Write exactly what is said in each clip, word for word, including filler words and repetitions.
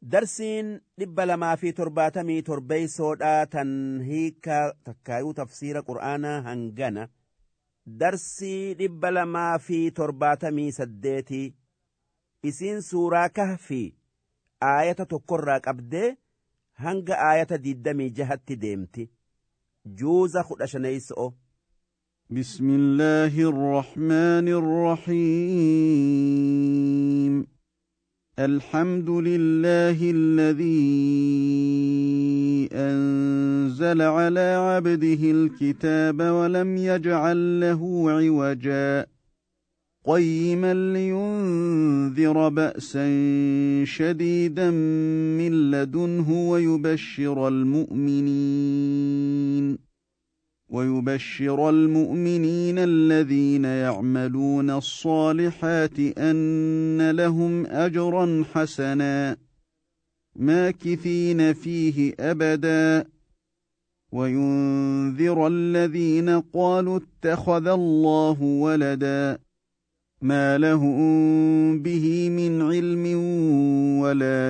درسين لبلا ما في ترباتمي تربي سودا تنهيك تكايو تفسير قرآن هنغانا درسي لبلا ما في ترباتمي سديتي إسين سورة كهفي آية تقرق أبدي هنغ آية ديدمي جهت ديمتي جوز خد أشنيسو. بسم الله الرحمن الرحيم. الحمد لله الذي أنزل على عبده الكتاب ولم يجعل له عوجا قيما لينذر بأسا شديدا من لدنه ويبشر المؤمنين ويبشر المؤمنين الذين يعملون الصالحات أن لهم أجرا حسنا ماكثين فيه أبدا وينذر الذين قالوا اتخذ الله ولدا ما لهم به من علم ولا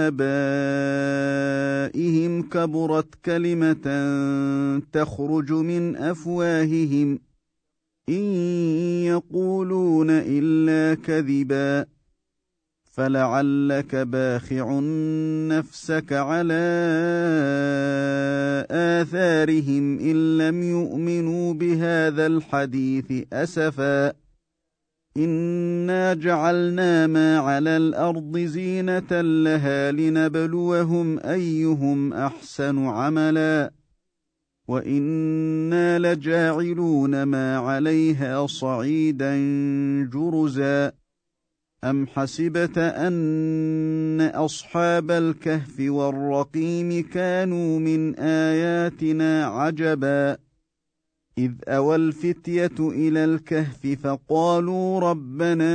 لآبائهم كبرت كلمة تخرج من أفواههم إن يقولون إلا كذبا فلعلك باخع نفسك على آثارهم إن لم يؤمنوا بهذا الحديث أسفا إنا جعلنا ما على الأرض زينة لها لنبلوهم أيهم أحسن عملا وإنا لجاعلون ما عليها صعيدا جرزا أم حسبت أن أصحاب الكهف والرقيم كانوا من آياتنا عجبا إذ أوى الفتية إلى الكهف فقالوا ربنا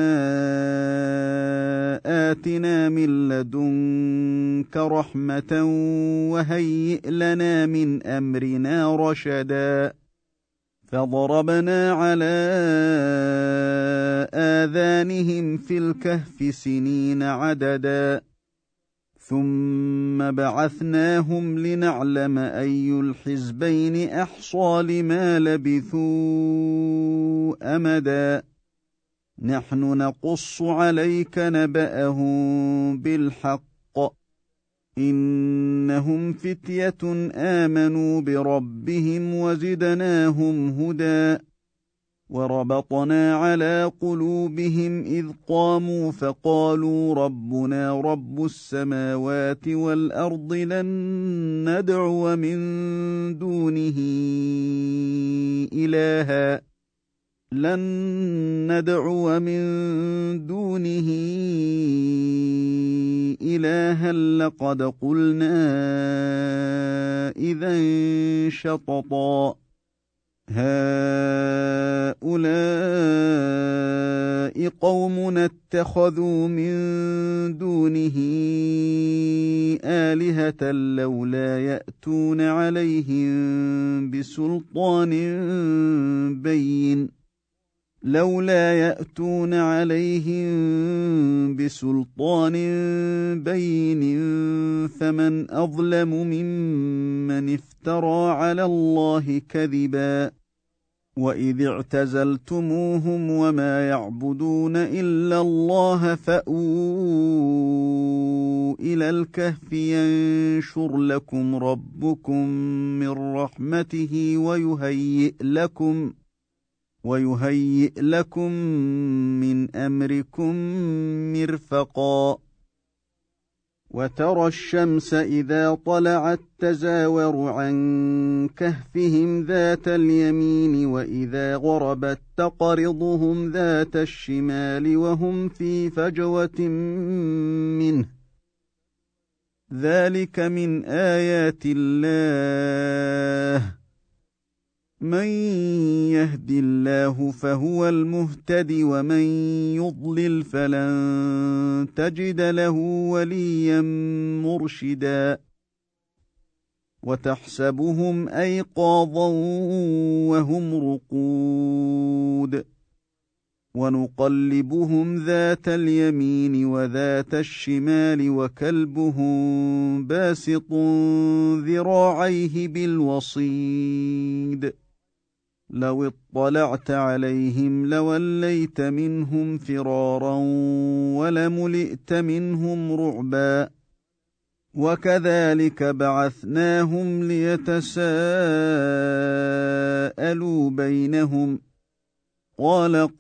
آتنا من لدنك رحمة وهيئ لنا من أمرنا رشدا فضربنا على آذانهم في الكهف سنين عددا ثم بعثناهم لنعلم أي الحزبين أحصى لما لبثوا أمدا نحن نقص عليك نبأهم بالحق إنهم فتية آمنوا بربهم وزدناهم هدى وربطنا على قلوبهم إذ قاموا فقالوا ربنا رب السماوات والأرض لن ندعو من دونه إلها لن ندعو من دونه إلها لقد قلنا إذا شططا هؤلاء قومنا اتخذوا من دونه آلهة لولا يأتون عليهم بسلطان بين لولا يأتون عليهم بسلطان بين فمن أظلم ممن افترى على الله كذبا وإذ اعتزلتموهم وما يعبدون إلا الله فأووا إلى الكهف ينشر لكم ربكم من رحمته ويهيئ لكم ويهيئ لكم من أمركم مرفقا وترى الشمس إذا طلعت تزاور عن كهفهم ذات اليمين وإذا غربت تقرضهم ذات الشمال وهم في فجوة منه ذلك من آيات الله من يهد الله فهو المهتد ومن يضلل فلن تجد له وليا مرشدا وتحسبهم أيقاظا وهم رقود ونقلبهم ذات اليمين وذات الشمال وكلبهم باسط ذراعيه بالوصيد لو اطلعت عليهم لوليت منهم فرارا ولملئت منهم رعبا وكذلك بعثناهم ليتساءلوا بينهم قال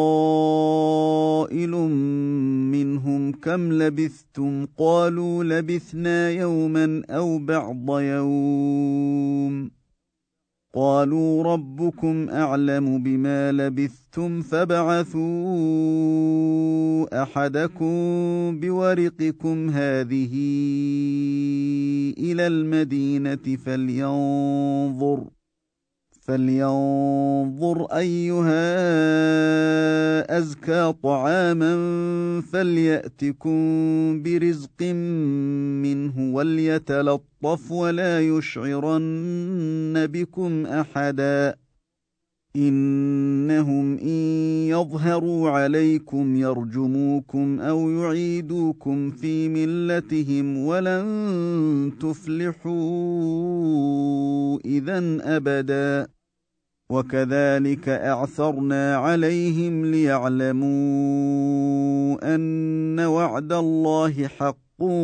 قائل منهم كم لبثتم قالوا لبثنا يوما أو بعض يوم قالوا ربكم أعلم بما لبثتم فابعثوا أحدكم بورقكم هذه إلى المدينة فلينظر فلينظر أيها أزكى طعاما فليأتكم برزق منه وليتلطف ولا يشعرن بكم أحدا إنهم إن يظهروا عليكم يرجموكم أو يعيدوكم في ملتهم ولن تفلحوا إذن أبدا وكذلك أعثرنا عليهم ليعلموا أن وعد الله حق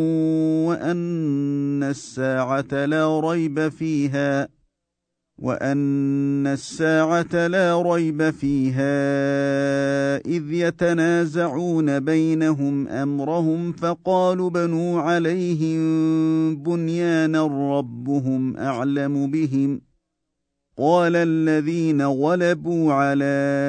وأن الساعة لا ريب فيها وأن الساعة لا ريب فيها إذ يتنازعون بينهم أمرهم فقالوا بنوا عليهم بنيانا ربهم أعلم بهم قال الذين غلبوا على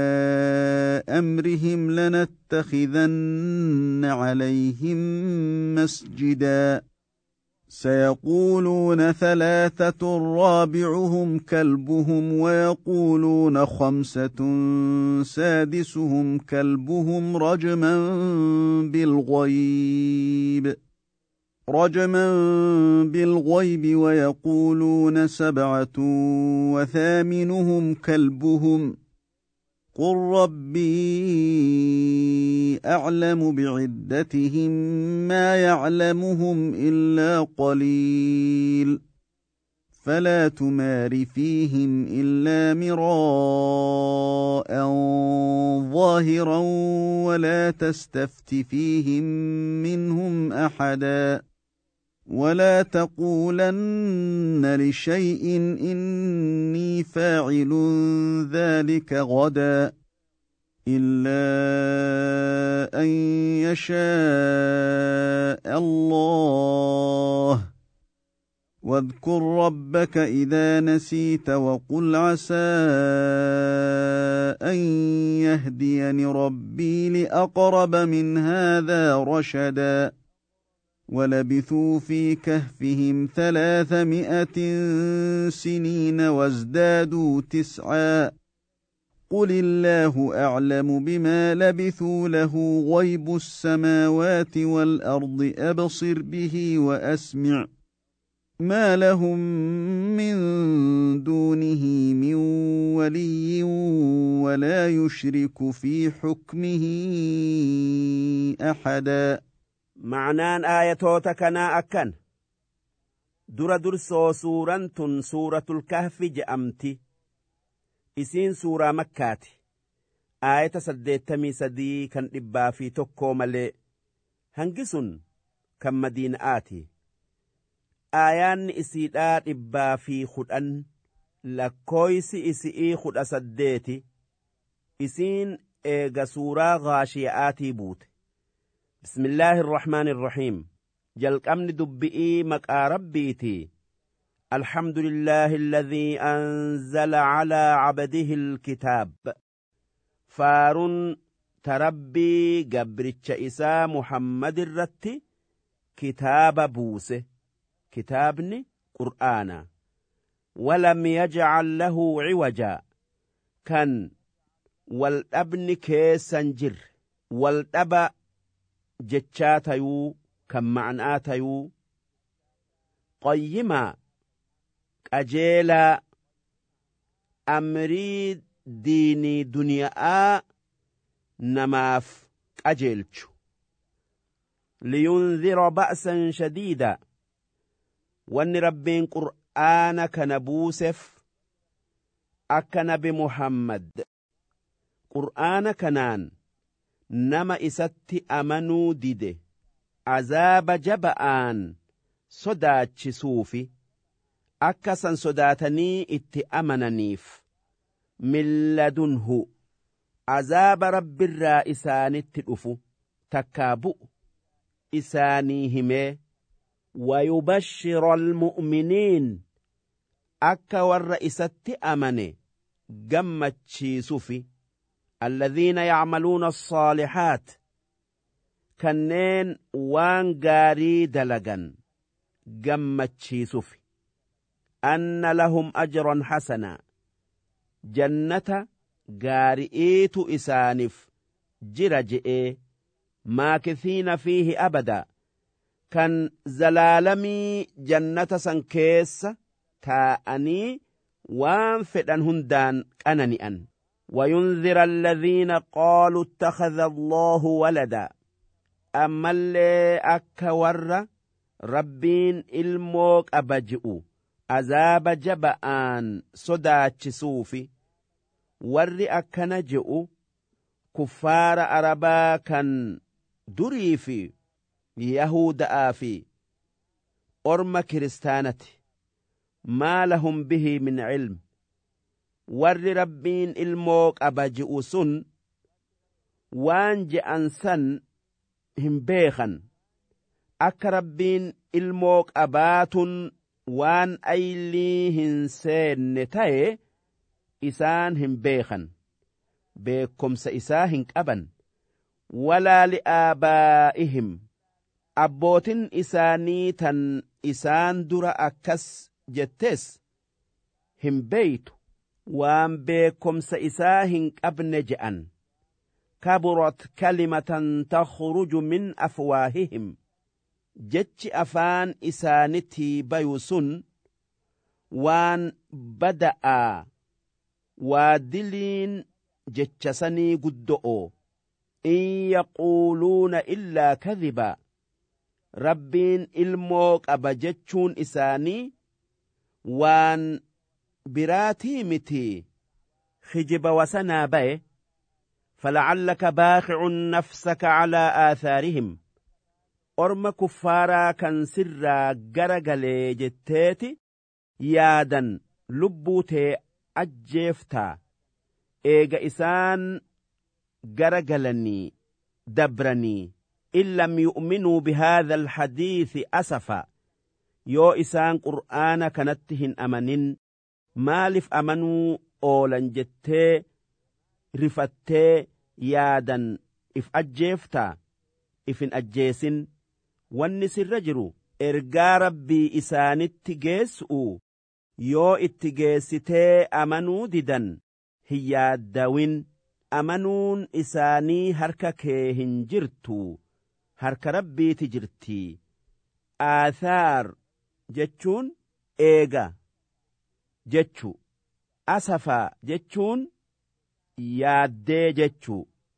أمرهم لنتخذن عليهم مسجدا سيقولون ثلاثة رابعهم كلبهم ويقولون خمسة سادسهم كلبهم رجما بالغيب رجما بالغيب ويقولون سبعة وثامنهم كلبهم قل ربي أعلم بعدتهم ما يعلمهم إلا قليل فلا تمار فيهم إلا مراء ظاهرا ولا تستفت فيهم منهم أحدا ولا تقولن لشيء إني فاعل ذلك غدا إلا أن يشاء الله واذكر ربك إذا نسيت وقل عسى أن يهديني ربي لأقرب من هذا رشدا ولبثوا في كهفهم ثلاثمائة سنين وازدادوا تسعا قل الله أعلم بما لبثوا له غيب السماوات والأرض أبصر به وأسمع ما لهم من دونه من ولي ولا يشرك في حكمه أحدا معنان آياتوتا كنا أكن در درسو سورة سورة الكهف جأمتي إسين سورة مكاتي آية سديتمي سدي كان إبا في تكو ملي هنجسن كم مدين آتي آيان إسيدات إبا في خدان لكويس إسئي خد أسديتي إسين إيغا سورة غاشية آتي بوت بسم الله الرحمن الرحيم جلق أمن دبئي مكا ربيتي الحمد لله الذي أنزل على عبده الكتاب فارن تربي قبرتش إسا محمد الرتي كتاب بوسه كتابني قرآنا ولم يجعل له عوجا كان والأبن كيسنجر والأب جتشاتيو كم معناتيو قيما أجيلا أمري ديني دنيا namaaf qajeelchu liyunzira ba'san shadiida wanni rabbiin qur'aana kana buuseef akka nabi Muhammad qur'aana kanaan nama isatti amanuu dide azaaba jaba'aan sodaachisuufi akka san sodaatanii itti amananiif min ladunhu azaaba rabbirraa isaanitti dhufu takkaa bu'u isaanii himee wayubashshira almu'miniin akka warra isatti amane gammachiisufi alladhiina yacmaluuna alsaalihaat kanneen waan gaarii dalagan gammachiisufi anna lahum ajran hasanaa jannata gaari'iitu isaaniif jira je'ee maakithiina fiihi abada kan zalaalamii jannata san keessa taa'anii waan fedhan hundaan qanani'an وينذر الذين قالوا اتخذ الله ولدا أما اللي أكور ربين الموك أبجئوا عذاب جبآن صداتش صوفي ور أكنجئوا كفار أربا كان دريفي يهود آفي أرم كريستانتي ما لهم به من علم warri rabbiin ilmoo qaba ji'u sun waan je'an san hin beekan akka rabbiin ilmoo qabaatun waan aylii hin seenne ta'e isaan hin beekan beekomsa isaa hin qaban walaa li'aabaa'ihim abbootin isaanii tan isaan dura akkas jettees hin beeytu waan beekomsa isaa hin qabne je'an kaburat kalimatan takhruju min afwaahihim jechi afaan isaanitii bayu sun waan bada'aa waa diliin jecha sanii guddo'o in yaquuluuna illaa kadhiba rabbiin ilmoo qaba jechuun isaanii waan biraatii miti khijiba wasanaa baye فلعلك باخع نفسك على آثارهم أرم كفارا كان سرا غرغلي جتيتي يادا لبوتي أجيفتا إيغا إسان غرغلني دبرني إن لم يؤمنوا بهذا الحديث أسفا يو إسان قرآن كانتهن أمنين maaliif amanuu oolan jettee rifattee yaadan if ajjeeftaa ifin ajjeesin wanni sirra jiru ergaa rabbii isaanitti geessu'u yoo itti geessitee amanuu didan hin yaaddawin amanuun isaanii harka kee hin jirtu harka rabbiiti jirtii aathaar jechuun eega jechu asafaa jechuun yaaddee jechu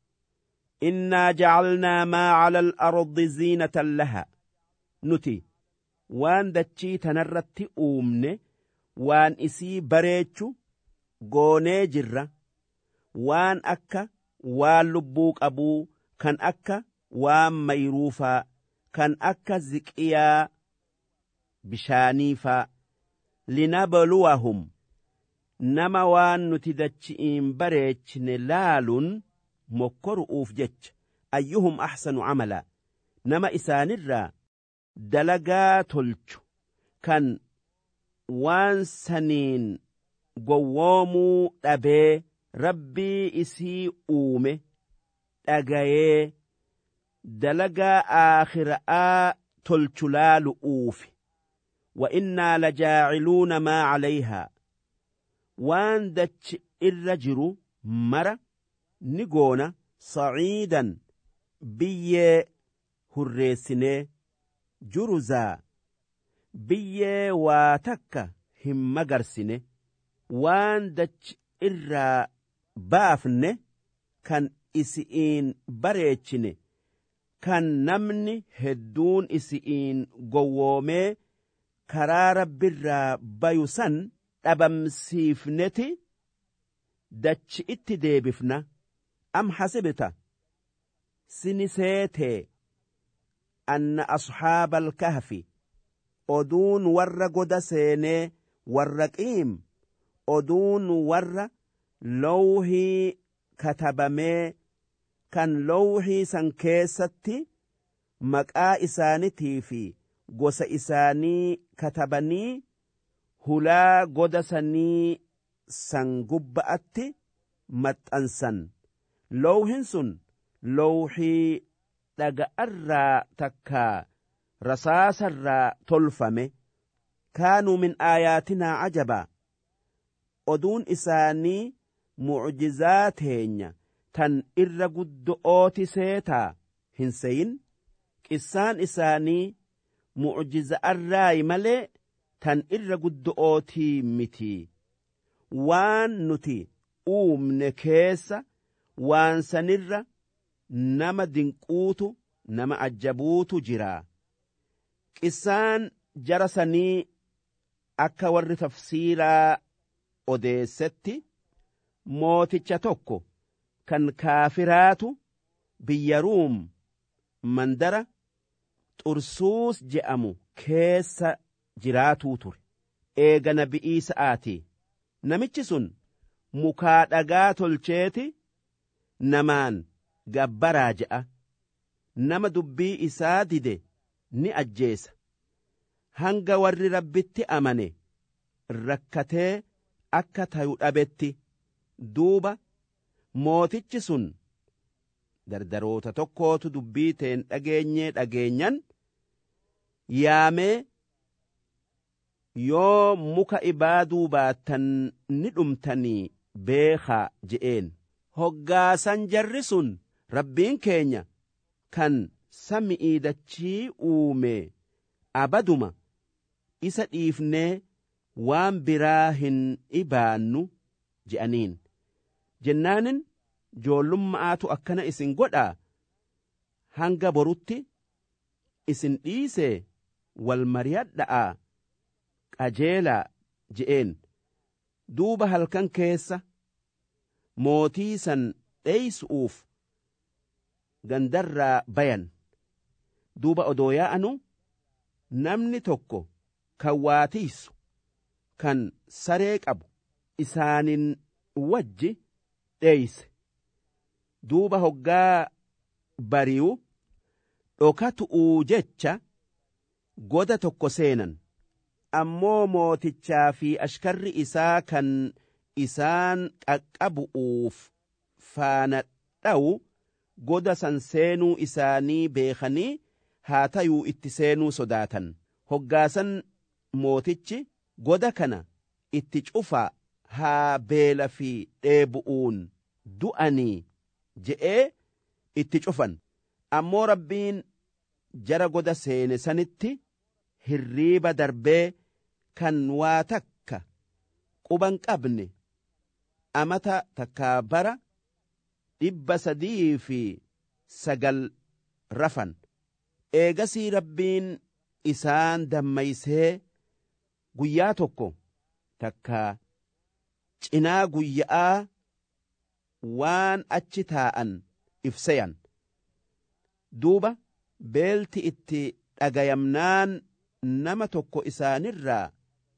innaa jacalnaa maa cala al-ardi ziinatan laha nuti waan dachii tanarratti uumne waan isii bareechu goonee jirra waan akka waan lubbuu qabuu kan akka waan mayruufaa kan akka ziqiyaa bishaaniifaa linabluwahum nama waan nuti dachi'iin bareechine laalun mokkoru'uuf jecha ayyuhum ahsanu camala nama isaanirraa dalagaa tolchu kan waan saniin gowwoomuu dhabee rabbii isii uume dhagayee dalagaa aakhira'aa tolchu laalu'uufi وإنا لجاعلون ما عليها وان دتش الرجل مر نقونا صعيدا بي هرسنه جرزا بي واتك هم مقرسنه وان دتش الرا بافنه كان isi'iin bareechine kan namni hedduun isi'iin gowwoomee karaa rabbirraa bayu san dhabamsiifneti dachi itti deebifna. am hasibta sini seetee anna asxaaba alkahfi oduun warra goda seenee warra qiim oduun warra lawhii katabamee kan lawhii san keessatti maqaa isaanitii fi gosa isaanii katabanii hulaa goda sanii san gubba'atti maxxansan. lawhiin sun lawhii dhaga'arraa takkaa rasaasarraa tolfame. kaanuu min aayaatinaa cajabaa oduun isaanii mucjizaa teenya tan irra guddo'ooti seetaa hin seyin. qissaan isaanii mucjiza'arraayi malee tan irra guddo'ootii miti. waan nuti uumne keessa waan sanirra nama dinquutu nama ajjabuutu jira. qissaan jara sanii akka warri tafsiiraa odeessetti mooticha tokko kan kaafiraatu biyya ruum mandara xursuus je'amu keessa jiraatuu ture. eega nabi'ii sa'aatii namichi sun mukaa dhagaa tolcheeti namaan gabbaraa je'a. nama dubbii isaa dide ni ajjeesa. hanga warri rabbitti amane rakkatee akka tayu dhabetti. duuba mootichi sun dardaroota tokkootu dubbii teen dhageenyee dhageenyan yaamee yoo muka ibaaduu baattan ni dhumtanii beekaa je'een. hoggaasan jarri sun rabbiin keenya kan sami'ii dachii uume abaduma isa dhiifnee waan biraa hin ibaannu je'aniin. jennaanin joollummaatu akkana isin godhaa hanga borutti isin dhiisee wal mariyadha'aa qajeelaa je'een. duuba halkan keessa mootii san dheeysu'uuf gandarraa bayan. duuba odoo yaa'anu namni tokko kan waa tiisu kan saree qabu isaanin wajji dheeyse. duuba hoggaa bari'u dhokatu'uu jecha goda tokko seenan. ammoo mootichaa fi ashkarri isaa kan isaan qaqqabu'uuf faana dha'u goda san seenuu isaanii beekanii haa tayuu itti seenuu sodaatan. hoggaasan mootichi goda kana itti cufaa haa beela fi dheebu'uun du'anii je'ee itti cufan. ammoo rabbiin jara goda seene sanitti hirriiba darbee kan waa takka quban qabne amata takkaa bara dhibba sadii fi sagal rafan. eegasii rabbiin isaan dammaysee guyyaa tokko takkaa cinaa guyya'aa waan achi taa'an ibsayan. duuba beelti itti dhagayamnaan nama tokko isaanirraa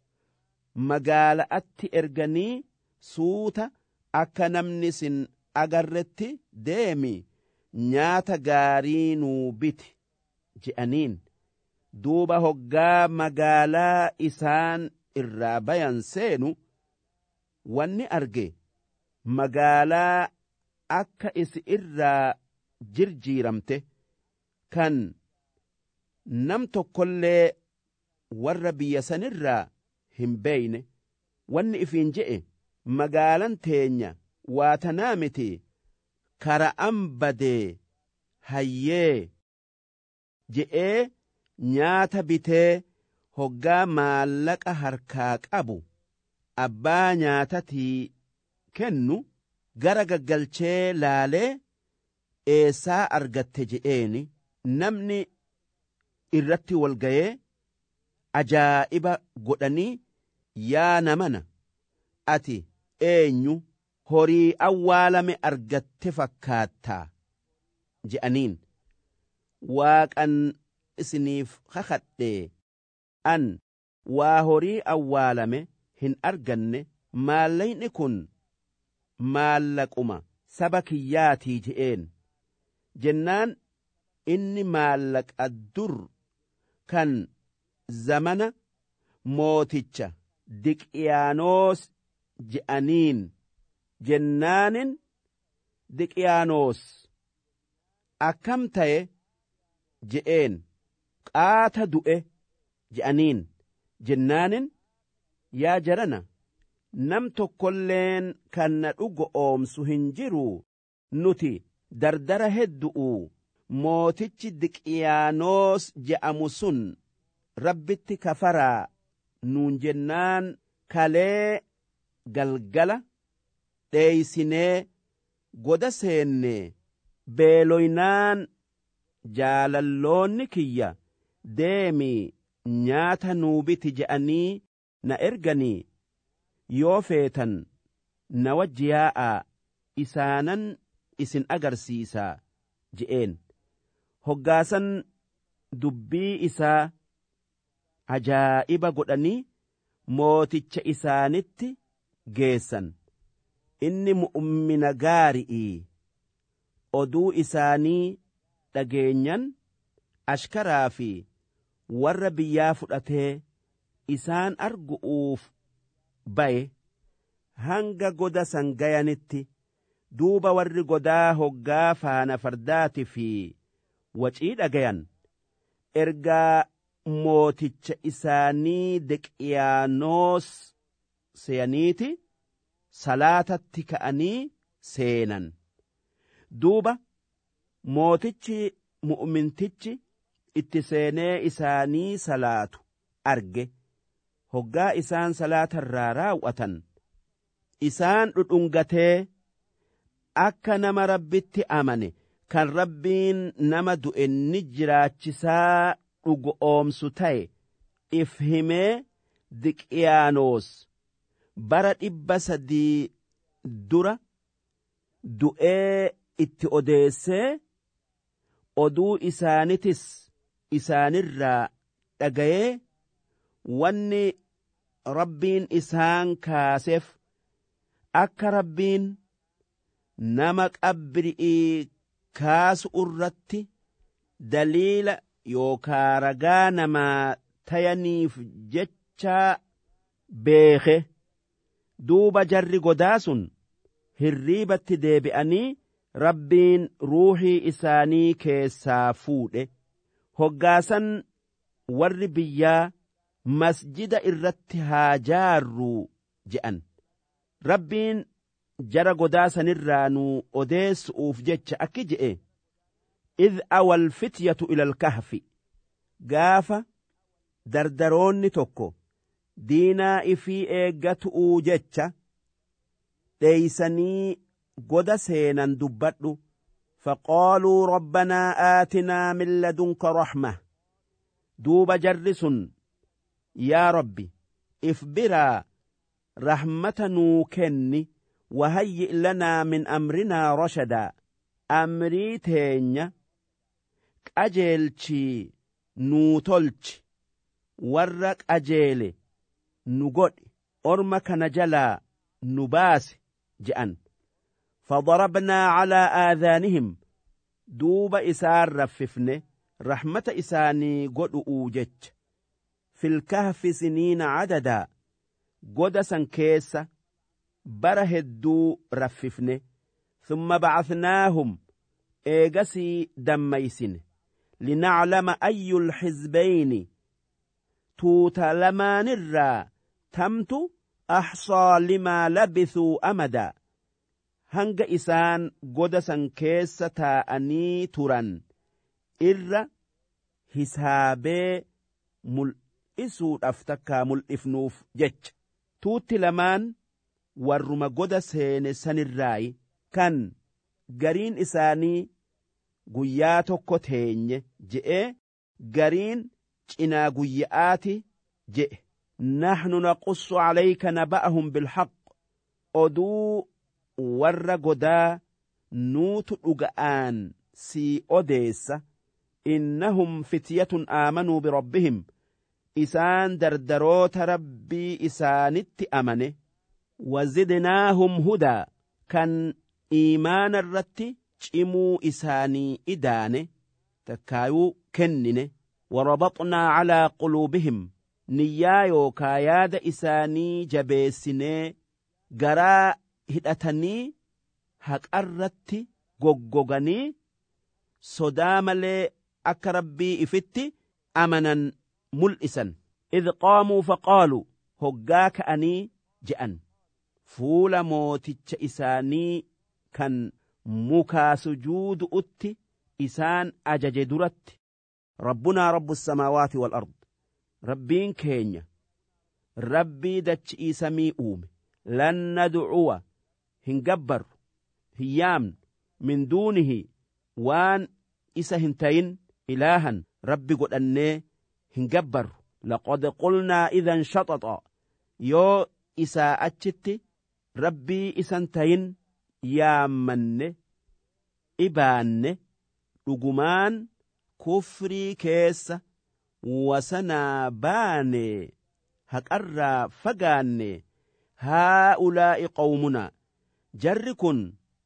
magaala'atti erganii suuta akka namni sin agarretti deemi nyaata gaarii nuu biti je'aniin. duuba hoggaa magaalaa isaan irraa bayan seenu wanni arge magaalaa akka isi irraa jirjiiramte kan nam tokkollee warra biyya sanirraa hin beeyne. wanni ifiin je'e magaalan teenya waa tanaa miti kara'an badee hayyee je'ee nyaata bitee hoggaa maallaqa harkaa qabu abbaa nyaatatii kennu gara gaggalchee laalee eessaa argatte je'eeni namni irratti wal ga'ee ajaa'iba godhanii yaa namana ati eenyu horii awwaalame argatte fakkaattaa je'aniin waaqan isiniif kakadhee an waa horii awwaalame hin arganne maallayni kun maallaquma saba kiyyaatii je'een jennaan inni maallaqa dur kan zamana mooticha Diqiyaanoos je'aniin jennaanin Diqiyaanoos akkam ta'e je'een qaata du'e je'aniin jennaanin yaa jarana nam tokkolleen kan na dhugo oomsu hin jiru nuti dardara heddu'u mootichi Diqiyaanoos je'amu sun rabbitti kafaraa nuun jennaan kalee galgala dheeysinee goda seenne beeloynaan jaalalloonni kiyya deemii nyaata nuubiti je'anii na erganii yoo feetan na wajji yaa'aa isaanan isin agarsiisaa je'een hoggaasan dubbii isaa ajaa'iba godhanii mooticha isaanitti geessan inni mu'ummina gaari'ii oduu isaanii dhageenyan ashkaraa fi warra biyyaa fudhatee isaan argu'uuf baye hanga goda san gayanitti duuba warri godaa hoggaa faana fardaati fi wacii dhagayan ergaa mooticha isaanii Diqiyaanoos seeyaniiti salaatatti ka'anii seenan duuba mootichi mu'mintichi itti seenee isaanii salaatu arge hoggaa isaan salaatarraa raawwatan isaan dhudhungatee akka nama rabbitti amane kan rabbiin nama du'e ni jiraachisaa dhugo oomsu ta'e if himee Diqiyaanoos bara dhibba sadii dura du'ee itti odeessee oduu isaanitis isaanirraa dhagayee wanni rabbiin isaan kaaseef akka rabbiin nama qabri'ii kaasu irratti daliila yookaa ragaa namaa tayaniif jechaa beeke duuba jarri godaa sun hirriibatti deebi'anii rabbiin ruuhii isaanii keessaa fuudhe hoggaasan warri biyyaa masjida irratti haa jaarruu je'an rabbiin jara godaa sanirraa nuu odeessu'uuf jecha akki je'e إذ أوى الفتية إلى الكهف قاف دردروني توكو دينا إفي إيغتو جتشا ليسني قد سينا دبتو فقالوا ربنا آتنا من لدنك رحمة دوب جرس يا ربي إفبرا رحمة نوكني وهيئ لنا من أمرنا رشدا أمري تينيا qajeelchi nuu tolchi warra qajeele nu godhi orma kana jalaa nu baase je'an fadarabnaa calaa aadaanihim duuba isaan raffifne rahmata isaanii godhu'uu jecha filkahfi siniina cadadaa goda san keessa bara hedduu raffifne thumma bacatnaahum eegasii dammaysine لنعلم أي الحزبين توتا لما نرى تمت أحصى لما لبثوا أمدا هنگ إسان قدسا كيسة أني تران إر حسابي ملئسو أفتكا ملئفنوف جج توتي لمان ورم قدسين سنراي كان قرين إساني guyyaa tokko teenye je'ee gariin cinaa guyyaati je'e. Nahnu naqussu calayka naba'ahum bilhaq, oduu warra godaa nuutu dhuga'aan sii odeessa. Innahum fityatun aamanuu birabbihim, isaan dardaroota rabbii isaanitti amane. Wazidnaahum hudaa, kan iimaana irratti cimuu isaanii idaane takkaayuu kennine. Warabaxnaa calaa quluubihim, niyyaa yookaa yaada isaanii jabeessinee garaa hidhatanii haqarratti goggoganii sodaa malee akka rabbii ifitti amanan mul'isan. Idh qaamuu faqaaluu, hoggaa ka'anii je'an fuula mooticha isaanii kan mukaa sujuudu'utti isaan ajaje duratti. Rabbunaa rabbu samaawaati wal ard, rabbiin keenya rabbii dachi'ii samii uume. Lan nadcuwa, hin gabbarru hin yaamnu min duunihi, waan isa hin tayin ilaahan rabbi godhannee hin gabbarru. Laqad qulnaa idhan shaxaxa, yoo isaa achitti rabbii isan tayin yaammanne ibaanne dhugumaan kufrii keessa wasanaa baane haqarraa fagaanne. Haa'ulaa'i qawmunaa, jarri kun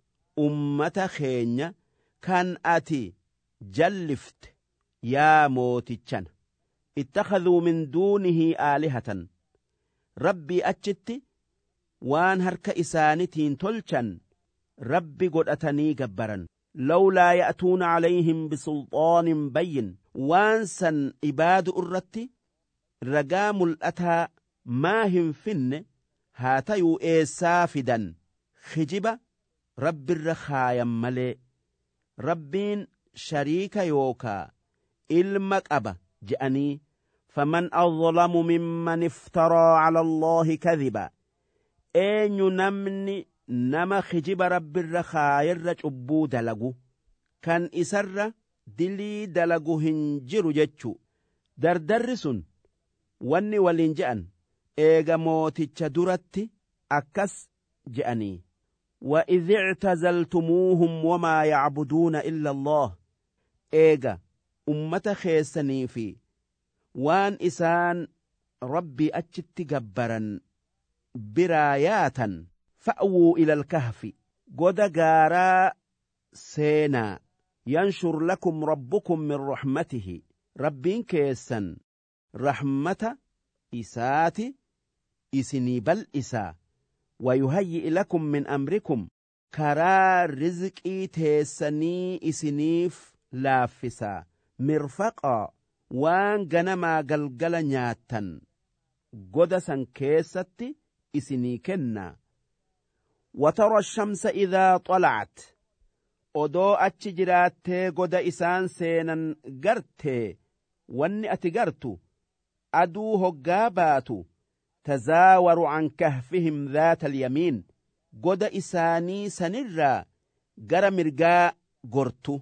ummata keenya kan ati jallifte yaa mootichana. Ittakhadhuu min duunihi aalihatan, rabbii achitti waan harka isaanitiin tolchan rabbi godhatanii gabbaran. Lawlaa ya'tuuna calayhim bisulxaanin bayyin, waan san ibaadu irratti ragaa mul'ataa maa hin finne haa tayuu eessaa fidan hijiba rabbirra khaayan malee. Rabbiin shariika yookaa ilma qaba je'anii. Faman azlamu mimman iftaraa cala allaahi kadhiba, eenyu namni nama hijiba rabbirra khaayirra cubbuu dalagu kan isarra dilii dalagu hin jiru jechu. Dardarri sun wanni waliin je'an eega mooticha duratti akkas je'anii. وَإِذِ اعْتَزَلْتُمُوهُمْ وَمَا يَعْبُدُونَ إِلَّا اللَّهِ, eega ummata keessanii fi waan isaan rabbii achitti gabbaran biraa yaatan. Fa'wuu ilal kahfi, goda gaaraa seenaa. Yanshur lakum rabbukum min rahmatihi, rabbiin keessan rahmata isaati isinii bal'isaa. ويهيئ لكم من أمركم, كرا رزقي تيسني إسنيف لافسا. مرفقا, وان غنما قلقل نياتا قدسا كيستي إسني كنا. وترى الشمس إذا طلعت, odoo achi jiraattee goda isaan seenan garte wanni ati gartu aduu hoggaa baatu. تزاوروا عن كهفهم ذات اليمين, قد إساني سنرى قر مرقاء قرتو.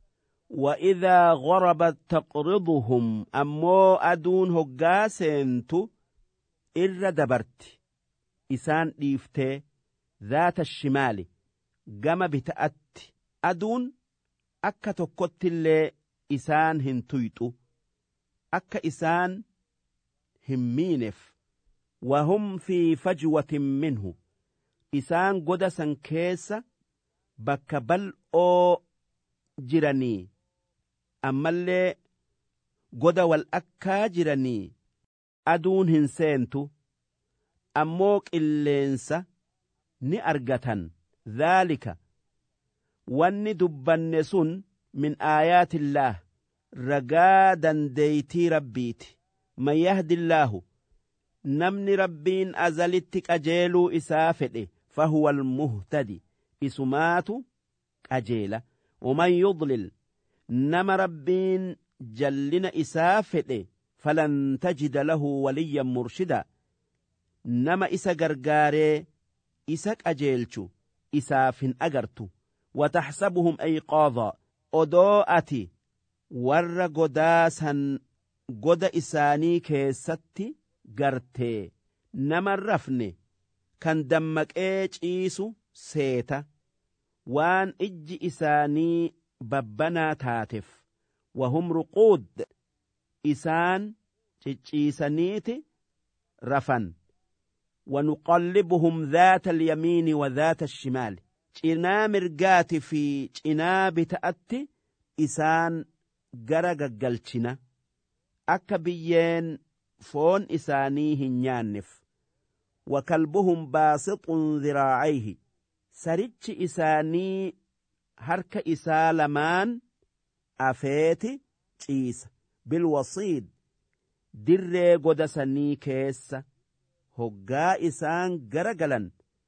وإذا غربت تقرضهم, أمو أدون هقا سنتو إر دبرت إسان ليفتي ذات الشمال, قم بتأت أدون أكا تقوت اللي إسان هنتويتو, أكا إسان همينف. وهم في فجوة منه, إسان قدسا كيسا بكبل أو جراني. أما اللي قد والأكا جراني أدون هنسينتو. أموك اللينسا نأرغتن. ذلك وان دبنسون من آيات الله, رقادا ديتي ربيت. من يهد الله, namni rabbiin azalitti qajeeluu isaa fedhe fahuwa almuhtadi, isumaatu qajeela. Waman yudlil, nama rabbiin jallina isaa fedhe falan tajida lahu waliyyan murshida, nama isa gargaaree isa qajeelchu isaaf hin agartu. Wataxsabuhum ayqaadha, odoo ati warra godaasan goda isaanii keessatti gartee nama rafne kan dammaqee ciisu seeta waan ijji isaanii babbanaa taateef wahum ruquud isaan cicciisaniiti rafan wanuqallibuhum dhaata alyamiini wa dhaata ashimaali cinaa mirgaati fi cinaa bita'atti isaan gara gaggalchina akka biyyeen foon isaanii hin nyaanneef wakalbuhum baasixun dhiraacayhi sarichi isaanii harka isaa lamaan afeeti ciisa bilwasiid dirree godasanii keessa hoggaa isaan gara galan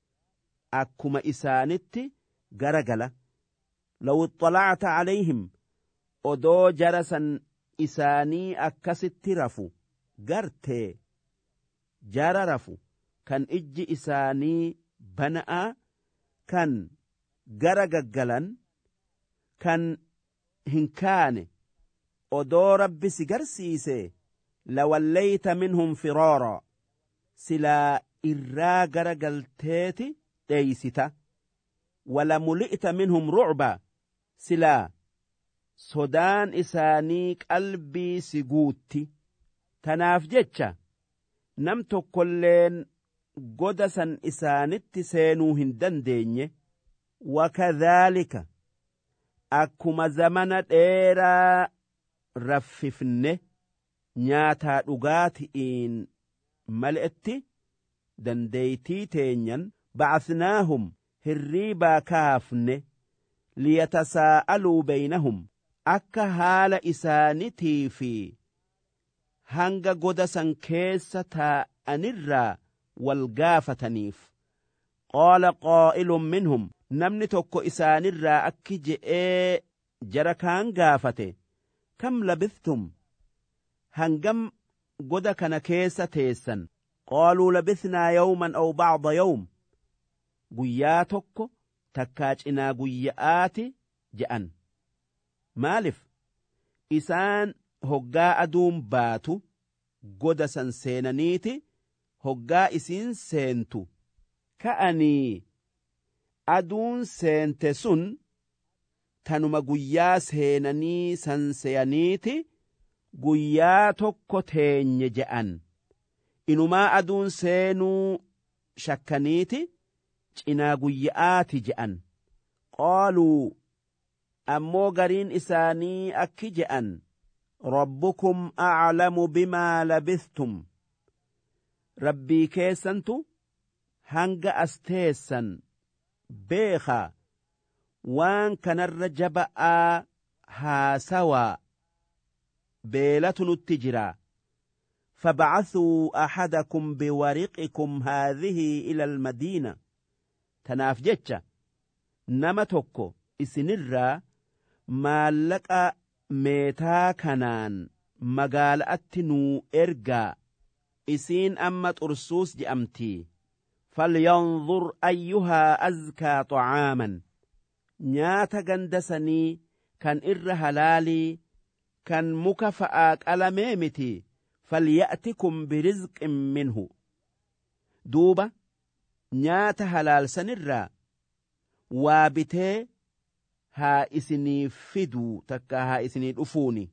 akkuma isaanitti gara gala law iطalacta calayhim odoo jarasan isaanii akkasitti rafu gartee jara rafu kan ijji isaanii bana'a kan gara gaggalan kan hin kaane odoo rabbi si garsiise lawallayta minhum firaara silaa irraa gara galteeti dheeysita walamuli'ta minhum rucba silaa sodaan isaanii qalbii si guutti tanaaf jecha nam tokkolleen goda san isaanitti seenuu hin dandeenye wakadhaalika akkuma zamana dheeraa raffifne nyaataa dhugaati'iin mal'etti dandeeytii teenyan ba'asnaahum hirriibaa kaafne liyatasaa'aluu baynahum akka haala isaanitii fi hanga goda san keessa taa'anirraa wal gaafataniif qaala qaa'ilun minhum namni tokko isaanirraa akki je'ee jara kaan gaafate kam labithtum hangam goda kana keessa teessan qaaluu labithnaa yawman aw ba'da yawm guyyaa tokko takkaa cinaa guyya'aati je'an maalif isaan hoggaa aduun baatu goda san seenaniiti hoggaa isiin seentu ka'anii aduun seente sun tanuma guyyaa seenanii san seeyaniiti guyyaa tokko teenye je'an inumaa aduun seenuu shakkaniiti cinaa guyya'aati je'an qaaluu ammoo gariin isaanii akki je'an rabbukum a'lamu bimaa labithtum rabbii keessantu hanga as teessan beekaa waan kanarra jaba'aa haasawaa beelatu nutti jiraa فبعثوا أحدكم بورقكم هذه إلى المدينة تناف جتشا نما توكو إسنرا مالك ميتا كنان مقال أتنو إرقا إسين أمت أرسوس جأمتي فلينظر أيها أزكى طعاما نياتا قندسني كان إر هلالي كان مكفأك ألميمتي فليأتكم برزق منه دوبا نيات هلال سنرا وابتي ها إسني فدو تكا ها إسني الأفوني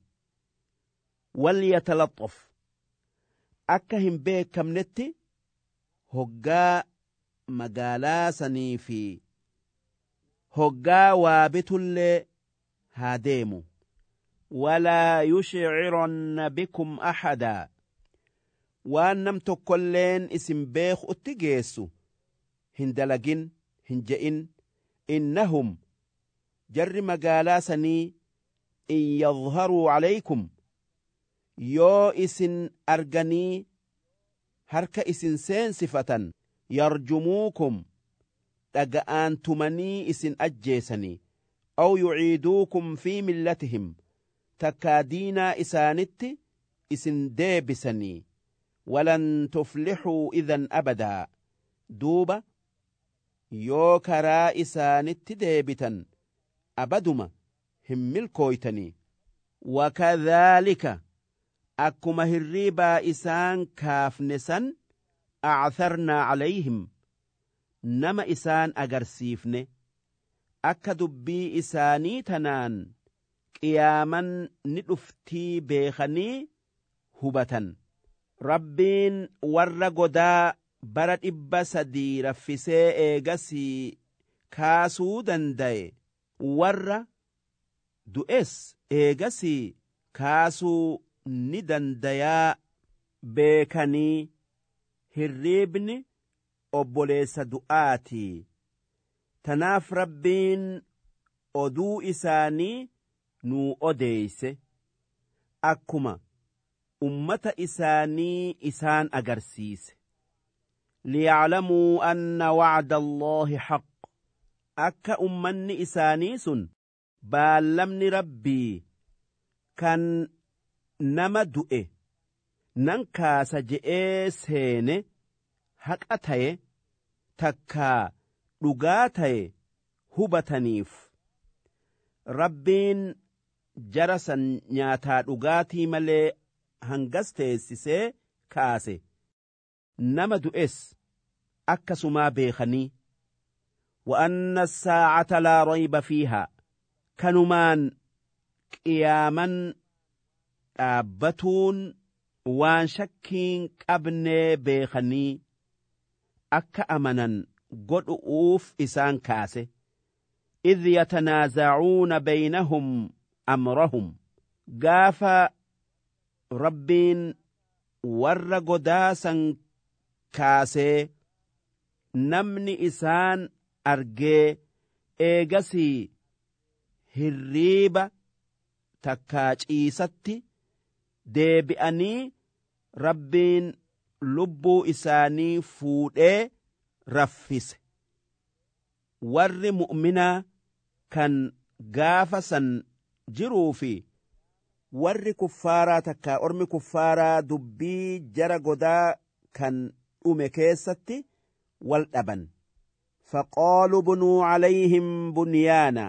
وليتلطف أكهم بيك كمنتي هقا مقالا سنيفي هقا وابتو اللي هاديمو ولا يشعرن بكم أحدا وأنم تقلين اسم بيخ اتجيسو هندلقين هنجئين إنهم جر مقالاسني إن يظهروا عليكم يو اسن أرغني هرك اسن سين صفة يرجموكم تقآن تمني اسن أجيسني أو يعيدوكم في ملتهم تكادينا إسانت إسن ديبسني ولن تفلحوا إذن أبدا دوبا يو كرا إسانت ديبتا أبدما hin milkooytanii wakadhaalika akkuma hirriibaa isaan kaafne san actharnaa calayhim nama isaan agarsiifne akka dubbii isaanii tanaan qiyaaman ni dhuftii beekanii hubatan rabbiin warra godaa bara dhibba sadii raffisee eegasii kaasuu danda'e warra du'es eegasii kaasuu ni dandayaa beekanii hirriibni obboleessa du'aatii tanaaf rabbiin oduu isaanii nuu odeeyse akkuma ummata isaanii isaan agarsiise liyaclamuu anna wacda allaahi haq akka ummanni isaanii sun baallamni rabbii kan nama du'e nan kaasa je'ee seene haqa taye takkaa dhugaa taye hubataniif rabbiin jara san nyaataa dhugaatii malee hangas teessisee kaase nama du'es akkasumaa beekanii وأن الساعة لا ريب فيها كنمان قياما dhaabbatuun waan shakkiin qabnee beekanii akka amanan godhu'uuf isaan kaase idh yatanaazacuuna baynahum amrahum gaafa rabbiin warra godaasan kaasee namni isaan argee eegasii hirriiba takkaa ciisatti deebi'anii rabbiin lubbuu isaanii fuudhee raffise warri mu'minaa kan gaafa san jiruu fi warri kuffaaraa takkaa ormi kuffaaraa dubbii jara godaa kan dhume keessatti wal dhaban faqaaluu bunuu calayhim bunyaana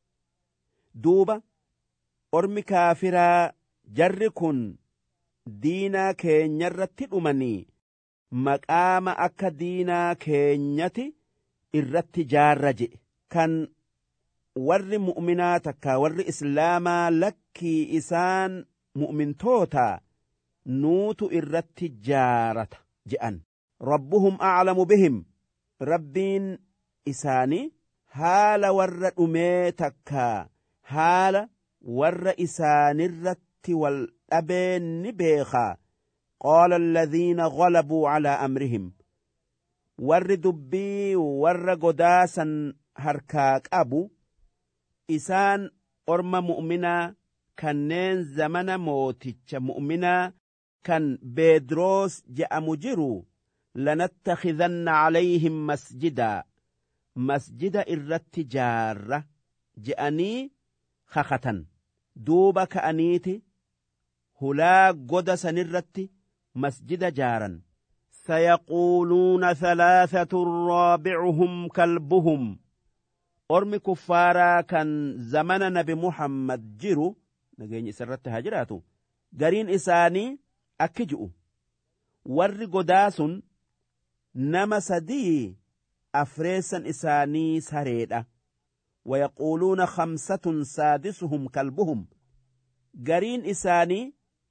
duuba ormi kaafiraa jarri kun diinaa keenyarratti dhumanii maqaama akka diinaa keenyati irratti jaarra jedhe kan warri mu'minaa takkaa warri islaamaa lakkii isaan mu'mintootaa nuutu irratti jaarata je'an rabbuhum aclamu bihim rabbiin isaanii haala warra dhumee takkaa haala warra isaanirratti wal dhabeen ni beekaa qaala alladhiina ghalabuu calaa amrihim warri dubbii warra godaasan harkaa qabu isaan orma mu'minaa kanneen zamana mooticha mu'minaa kan beedroos je'amu jiru lanattakhidanna calayhim masjidaa masjida irratti jaarra je'anii kakatan duuba ka'aniiti hulaa goda sanirratti masjida jaaran sayaquuluuna thalaathatu raabicuhum kalbuhum ormi kuffaaraa kan zamana nabi muhammad jiru nageenya isarratti haa jiraatu gariin isaanii akki ji'u warri godaa sun nama sadii afreessan isaanii sareedha ويقولون خمسة سادسهم كلبهم قرين إساني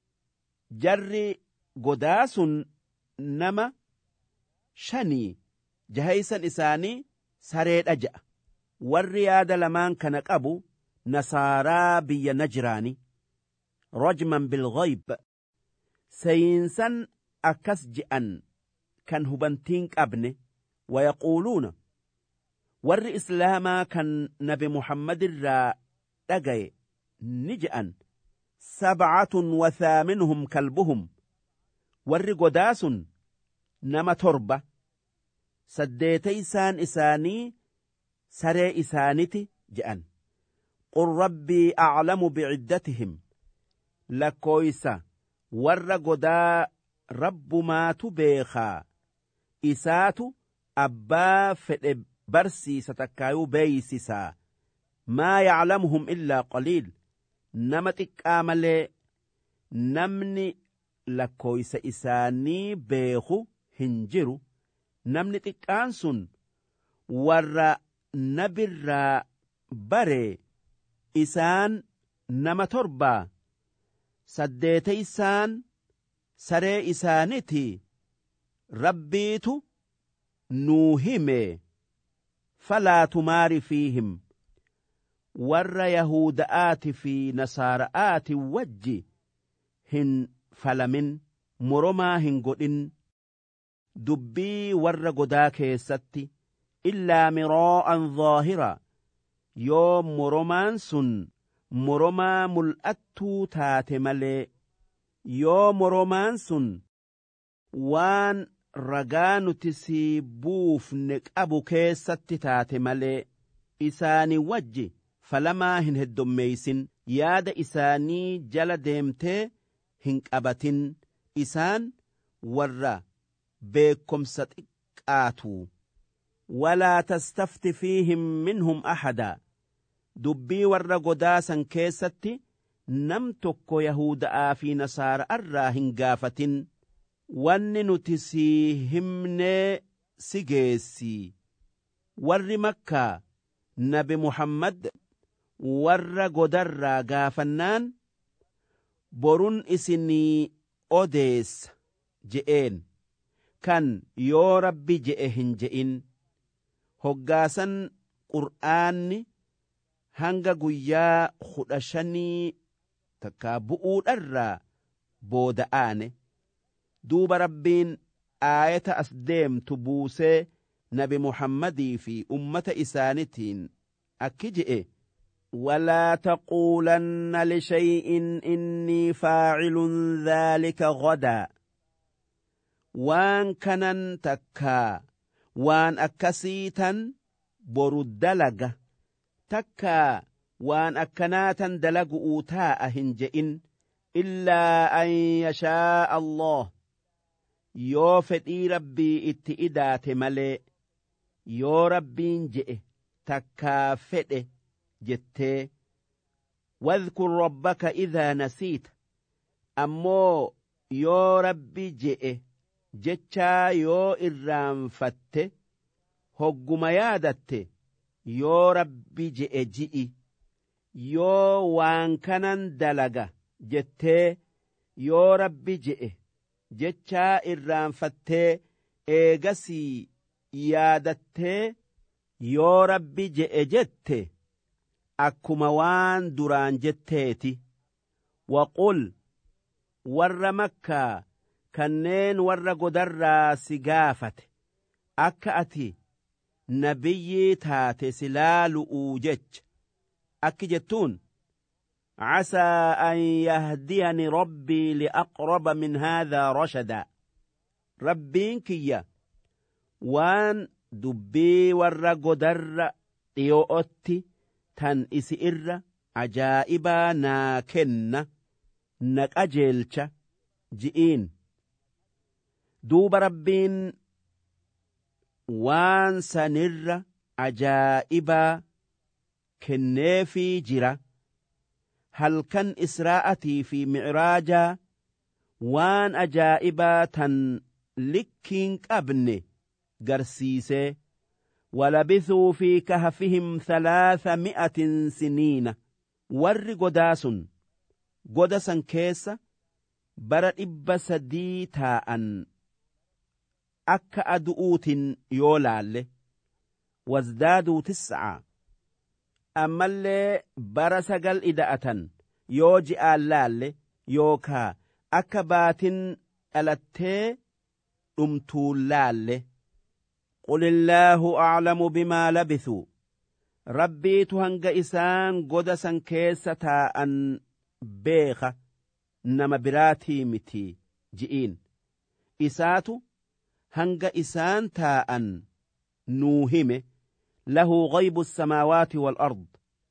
جري قداس نما شني جهيسا إساني سريد أجأ والرياد لمان كانك أبو نصارى بي نجراني رجما بالغيب سينسا أكسجئا كان هبنتينك أبني ويقولون warri islaamaa kan nabi muhammad irraa dhagaye ni je'an sabcatun wa thaaminuhum kalbuhum warri godaasun nama torba saddeeteysaan isaanii saree isaaniti je'an qul rabbii aclamu biciddatihim lakkooysa warra godaa rabbumaatu beekaa isaatu abbaa fedhe barsiisa takkaayuu beeysisaa maa yaclamuhum illaa qaliil nama xiqqaa malee namni lakkooysa isaanii beeku hin jiru. Namni xiqqaan sun warra nabirraa bare isaan nama torbaa saddeeteysaan saree isaaniti rabbiitu nuu hime falaa tumaari fiihim warra yahuda'aati fi nasaara'aati wajji hin falamin moromaa hin godhin dubbii warra godaa keessatti illaa miroo'an zaahira yoo moromaan sun moromaa mul'attuu taate malee yoo moromaan sun waan ragaa nuti sii buufne qabu keessatti taate malee isaanii wajji falamaa hin heddommeeysin yaada isaanii jala deemtee hin qabatin isaan warra beekomsa xiqqaatu walaa tastafti fiihim minhum axada dubbii warra godaasan keessatti nam tokko yahuda'aa fi nasaara'arraa hin gaafatin wanni nuti sii himnee si geessii warri makkaa nabi muhammad warra godarraa gaafannaan borun isinii odeessa je'een kan yoo rabbi je'e hin je'in hoggaasan qur'aanni hanga guyyaa kudha shanii takkaa bu'uudharraa booda'aane duuba rabbiin aayata as deemtu buusee nabi muhammadii fi ummata isaanitiin akki je'e ولا تقولن لشيء إني فاعل ذلك غدا وان كنن تكا وان أكسيتا برد دلق تكا وان أكناتا دلق أوتاء هنجئن إلا أن يشاء الله يوفدي ربي اتئدات ملئ يو ربين جئ تكا فئ jettee wadhkur rabbaka idhaa nasiita ammoo yoo rabbi je'e jechaa yoo irraanfatte hogguma yaadatte yoo rabbi je'e ji'i yoo waan kanan dalaga jettee yoo rabbi je'e jechaa irraanfattee eegasii yaadattee yoo rabbi je'e jette akkuma waan duraan jetteeti waqul warra makkaa kanneen warra godarraa si gaafate akka ati nabiyyii taate silaalu'uu jecha akki jettuun عسى أن يهديني ربي لأقرب من هذا رشدا ربين كيا وان دبي ور قدر يؤتي tan isi irra ajaa'ibaa naa kenna na qajeelcha ji'iin duuba rabbiin waan sanirra ajaa'ibaa kenneefii jira halkan israa'atii fi mi'raajaa waan ajaa'ibaa tan likkiin qabne garsiisee ولبثوا في كهفهم ثلاثمائة سنين ور قداس قدسا كيس برا إبس ديتا أن أكا أدؤوت يولال وازدادوا تسعة أما اللي برا سقل إداءة يوجي آلال يوكا أكا باتن ألتي أمتولال قل الله أعلم بما لبثوا ربي تهنج إسان قدسا كيسة أن بيخ نما براتي متي جئين إساتو هنج إسان تا أن نوهم له غيب السماوات والأرض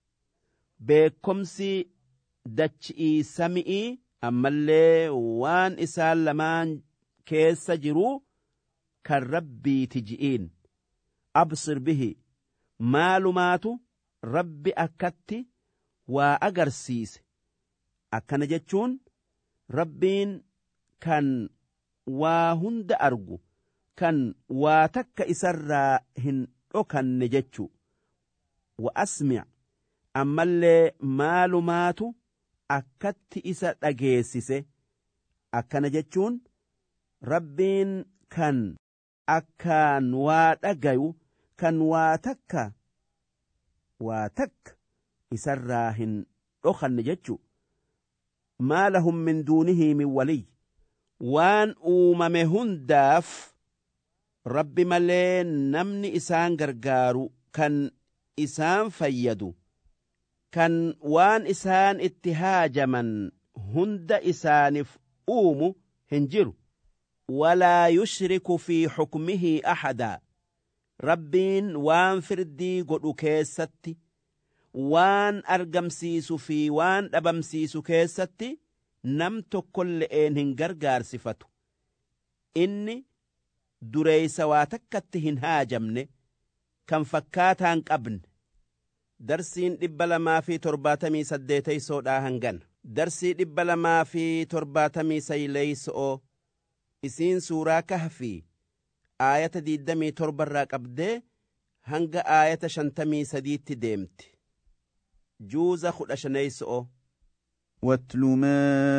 بكمسي دتشئي سمئي أما اللي وان إسان لمان كيس جرو كالربي تجئين أبصر به معلومات rabbi akkatti waa agarsiise akkana jechuun rabbiin kan waa hunda argu kan waa takka isarraa hin dhokanne jechuu wa asmi' ammallee maalumaatu akkatti isa dhageessise akkana jechuun rabbiin kan akkaan waa dhagayu kan waa takka waa takka isarraa hin dhokanne jechuu maa lahum min duunihi min waliy waan uumame hundaaf rabbi malee namni isaan gargaaru kan isaan fayyadu kan waan isaan itti haajaman hunda isaaniif uumu hin jiru walaa yushriku fi xukmihi axadaa rabbiin waan firdii godhu keessatti waan argamsiisu fi waan dhabamsiisu keessatti nam tokkolle'een hin gargaarsifatu inni dureeysa waa takkatti hin haajamne kan fakkaataan qabne darsiin dhibba lamaa fi torbaatamii saddeeteysoodhaa hangana darsii dhibba lamaa fi torbaatamii sayleyso'oo isiin suuraa kahfii aayata diiddamii torbarraa qabdee hanga aayata shantamii sadiitti deemti juuza kudha shaneyso'oo واتل ما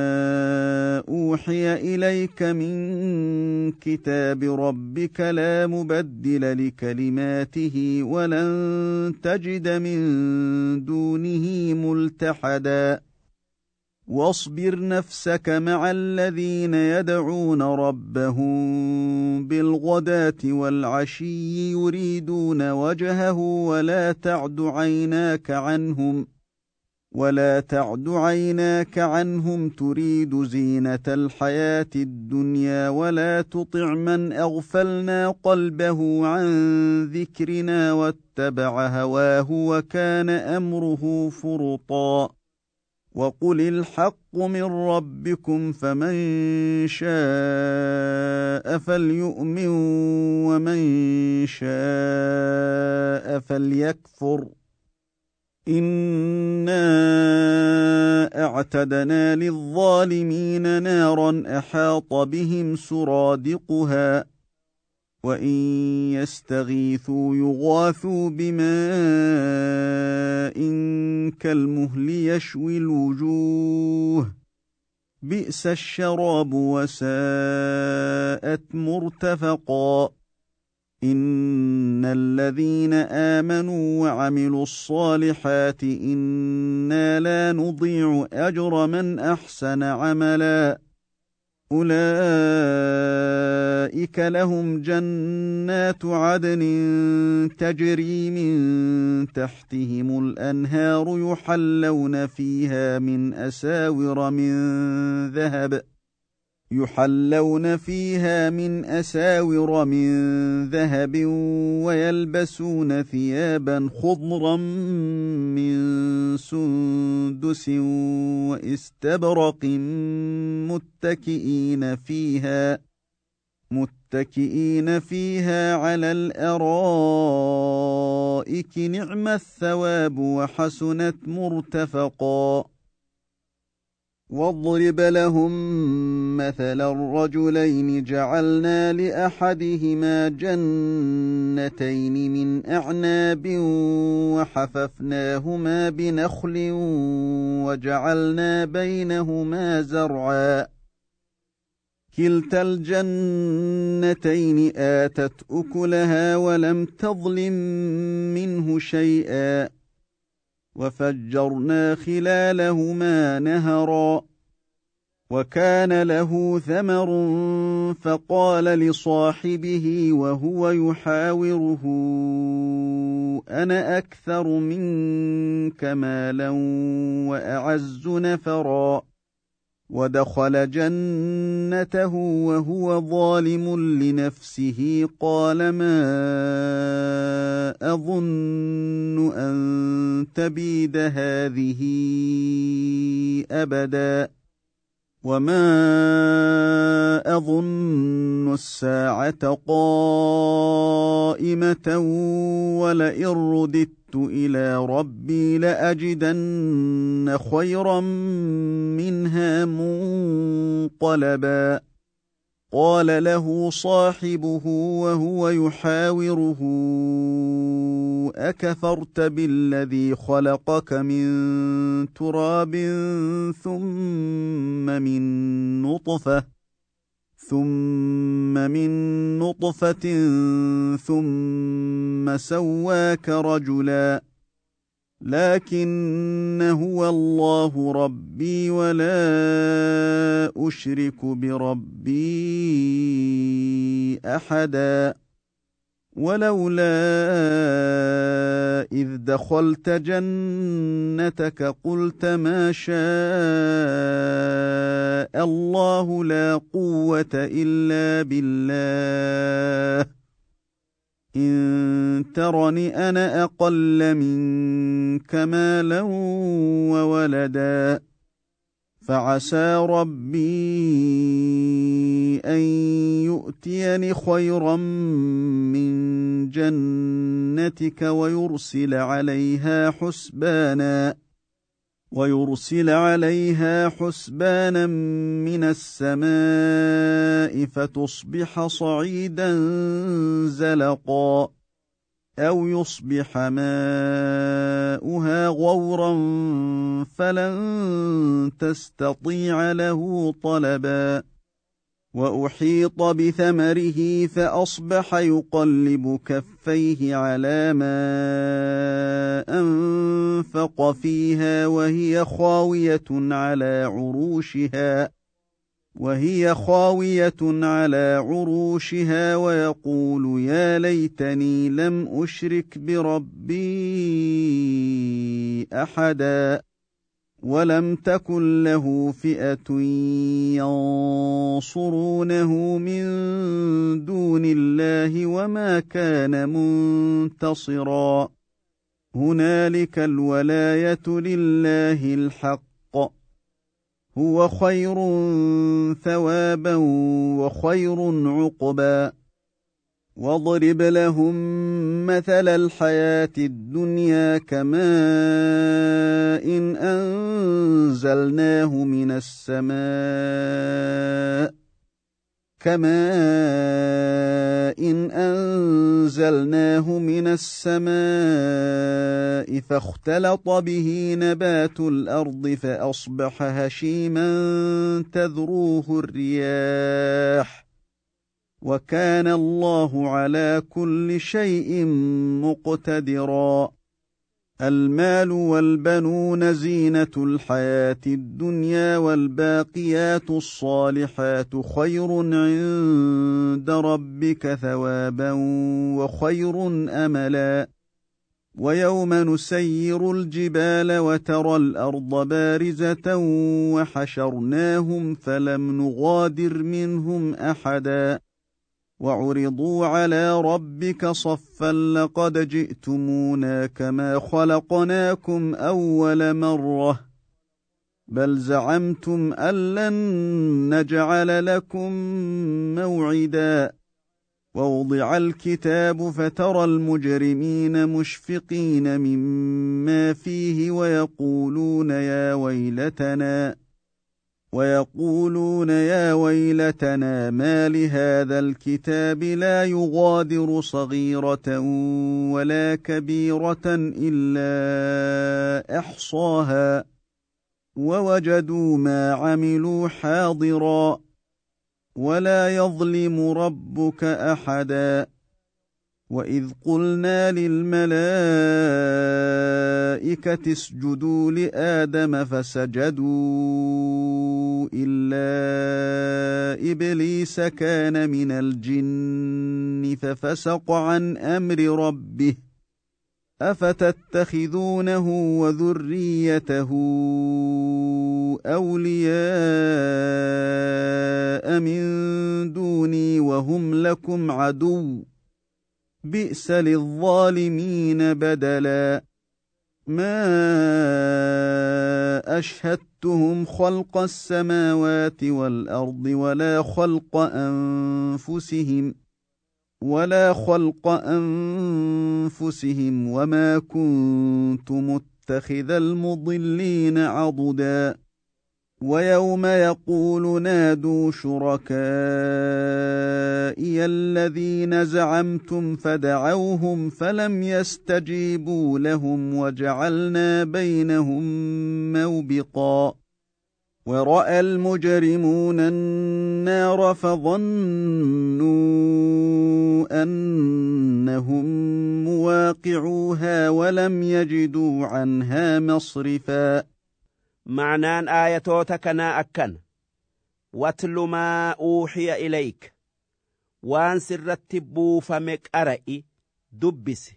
أوحي إليك من كتاب ربك لا مبدل لكلماته ولن تجد من دونه ملتحدا واصبر نفسك مع الذين يدعون ربهم بالغداة والعشي يريدون وجهه ولا تعد عيناك عنهم ولا تعد عيناك عنهم تريد زينة الحياة الدنيا ولا تطع من أغفلنا قلبه عن ذكرنا واتبع هواه وكان أمره فرطا وقل الحق من ربكم فمن شاء فليؤمن ومن شاء فليكفر إنا أعتدنا للظالمين نارا أحاط بهم سرادقها وإن يستغيثوا يغاثوا بماء كالمهل يشوي الوجوه بئس الشراب وساءت مرتفقا إن الذين آمنوا وعملوا الصالحات إنا لا نضيع أجر من أحسن عملا أولئك لهم جنات عدن تجري من تحتهم الأنهار يحلون فيها من أساور من ذهب يحلون فيها من أساور من ذهب ويلبسون ثيابا خضرا من سندس واستبرق متكئين فيها متكئين فيها على الأرائك نعم الثواب وحسنت مرتفقا واضرب لهم مثل الرجلين جعلنا لأحدهما جنتين من أعناب وحففناهما بنخل وجعلنا بينهما زرعا كلتا الجنتين آتت أكلها ولم تظلم منه شيئا وفجرنا خلالهما نهرا وكان له ثمر فقال لصاحبه وهو يحاوره أنا أكثر منك مالا وأعز نفرا ودخل جنته وهو ظالم لنفسه قال ما أظن أن تبيد هذه أبدا وما أظن الساعة قائمة ولئن رددت إلى ربي لأجدن خيرا منها منقلبا. قال له صاحبه وهو يحاوره: أكفرت بالذي خلقك من تراب ثم من نطفة ثم من نطفة ثم سواك رجلا لكن هو الله ربي ولا أشرك بربي أحدا. ولولا إذ دخلت جنتك قلت ما شاء الله لا قوة إلا بالله إن ترني أنا أقل منك مالا وولدا فعسى ربي أن يؤتيني خيرا من جنتك ويرسل عليها حسبانا ويرسل عليها حسبانا من السماء فتصبح صعيدا زلقا أو يصبح ماؤها غورا فلن تستطيع له طلبا. وأحيط بثمره فأصبح يقلب كفيه على ما أنفق فيها وهي خاوية على عروشها وهي خاوية على عروشها ويقول يا ليتني لم أشرك بربي أحدا. ولم تكن له فئة ينصرونه من دون الله وما كان منتصرا. هنالك الولاية لله الحق هو خير ثوابا وخير عقبا. واضرب لهم مثل الحياة الدنيا كماء إن أنزلناه من السماء كماء إن أنزلناه من السماء فاختلط به نبات الأرض فأصبح هشيما تذروه الرياح وكان الله على كل شيء مقتدرا. المال والبنون زينة الحياة الدنيا والباقيات الصالحات خير عند ربك ثوابا وخير أملا. ويوم نسير الجبال وترى الأرض بارزة وحشرناهم فلم نغادر منهم أحدا وعرضوا على ربك صفا لقد جئتمونا كما خلقناكم أول مرة بل زعمتم أن لن نجعل لكم موعدا. ووضع الكتاب فترى المجرمين مشفقين مما فيه ويقولون يا ويلتنا ويقولون يا ويلتنا ما لهذا الكتاب لا يغادر صغيرة ولا كبيرة إلا أحصاها ووجدوا ما عملوا حاضرا ولا يظلم ربك أحدا. وإذ قلنا للملائكة اسجدوا لآدم فسجدوا إلا إبليس كان من الجن ففسق عن أمر ربه أفتتخذونه وذريته أولياء من دوني وهم لكم عدو بئس للظالمين بدلا. ما أشهدتهم خلق السماوات والأرض ولا خلق أنفسهم ولا خلق أنفسهم وما كنت متخذ المضلين عضدا ويوم يقول نادوا شركائي الذين زعمتم فدعوهم فلم يستجيبوا لهم وجعلنا بينهم موبقا ورأى المجرمون النار فظنوا أنهم مواقعوها ولم يجدوا عنها مصرفا معنان آياتوتا كنا أكن واتل ما أوحي إليك وان سرتبو فمك أرئي دبس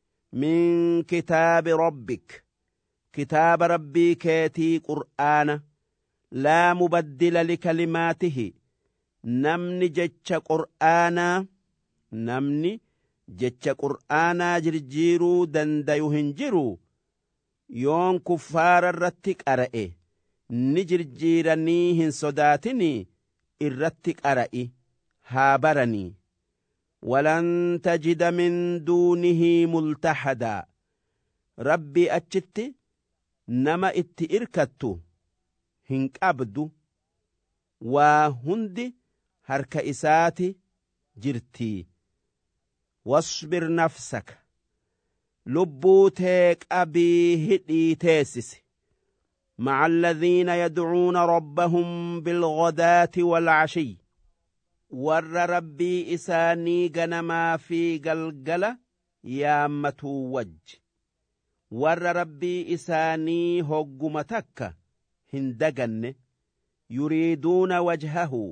من كتاب ربك كتاب ربي كيتي قرآن لا مبدل لكلماته نمني جتش قرآنا نمني جتش قرآنا جرجيرو دنديو هنجرو yoon kuffaara irratti qara'e ni jirjiiranii hin sodaatinii irratti qara'i haa baranii walan tajida min duunihi multahadaa rabbii achitti nama itti irkattu hin qabdu waa hundi harka isaati jirtii wasbir nafsaka lubbuu tee qabii hidhii teessisi مع الذين يدعون ربهم بالغداة والعشي ور ربي إساني غنما في قلقلة يامة وج ور ربي إساني هقمتك هندقن يريدون وجهه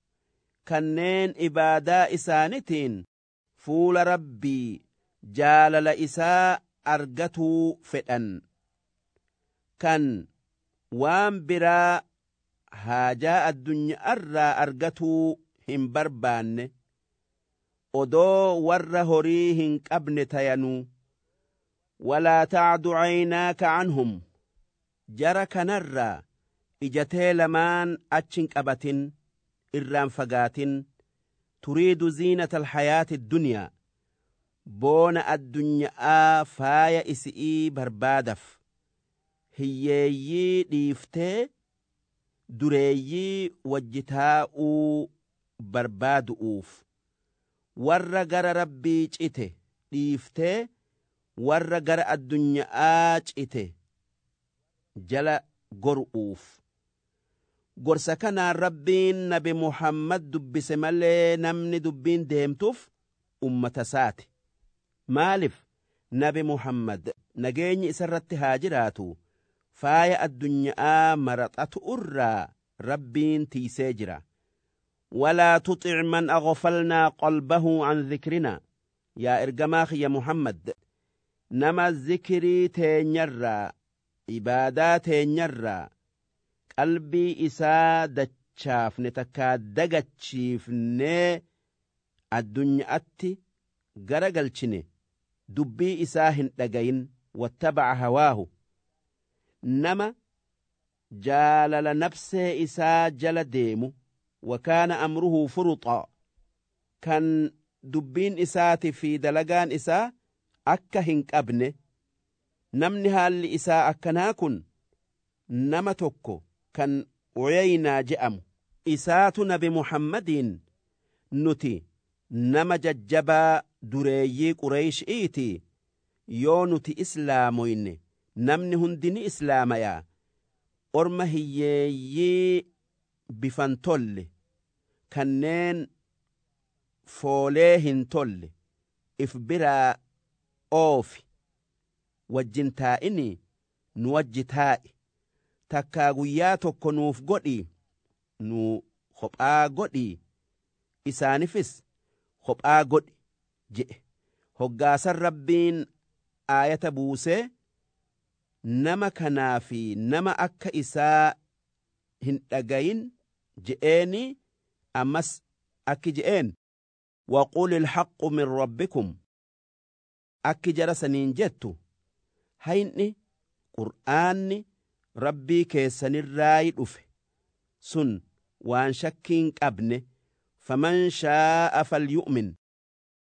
كنين إبادا إسانتين فول ربي جالل إساء أرقتو فئن كان وان برا هاجاء الدنيا أرى أرقتو هم بربان أدو ور هريهن كابن تينو ولا تعد عيناك عنهم جرك نرى إجتي لمان أتشنك أبتن إرام فقاتن تريد زينة الحياة الدنيا بون الدنيا فايا إسئي بربادف هيي ديفتي دريي وجتاؤ برباد أوف ورقر ربي جئته ديفتي ورقر الدنيا جئته جل قرؤوف قرسكنا ربين نبي محمد دبس ملي نمني دبين ديمتوف أمة ساتي مالف نبي محمد نجيني سرت هاجراتو فايا الدنيا مرطت أرى ربين تيساجرا ولا تطع من أغفلنا قلبه عن ذكرنا يا إرجماخ يا محمد نما الذكري تنيرا عبادات تنيرا قلبي إسا دتشاف نتكا دقتشيف ني الدنيا أتي غرقلشني دبي إساهن دقين واتبع هواه نما جالل نفسه إسا جل ديمو وكان أمره فرطا كان دبين إساتي في دلقان إسا أكا هنك أبنه نمنها اللي إسا أكناكن نما توكو كان عيينا جأم إسات نبي محمد نتي نما ججبا دريي قريش إيتي يونتي إسلاموين نمني هندني إسلاميا أرمى هيي بفانتول كنين فوليهن تول إفبرا أوفي وجنتائني نوجتائي تكاغوياتو كنوف قدي نو خبآ قدي إسانفس خبآ قدي جئ هقاسر ربين آية بوسي نما كنافي نما أكا إساء هندقين جئيني أمس أكي جئين وقول الحق من ربكم أكي جرسنين جتو هيني قرآني ربي كيسن الرايد أفه سن وان شكين أبني فمن شاء فليؤمن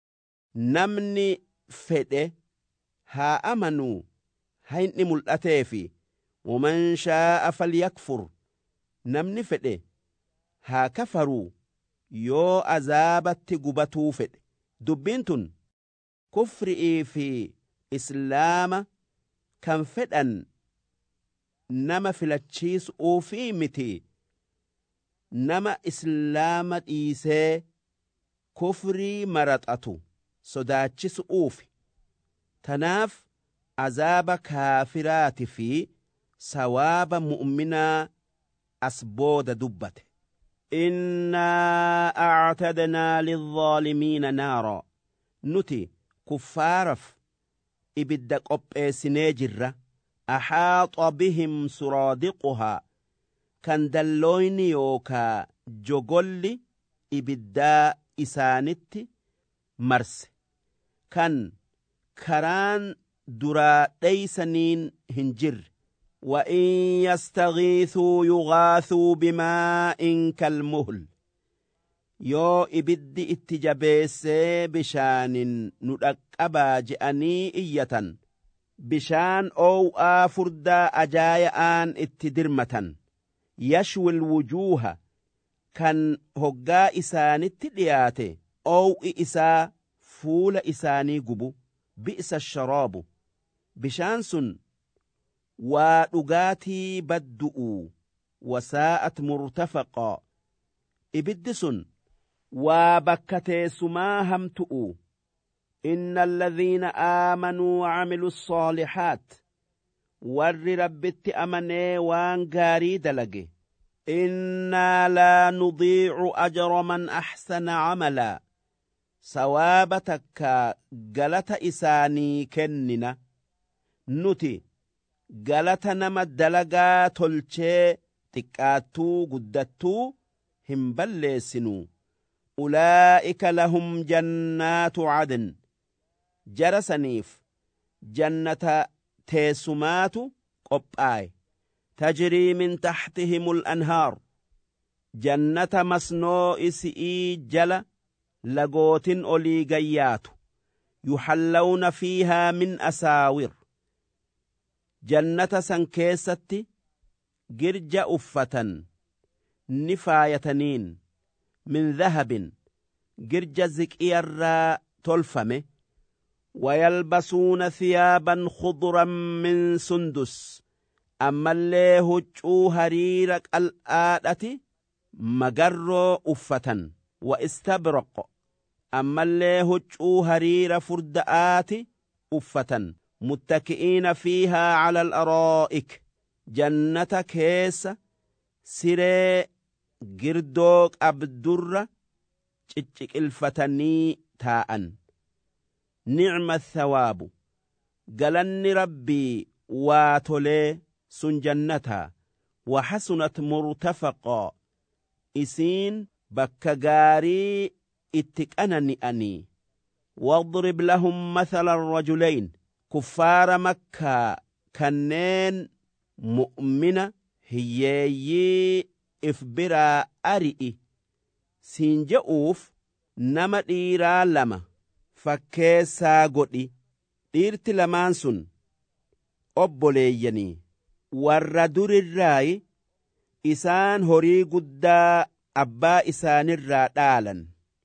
namni fedhe haa amanuu haa inni mul'ateefi waman shaa'a falyakfur namni fedhe haa kafaruu yoo azaabatti gubatuu fedhe. Dubbiin tun kufri'ii fi islaama kan fedhan nama filachiisuufii miti. Nama islaama dhiisee kufrii maraxatu sodaachisuufi. Tanaaf azaaba kaafiraati fi sawaaba mu'minaa as booda dubbate. Innaa a'tadnaa lidhaalimiina naara. Nuti kuffaaraf ibidda qopheessinee jirra. Axaaxa bihim suraadiquhaa. Kan dallooyni yookaa jogolli ibiddaa isaanitti marse. Kan karaan duraa dheeysaniin hin jirre. وَإِن يَسْتَغِيثُوا يُغَاثُوا بِمَاءٍ كَالْمُهْلِ. Yoo ibiddi itti jabeessee bishaanin nu dhaqqabaa je'anii iyyatan. Bishaan oow'aa furdaa ajaaya'aan itti dirmatan. Yashwil wujuuha. Kan hoggaa isaanitti dhiyaate oow'i isaa fuula isaanii gubu. Bi'sa sharaabu. Bishaan sun waa dhugaatii baddu'u. Wasaa'at murtafaqaa. Ibiddi sun waa bakka teessumaa hamtu'u. Inna alladhiina aamanuu wa'amiluu saalixaat. Warri rabbitti amanee waan gaarii dalage. Innaa laa nudiicu ajra man axsana camalaa. Sawaaba takka galata isaanii kennina. Nuti galata nama dalagaa tolchee xiqqaattuu guddattuu hin balleessinu. Ulaa'ika lahum jannaatu cadn. Jara saniif jannata teessumaatu qophaaye. Tajrii min taxtihimul anhaar. Jannata masnoo isi'ii jala lagootin olii gayyaatu. Yuxallawna fiihaa min asaawir. Jannata san keessatti girja uffatan ni faayataniin. Min dhahabin girja ziqiyarraa tolfame. ويلبسون ثيابا خضرا من سندس. أما اللي هجو هريرك الآلة مقر أفتا. واستبرق. أما اللي هجو هرير فردآت أفتا. متكئين فيها على الأرائك. جنة كيس سري قردوك أبدر تشك الفتني تاءً. نعم الثواب. قالني ربي واتولي سن جنتها. وحسنت مرتفقا. إسين بكغاري اتكأنني أني. واضرب لهم مثل الرجلين. كفار مكة كنين مؤمنة هيي إفبرا أرئي. سينجؤوف نمديرا لما. Fakkeessaa godhi. Dhiirti lamaan sun obboleeyyanii warra durirraayi isaan horii guddaa abbaa isaanirraa dhaalan.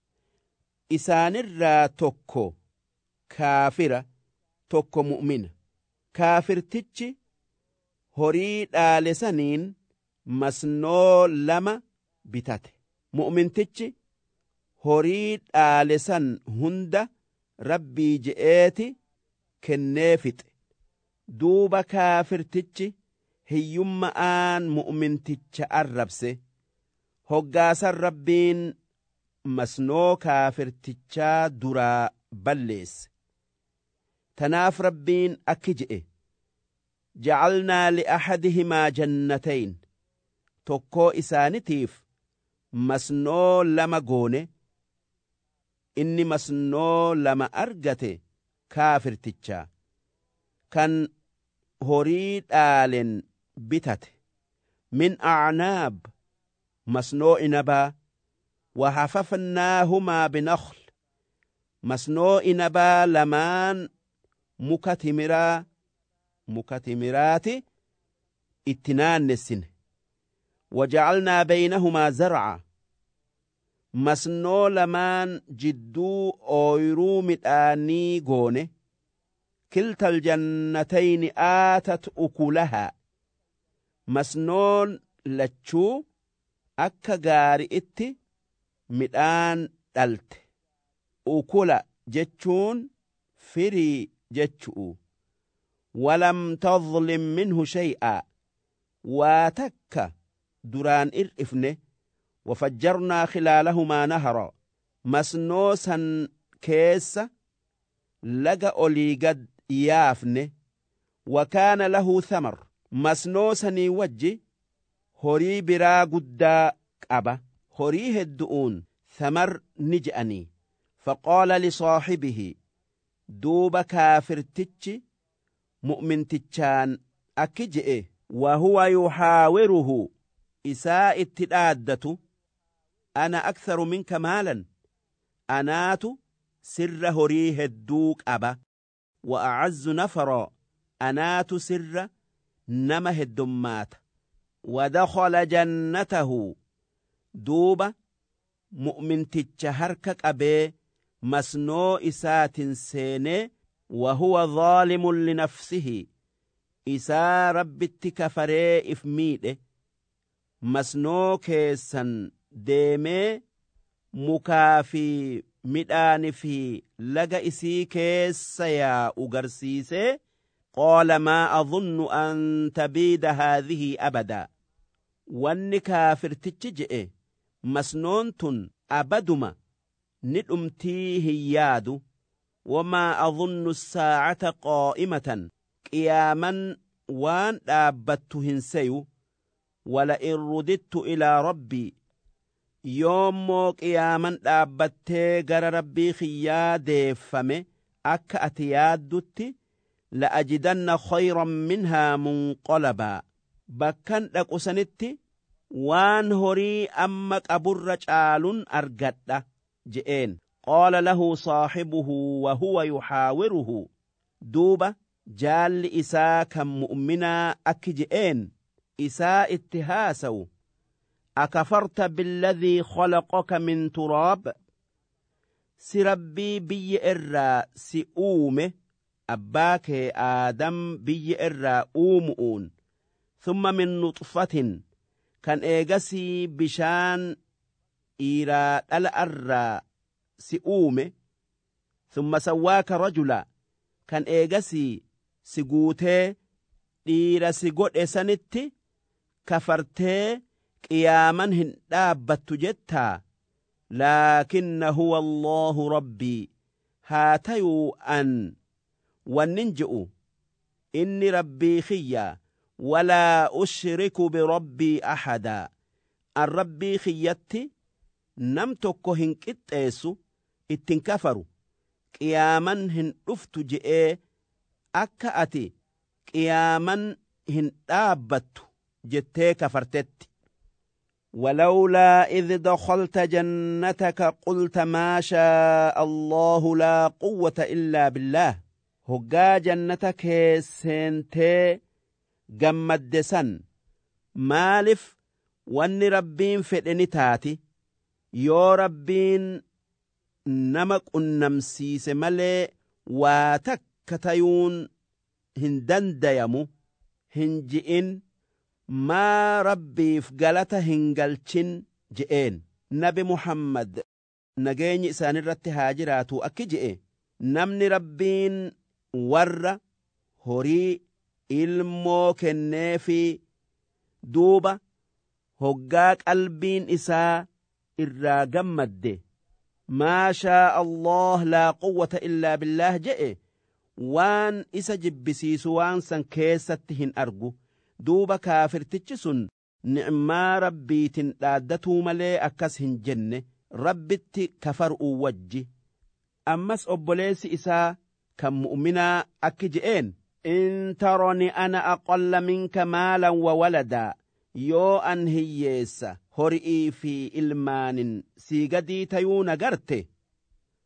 Isaanirraa tokko kaafira tokko mu'mina. Kaafirtichi horii dhaale saniin masnoo lama bitate. Mu'mintichi horii dhaale san hunda rabbii je'eeti kennee fixe. Duuba kaafirtichi hiyyumma'aan mu'minticha arrabse. Hoggaasan rabbiin masnoo kaafirtichaa duraa balleesse. Tanaaf rabbiin akki je'e. Jacalnaa li'axadihimaa jannatayn. Tokkoo isaanitiif masnoo lama goone. Inni masnoo lama argate kaafirtichaa. Kan horii dhaalen bitate. Min acnaab masnoo inabaa. Wahafafnaahumaa binakhl. masnoo inabaa lamaan muka timiraa muka timiraati itti naannessine waja'alnaa baynahumaa zar'a masnoo lamaan jidduu ooyruu midhaanii goone kilta aljannatayni aatat ukulahaa masnoon lachuu akka gaari'itti midhaan dhalte ukula jechuun firii jechu'u walam tadlim minhu shay'a waa takka duraan ir'ifne wafajjarnaa khilaalahumaa nahara masnoo san keessa laga olii gad yaafne wakaana lahu thamar masnoo sanii wajji horii biraa guddaa qaba horii heddu'uun thamar ni je'anii faqaala lisaahibihi duuba kaafirtichi mu'mintichaan akki je'e wahuwa yuhaawiruhu isaa itti dhaaddatu ana aktharu minka maalan anaatu sirra horii hedduu qaba wa a'azzu nafara anaatu sirra nama heddummaata ودخل جنته دوبا مؤمنتش هرك قبي مسنو إسات سيني وهو ظالم لنفسه إسا رب التكفري إفميده مسنو كيسا ديمي مكافي مدان في لغا إسي كيسا يا أغرسيسي قال ما أظن أن تبيد هذه أبدا wanni kaafirtichi je'e masnoontun abaduma ni dhumtii hin yaadu wamaa adunnu saacata qaa'imatan qiyaaman waan dhaabbattu hin seyu wala'in rudittu ilaa rabbii yoommoo qiyaaman dhaabbattee gara rabbii kiyyaa deeffame akka ati yaaddutti la'ajidanna khayran minhaa munqalabaa bakkan dhaqusanitti waan horii amma qaburra caalun argadha je'een qaala lahu saahibuhu wa huwa yuhaawiruhu duuba jaalli isaa kan mu'minaa akki je'een isaa itti haasawu akafarta billadhii khalaqaka min turaab si rabbii biyya irraa si uume abbaa kee aadam biyya irraa uumu'uun ثم من نطفة كان إيغسي بشان إيرا الأرى سئومه ثم سواك رجلا كان إيغسي سقوته إيرا سقوت إسانتي كفرته قياما هندابت جتا لكن هو الله ربي هاتيو أن وننجئ إني ربي خيّا ولا أشرك بربي أحدا الربي خيّتي نمتكو هنكت إيسو اتنكفروا قياما هن أفتو جئي أكا أتي قياما هن آبت جتي كفرتت ولولا إذ دخلت جنتك قلت ما شاء الله لا قوة إلا بالله هقا جنتك سنتي gammadde san maalif wanni rabbiin fedhe ni taati yoo rabbiin nama qunnamsiise malee waa takka tayuun hin dandayamu hin ji'in maa rabbiif galata hin galchin je'een nabi muhammad nageenyi isaanirratti haa jiraatu akki je'e namni rabbiin warra horii ilmoo kenneefi duuba hoggaa qalbiin isaa irraa gammadde maa shaa Allah laa quwwata illaa billaah je'e waan isa jibbisiisu waan san keessatti hin argu duuba kaafirtichi sun ni'maa rabbiitin dhaaddatuu malee akkas hin jenne rabbitti kafar'uu wajji ammas obboleessi isaa kan mu'minaa akki je'een إن ترني أنا أقل منك مالا وولدا يو أن هييس هرئي في إلمان سيقدي تيون قرته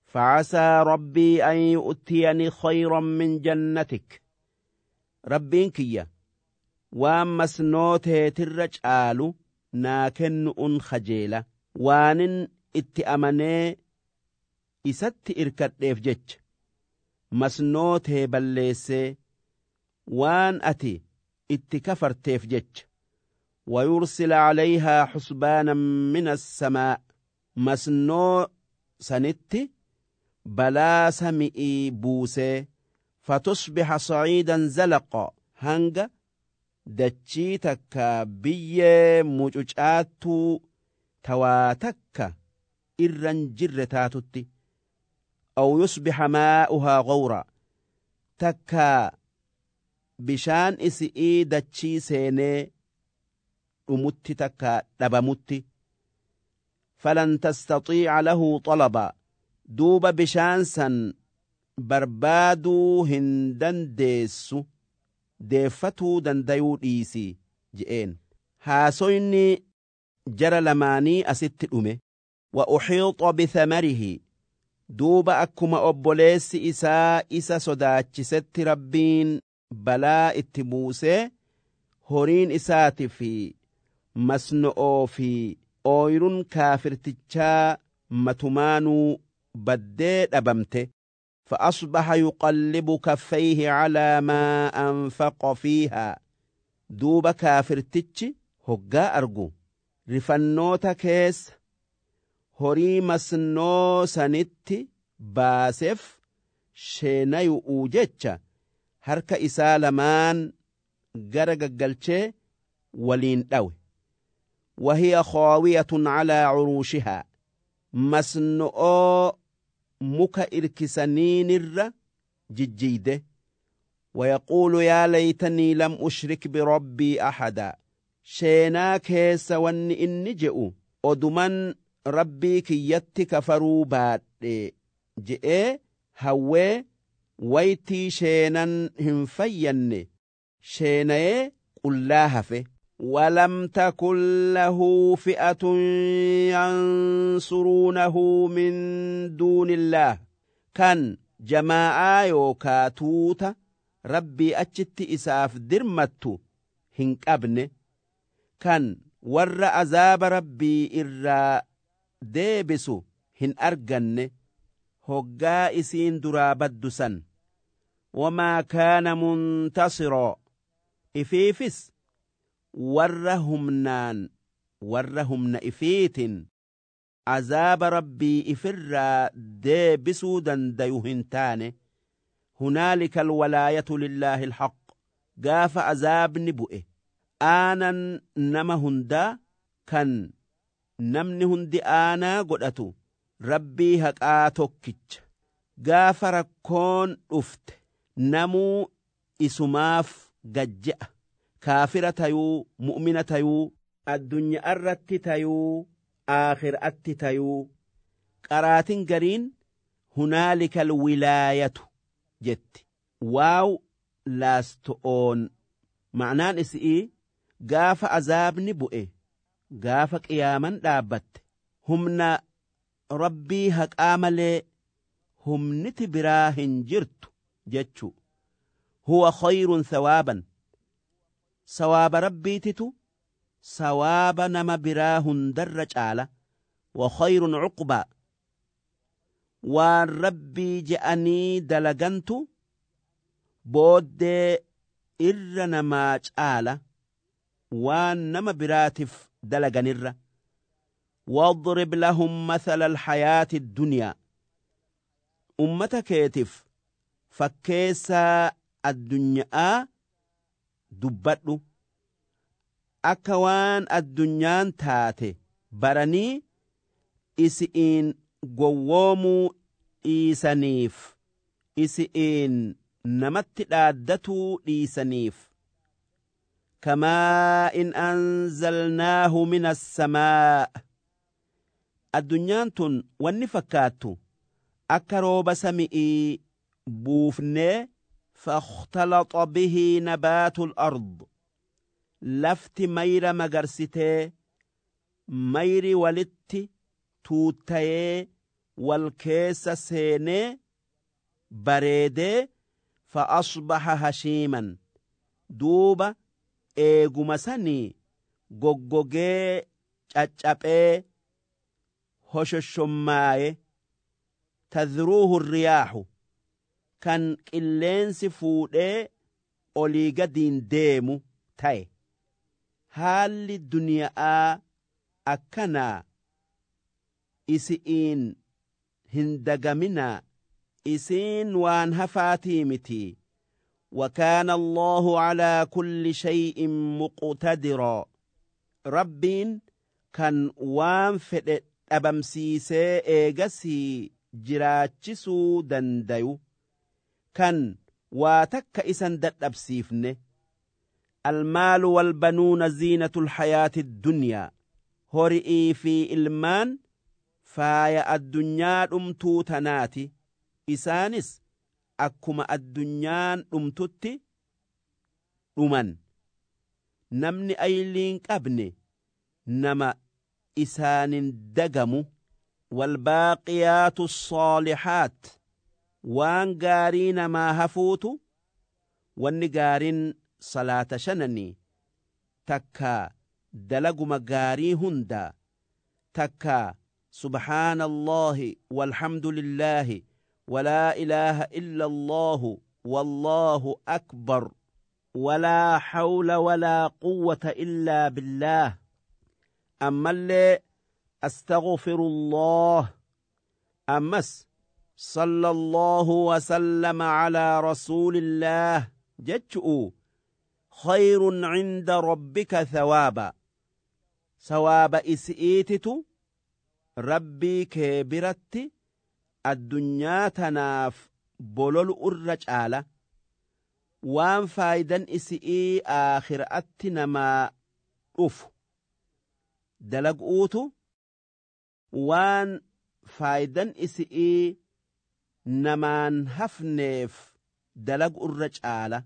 فعسى ربي أن يؤتيني خيرا من جنتك ربين كيا ومسنوته ترج آلو ناكن أن خجيلة وانن اتأمني إسات إركت ديفجج مسنوته بلسي وان أتي اتكفر تيفجج ويرسل عليها حسبانا من السماء مسنو سنتي بلا سمئي بوسي فتصبح صعيدا زلقا هنگا دچيتك بي مجوجاتو تواتك إرن جرتاتتي أو يصبح ماؤها غورا تكا بشان إسئي دچي سيني أمتي تكا دبمتي فلن تستطيع له طلبا دوب بشانسا بربادو هندن ديسو ديفتو دنديو ديسي جئين هاسويني جرى لماني أست الأمي وأحيط بثمره دوب أكما أبوليس إسا إسا صداتش ست ربين بلا اتبوسي هورين إساتي في مسنؤو في أويرون كافرتجا متمانو بديت أبمته فأصبح يقلب كفيه على ما أنفق فيها دوب كافرتج هقا أرجو رفنوتا كيس هوري مسنو سنتي باسف شينيو أوجتش هرك إسالمان غرق قلتش ولين دوي وهي خاوية على عروشها مسنو مك إركسنين الر ججيده ويقول يا ليتني لم أشرك بربي أحدا شيناك هيس وان إني جئو أدمن ربي كيت كفروا بعد جئ هوي ويتي شينان هنفين شيناي قلاها فيه ولم تكن له فئة ينصرونه من دون الله كان جماعة يوكا توتا ربي أجت إساف درمتو هنك أبني كان ور عذاب ربي إرى ديبسو هن أرغن هقا إسين درابدسا وما كان منتصرا إفيفس ورهمنان ورهم نئفيت عذاب ربي إفرا ديبسو دنديوهنتان هنالك الولاية لله الحق قاف عذاب نبؤه آنا نمهندا كان نمنهند آنا قدأتو ربي هكاتوكيج قاف ركون أفت نمو إسماف قجأ كافرة تيو مؤمنة تيو الدنيا الرت تيو آخر أت تيو قرات قرين هنالك الولاية جت واو لاستؤون معنان اسئي قاف عذاب نبؤه قاف قياما دابت همنا ربي هك آملي هم نتبراهن جرت جتشو هو خير ثوابا ثواب ربي تتو ثواب نما براهن درج آله وخير عقبا والربي جأني دلغنتو بود إر نماج آله وانما براتف دلغنر واضرب لهم مثل الحياة الدنيا أمتك كيتف فكيسا الدنيا دبتو أكوان الدنيا تاتي براني إسئين قوامو إيسانيف إسئين نمت الآدتو إيسانيف كما إن أنزلناه من السماء الدنيا تن ونفكاتو أكروب سمئي بوفني فاختلط به نبات الأرض لفت مير مغرسته مير ولت توتيه wal keessa seenee bareedee fa'asbaha hashiiman duuba eeguma sanii goggogee caccaphee hoshoshomaaye tadruuhu riyaahu kan qilleensi fuudhee olii gadiin deemu ta'e haalli duniyaa akkanaa isi'iin hin dagaminaa isiin waan hafaatii miti وكان الله على كل شيء مقتدرا ربين كان وان فد أبمسيسي إيغسي جراچسو دنديو كان واتك إسان دت أبسيفن المال والبنون زينة الحياة الدنيا هورئي في إلمان فايا الدنيا أمتو تناتي إسانس akkuma addunyaan dhumtutti dhuman namni ayliin qabne nama isaanin dagamu walbaaqiyaatu الصالحات waan gaarii namaa hafuutu wanni gaariin salaata shananii takka dalaguma gaarii hunda takka subhaanallahi walhamdulillahi ولا إله إلا الله والله أكبر ولا حول ولا قوة إلا بالله أما اللي أستغفر الله أمس صلى الله وسلم على رسول الله جتشؤ خير عند ربك ثوابا ثواب إسئيتت ربي كبرت addunyaa tanaaf bololu irra caala waan faayidan isi'ii aakhiraatti namaa dhufu dalag'uutu waan faayidan isi'ii namaan hafneef dalagu irra caala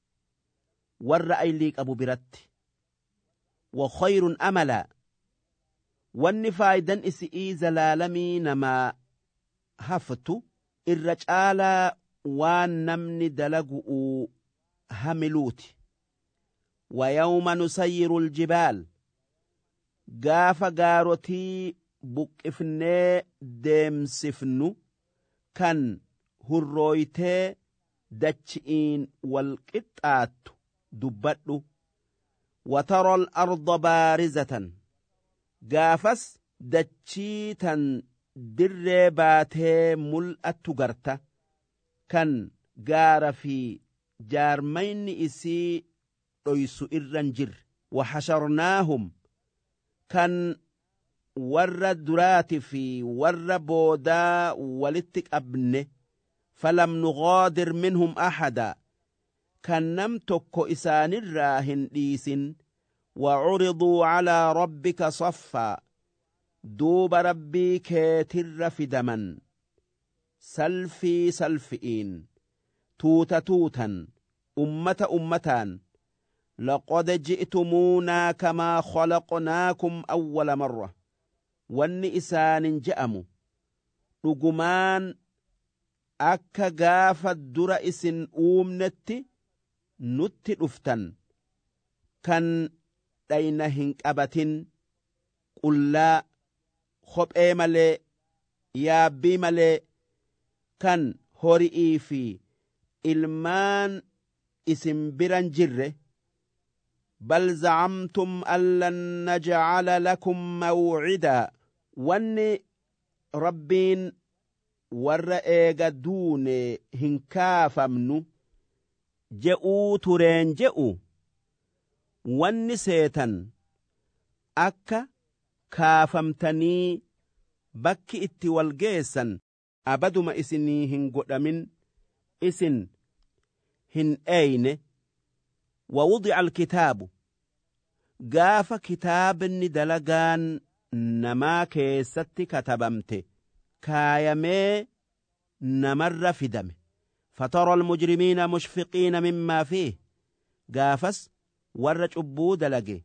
warra aylii qabu biratti wa khayrun amala wanni faayidan isi'ii zalaalamii namaa haftu irra caalaa waan namni dalagu'u hamiluuti wayawma nusayyiru aljibaal gaafa gaarotii buqqifnee deemsifnu kan hurrooytee dachi'iin wal qixxaattu dubbadhu watara al-arda baarizatan gaafas dachii tan dirree baatee mul'attu garta kan gaara fi jaarmayni isii dhoysu irran jirre wahasharnaahum kan warra duraati fi warra boodaa walitti qabne falam nugaadir minhum ahada kan nam tokko isaanirraa hin dhiisin وعرضوا على ربك صفا دوب ربي كيتر فدمن سلفي سلفئين توتا توتا أمة أمتان لقد جئتمونا كما خلقناكم أول مرة والنئسان جأموا رقمان أكا غافت درئس أومنت نت أفتن كان دينهن أبتن قل لا خبئي ملي يابي ملي كان هورئي في ilmaan isin biran jirre bal za'amtum allan naj'ala lakum maw'ida wanni rabbiin warra eega duune hin kaafamnu je'uu tureen je'u wanni seetan akka kaafamtanii bakki itti wal geessan abaduma isinii hin godhamin isin hin eyne ووضع الكتاب غاف كتاب ندلغان نما كيست كتبمت كايمي نمر فدم فترى المجرمين مشفقين مما فيه غافس ورج أبو دلغي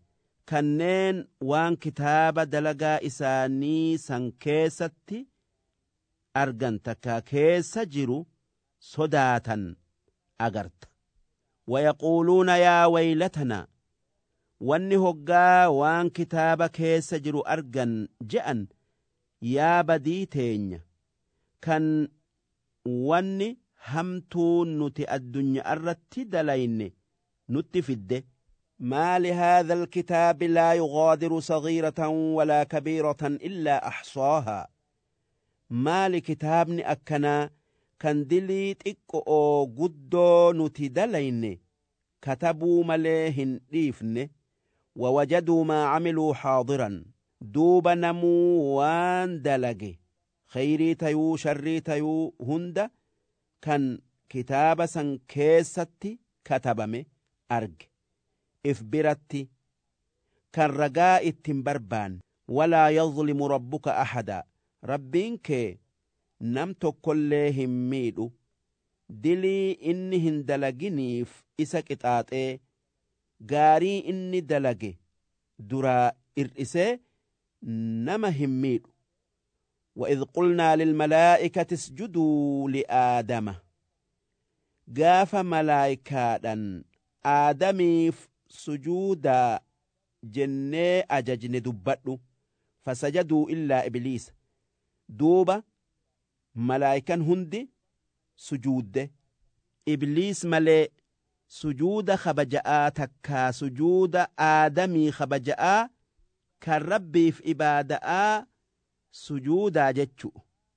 كنين وان كتاب دلغا إساني سنكيست argan takka keessa jiru sodaatan agarta. Wayaquuluuna yaa waylatanaa, wanni hoggaa waan kitaaba keessa jiru argan je'an yaa badii teenya kan wanni hamtuun nuti addunyaa irratti dalayne nutti fidde. ما لهذا الكتاب لا يغادر صغيرة ولا كبيرة إلا أحصاها. ما لكتابني أكنا كان دليت إكو قدو نتدلين كتبوا مليهن ريفن ووجدوا ما عملوا حاضرا دوب نمو وان دلقي خيري تيو شري تيو هند كان كتاب سن كيستي كتبمي أرج إفبرتي كان رجاء التنبربان ولا يظلم ربك أحدا. ربينك نمت كلهم ميدو دلي إنهن دلقنيف إسك إتاتي غاري إني دلقي درا إرئسي نمهم ميدو. وإذ قلنا للملائكة اسجدوا لآدم قاف ملائكادا آدميف سجودا جنة أججن دبتو فسجدوا إلا إبليس دوبا ملائكان هندي سجود إبليس ملي سجود خبجاء تكا سجود آدمي خبجاء كالربي في إباداء سجودا جتشو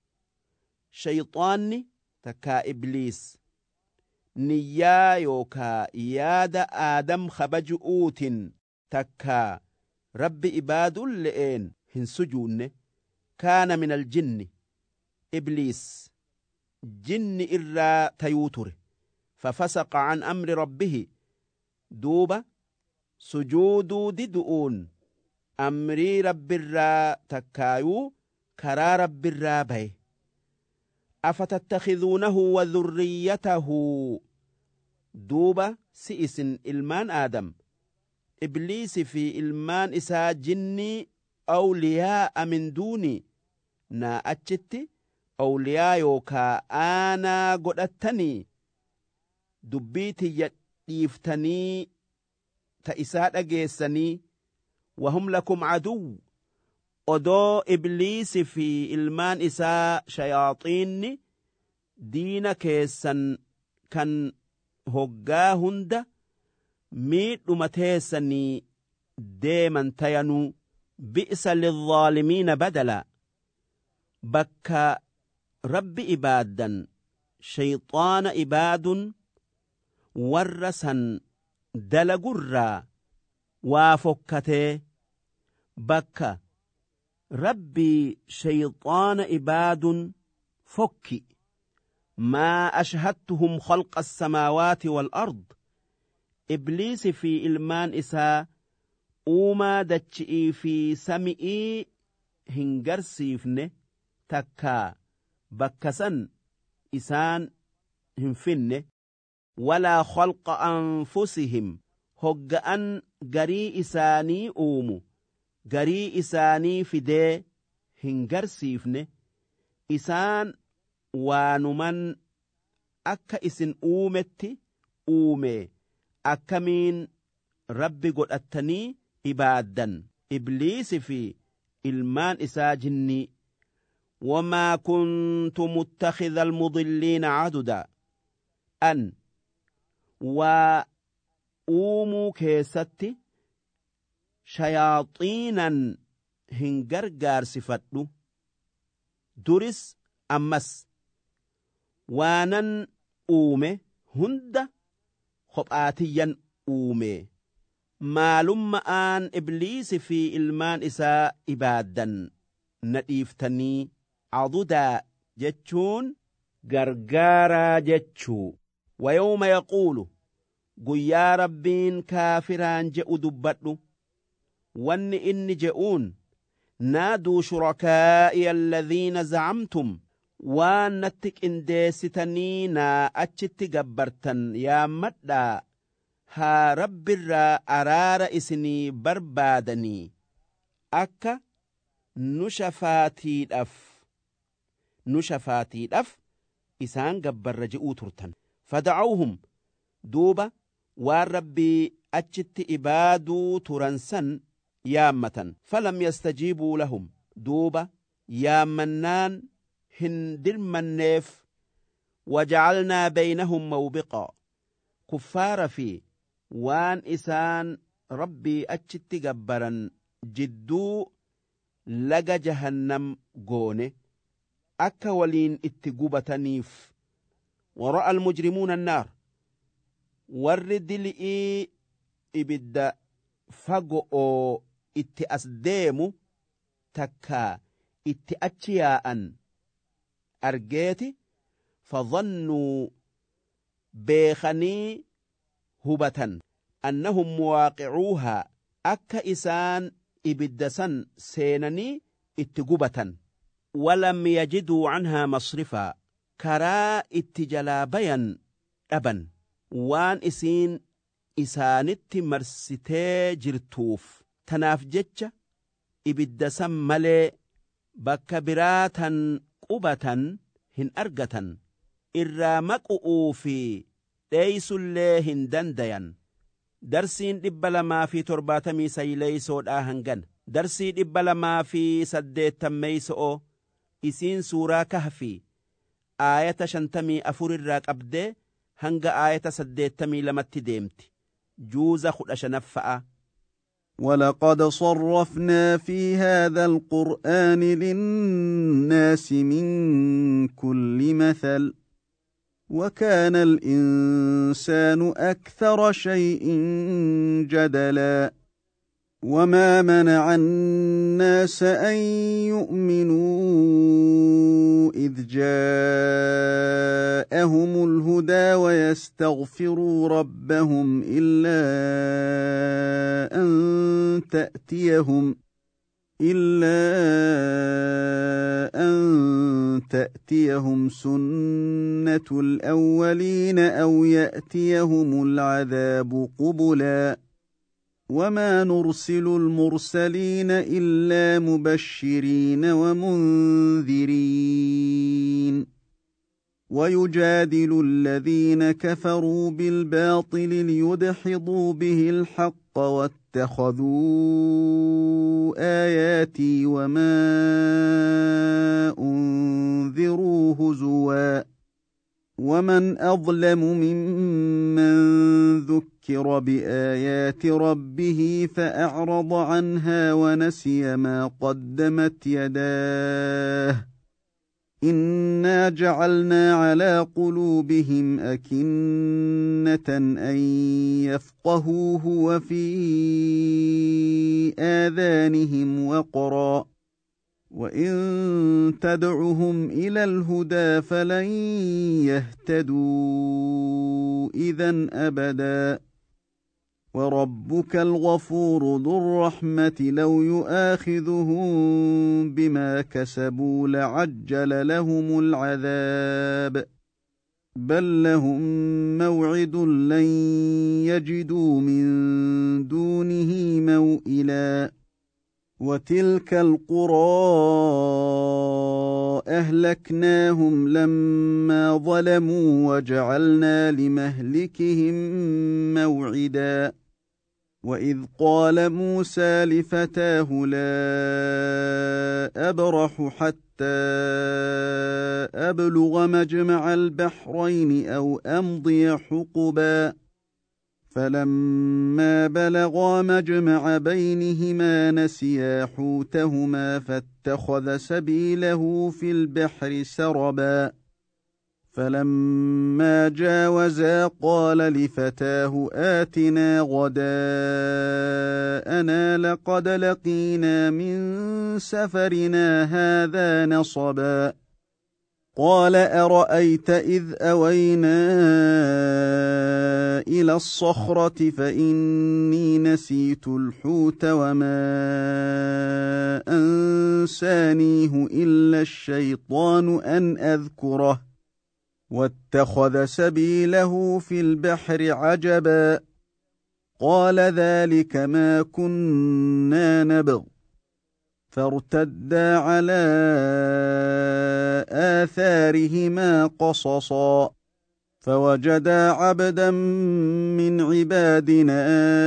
شيطاني تكا إبليس نيا يوكا يادا آدم خبجؤوت تكا رب إباد لئين هن سجون كان من الجن إبليس جن إرى تيوتر ففسق عن أمر ربه دوبا سجود ددؤون أمري رب الرا تكايو كرا رب الرا بي أفتتخذونه وذريته دوبا سئس إلمان آدم إبليس في إلمان إسا جني أولياء من دوني نا أجتي أولياء يوكا آنا قدتني دبيتي يفتني تأسات أجيسني وهم لكم عدو. أدو إبليس في إلمان إسا شياطين دين كيسن كان هقا هند ميت ومتيسني ديما تينو بئس للظالمين بدلا. بكا رب إبادا شيطان إباد ورسا دلقرا وافكته بكا ربي شيطان إباد فكي ما أشهدتهم خلق السماوات والأرض. إبليس في إلمان إسا أوما دتشئي في سمئي هنجرسيفن تكا بكسن إسان هنفن ولا خلق أنفسهم هجأن غري إساني أومو غري إساني فدي هنجرسيفن إسان وانمن أكا إسن أومتي أومي أكمين ربي قد أتني إبادا إبليس في إلمان إسا جني وما كنت متخذ المضلين عددا أن وأومو كيستي شياطينا هنجرجار صفتو درس أمس وانن أومي هند خبآتيا أومي معلوم آن إبليس في إلمان إساء إبادا نديفتني عضدا جتشون غرغارا جتشو ويوم يقول قيا ربين كافران جئوا دبتو وان إن جئون نادوا شركائي الذين زعمتم وان نتك انديستني نا أجت قبرتن يا مدى ها رب الرا أرار إسني بربادني أكا نشفاتي الأف نشفاتي أف إسان قبر رجئو ترتن فدعوهم دوبا والربي أجت إبادو ترنسن يامة فلم يستجيبوا لهم دوبا يامنان هندر منيف وجعلنا بينهم موبقا كفار في وان إسان ربي أجت قبرا جدو لغا جهنم قوني أكا ولين اتقوبتنيف ورأى المجرمون النار ورد لئي إبدا فقو اتأسديمو تكا اتأتياء أرجيتي فظنوا بيخني هبة أنهم مواقعوها أكا إسان إبدسن سينني اتقوبة ولم يجدوا عنها مصرفا كرا اتجلابيا أبا وان إسين إسانت مرستي جرتوف تناف جتش إبدسن ملي بكبراتا قبة هن أرقة إرا مقؤوا في ليس الله دنديا درسين دبلا ما في ترباتمي سيليسو آهنغن درسي دبلا ما في سديت تميسو إسين سورة كهفي آية شنتمي أفور الراك أبدي هنغ آية سديت تمي لمت ديمت جوز خدش نفأ ولقد صرفنا في هذا القرآن للناس من كل مثل وكان الإنسان أكثر شيء جدلا وما منع الناس أن يؤمنوا إذ جاءهم الهدى ويستغفروا ربهم إلا أن تأتيهم إلا أن تأتيهم سنة الأولين أو يأتيهم العذاب قبلا وما نرسل المرسلين إلا مبشرين ومنذرين ويجادل الذين كفروا بالباطل ليدحضوا به الحق واتخذوا آياتي وما أنذروا هزوا ومن أظلم ممن ذكر بآيات ربه فأعرض عنها ونسي ما قدمت يداه إنا جعلنا على قلوبهم أكنة أن يفقهوه وفي آذانهم وقرا وإن تدعهم إلى الهدى فلن يهتدوا إذن أبدا وربك الغفور ذو الرحمة لو يؤاخذهم بما كسبوا لعجل لهم العذاب بل لهم موعد لن يجدوا من دونه موئلا وتلك القرى أهلكناهم لما ظلموا وجعلنا لمهلكهم موعدا وإذ قال موسى لفتاه لا أبرح حتى أبلغ مجمع البحرين أو أمضي حقبا فلما بلغا مجمع بينهما نسيا حوتهما فاتخذ سبيله في البحر سربا فلما جاوزا قال لفتاه آتنا غداءنا لقد لقينا من سفرنا هذا نصبا قال أرأيت إذ أوينا إلى الصخرة فإني نسيت الحوت وما أنسانيه إلا الشيطان أن أذكره واتخذ سبيله في البحر عجبا قال ذلك ما كنا نبغ فارتدا على آثارهما قصصا فوجدا عبدا من عبادنا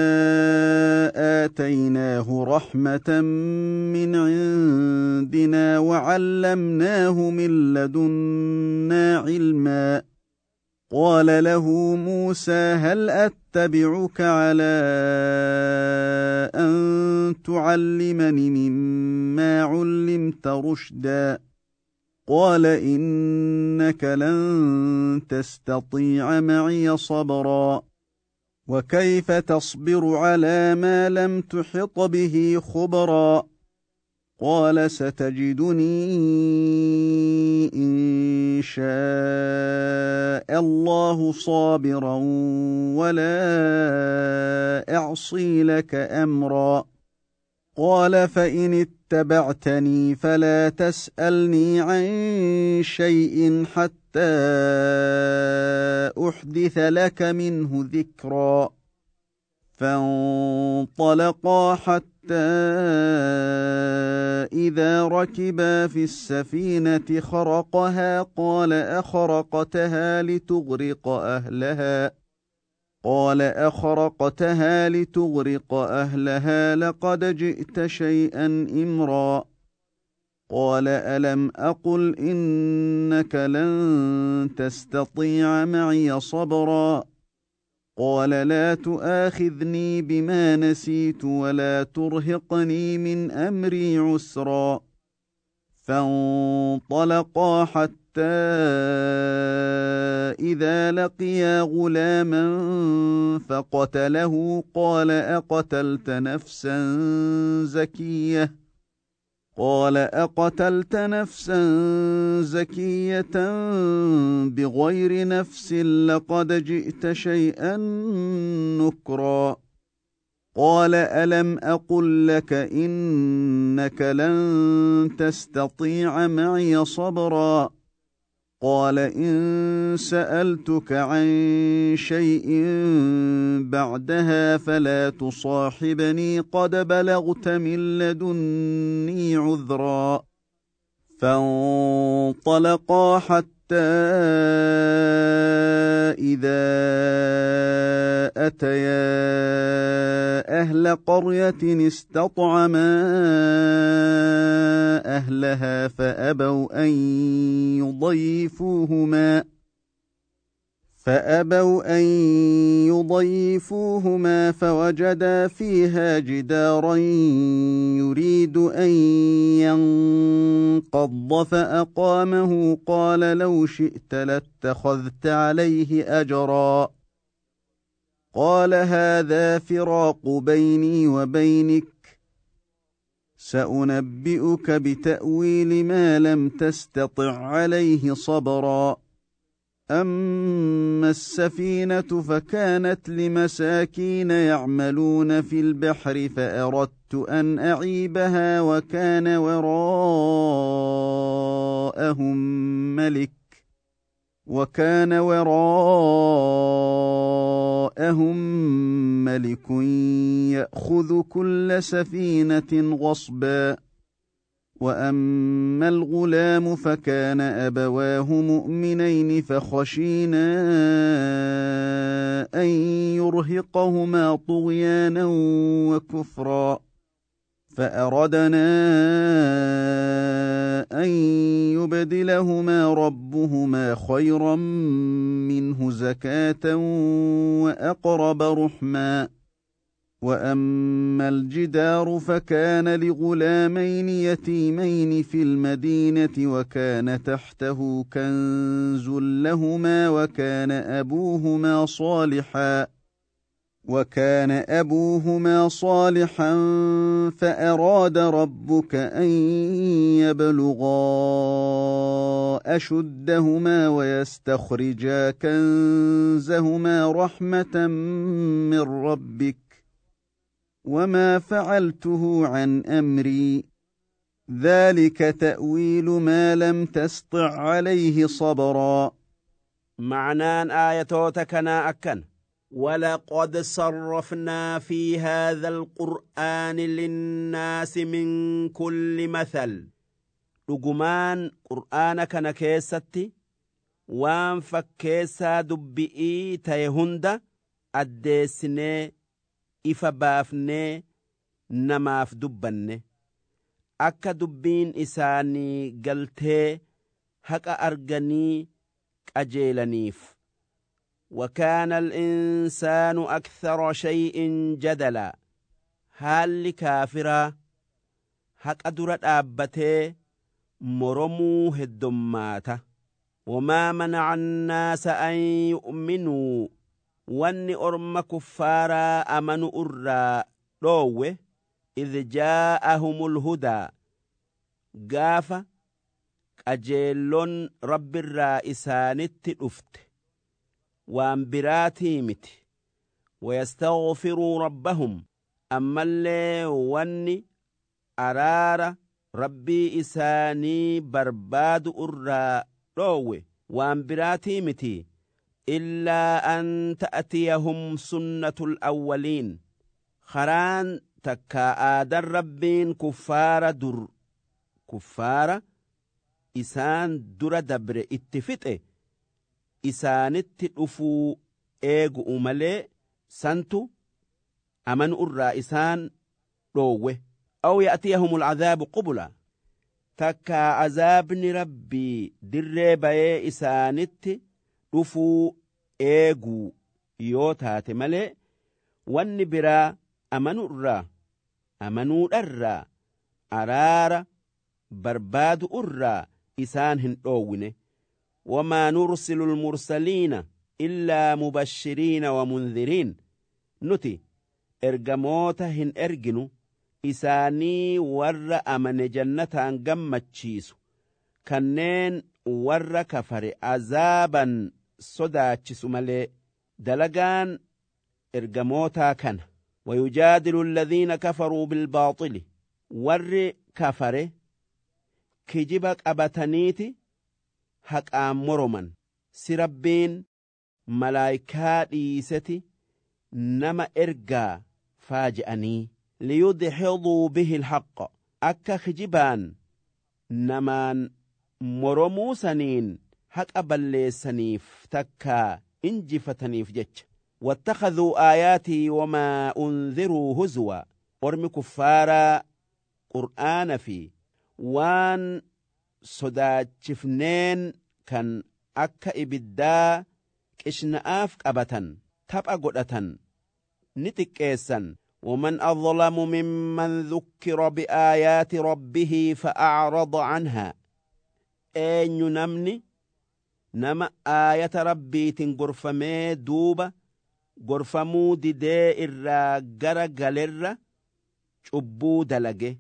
آتيناه رحمة من عندنا وعلمناه من لدنا علما قال له موسى هل أتبعك على أن تعلمني مما علمت رشدا قال إنك لن تستطيع معي صبرا وكيف تصبر على ما لم تحط به خبرا قال ستجدني إن شاء الله صابرا ولا أعصي لك أمرا قال فإن اتبعتني فلا تسألني عن شيء حتى أحدث لك منه ذكرا فانطلقا حتى إذا ركبا في السفينة خرقها قال أخرقتها لتغرق أهلها قال أخرقتها لتغرق أهلها لقد جئت شيئا إمرا قال ألم أقل إنك لن تستطيع معي صبرا قال لا تؤاخذني بما نسيت ولا ترهقني من أمري عسرا فانطلقا حتى إذا لقيا غلاما فقتله قال أقتلت نفسا زكية قال أقتلت نفسا زكية بغير نفس لقد جئت شيئا نكرا قال ألم أقل لك إنك لن تستطيع معي صبرا قال إن سألتك عن شيء بعدها فلا تصاحبني قد بلغت من لدني عذرا فانطلقا حتى إذا أتيا أهل قرية استطعما أهلها فأبوا أن يضيفوهما فأبوا أن يضيفوهما فوجدا فيها جدارا يريد أن ينقض فأقامه قال لو شئت لاتخذت عليه أجرا قال هذا فراق بيني وبينك سأنبئك بتأويل ما لم تستطع عليه صبرا أما السفينة فكانت لمساكين يعملون في البحر فأردت أن أعيبها وكان وراءهم ملك وكان وراءهم ملك يأخذ كل سفينة غصبا وأما الغلام فكان أبواه مؤمنين فخشينا أن يرهقهما طغيانا وكفرا فأردنا أن يبدلهما ربهما خيرا منه زكاة وأقرب رحما وأما الجدار فكان لغلامين يتيمين في المدينة وكان تحته كنز لهما وكان أبوهما صالحا وكان أبوهما صالحا فأراد ربك أن يبلغا أشدهما ويستخرجا كنزهما رحمة من ربك وما فعلته عن أمري ذلك تأويل ما لم تسطع عليه صبرا معنان آياتوتا كنا أكن ولقد صرفنا في هذا القرآن للناس من كل مثل رجمان قرآن كان كيستي وان فكيسا دبئي تيهند أدسني إفبافني نماف دبني أكا دبين إساني قلتي هكا أرغني أجيلنيف وكان الإنسان أكثر شيء جدلا هل كافرا هكا درت أبتي مرمو هدمات وما منع الناس أن يؤمنوا واني أرم كفارا أمنوا أرى روه إذ جاءهم الهدى قاف أجيلون رب الرائسان التلفت وانبراتي مت ويستغفروا ربهم أما اللي واني أرار ربي إساني برباد أرى روه وانبراتي متي إلا أن تأتيهم سنة الأولين خران تكا آدر ربين كفار در كفار إسان در دبر اتفتئ إسان التلفو إيغو أمالي سنتو أمن أرى إسان روه أو يأتيهم العذاب قبلا تكا عذابني ربي در بي إسانت رفو إيغو يوتات ملي واني برا أمنوا الرا أمنوا الرا أرارا برباد الرا إسانهن أوونه وما نرسل المرسلين إلا مبشرين ومنذرين نتي إرقموتهن إرقنو إساني ور أمن جنتان قمتشيسو كنين ور كفر عذابا صداتشسو ملي دلقان إرقموتا كان ويجادل الذين كفروا بالباطل ور كفر كجبك أبتنيتي حق آمرمن سربين ملايكات إيستي نما إرقا فاجأني ليدحضوا به الحق أكا خجبان نمان مرمو سنين حق أبلي سنيف تكا انجفتنيف جج واتخذوا آياتي وما أنذروا هزوا ورم كفارا قرآن في وان صدات شفنين كان أكا إبدا كشنآف أبتا تبقى قدتا نتك إيسا ومن أظلم ممن ذكر بآيات ربه فأعرض عنها أين ينمني نما آية ربي تنقرفمي دوبة قرفمو دي إرى قرقل شبو دلقه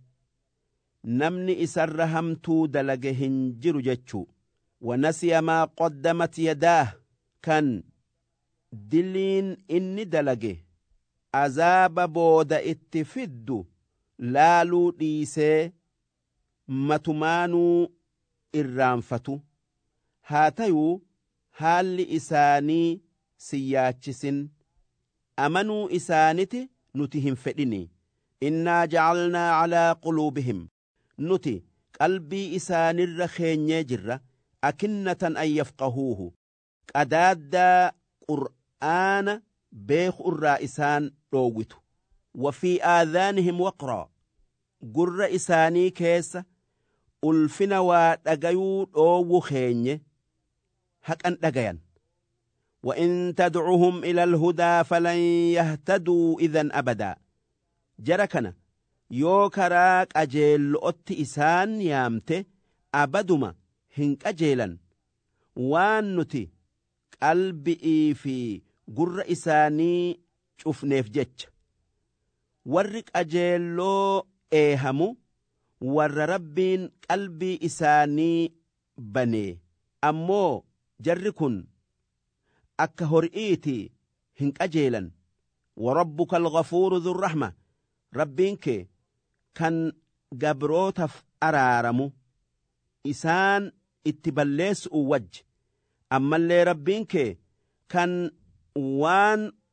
نمني إسر همتو دلقه هنجر جتشو ونسي ما قدمت يداه كان دلين إني دلقه عذاب بود اتفدو لالو ديسي متمانو إرانفتو هاتيو هال إساني سياتشسن أمنو إسانتي نتهم فدني إنا جعلنا على قلوبهم نتي قلبي إسان الرخين يجر أكنة أن يفقهوه قداد قرآن بيخ الرائسان روغتو وفي آذانهم وقرا قر إساني كيس ألفنا ودقيو روغو خيني هك أن دقيان وإن تدعوهم إلى الهدى فلن يهتدوا إذن أبدا جركنا يوكراك أجيل أت إسان يامته أبدما هنك أجيلا وان نتي قلبي في قر إساني شوفنيف جتش ورق أجيلو إيهمو ور ربين قلبي إساني بني أمو جركن أكا هرئيتي هنك أجيلا وربك الغفور ذو الرحمة ربينك كان قبروتف أرارمو إسان اتبليس ووج أما اللي ربينك كان وان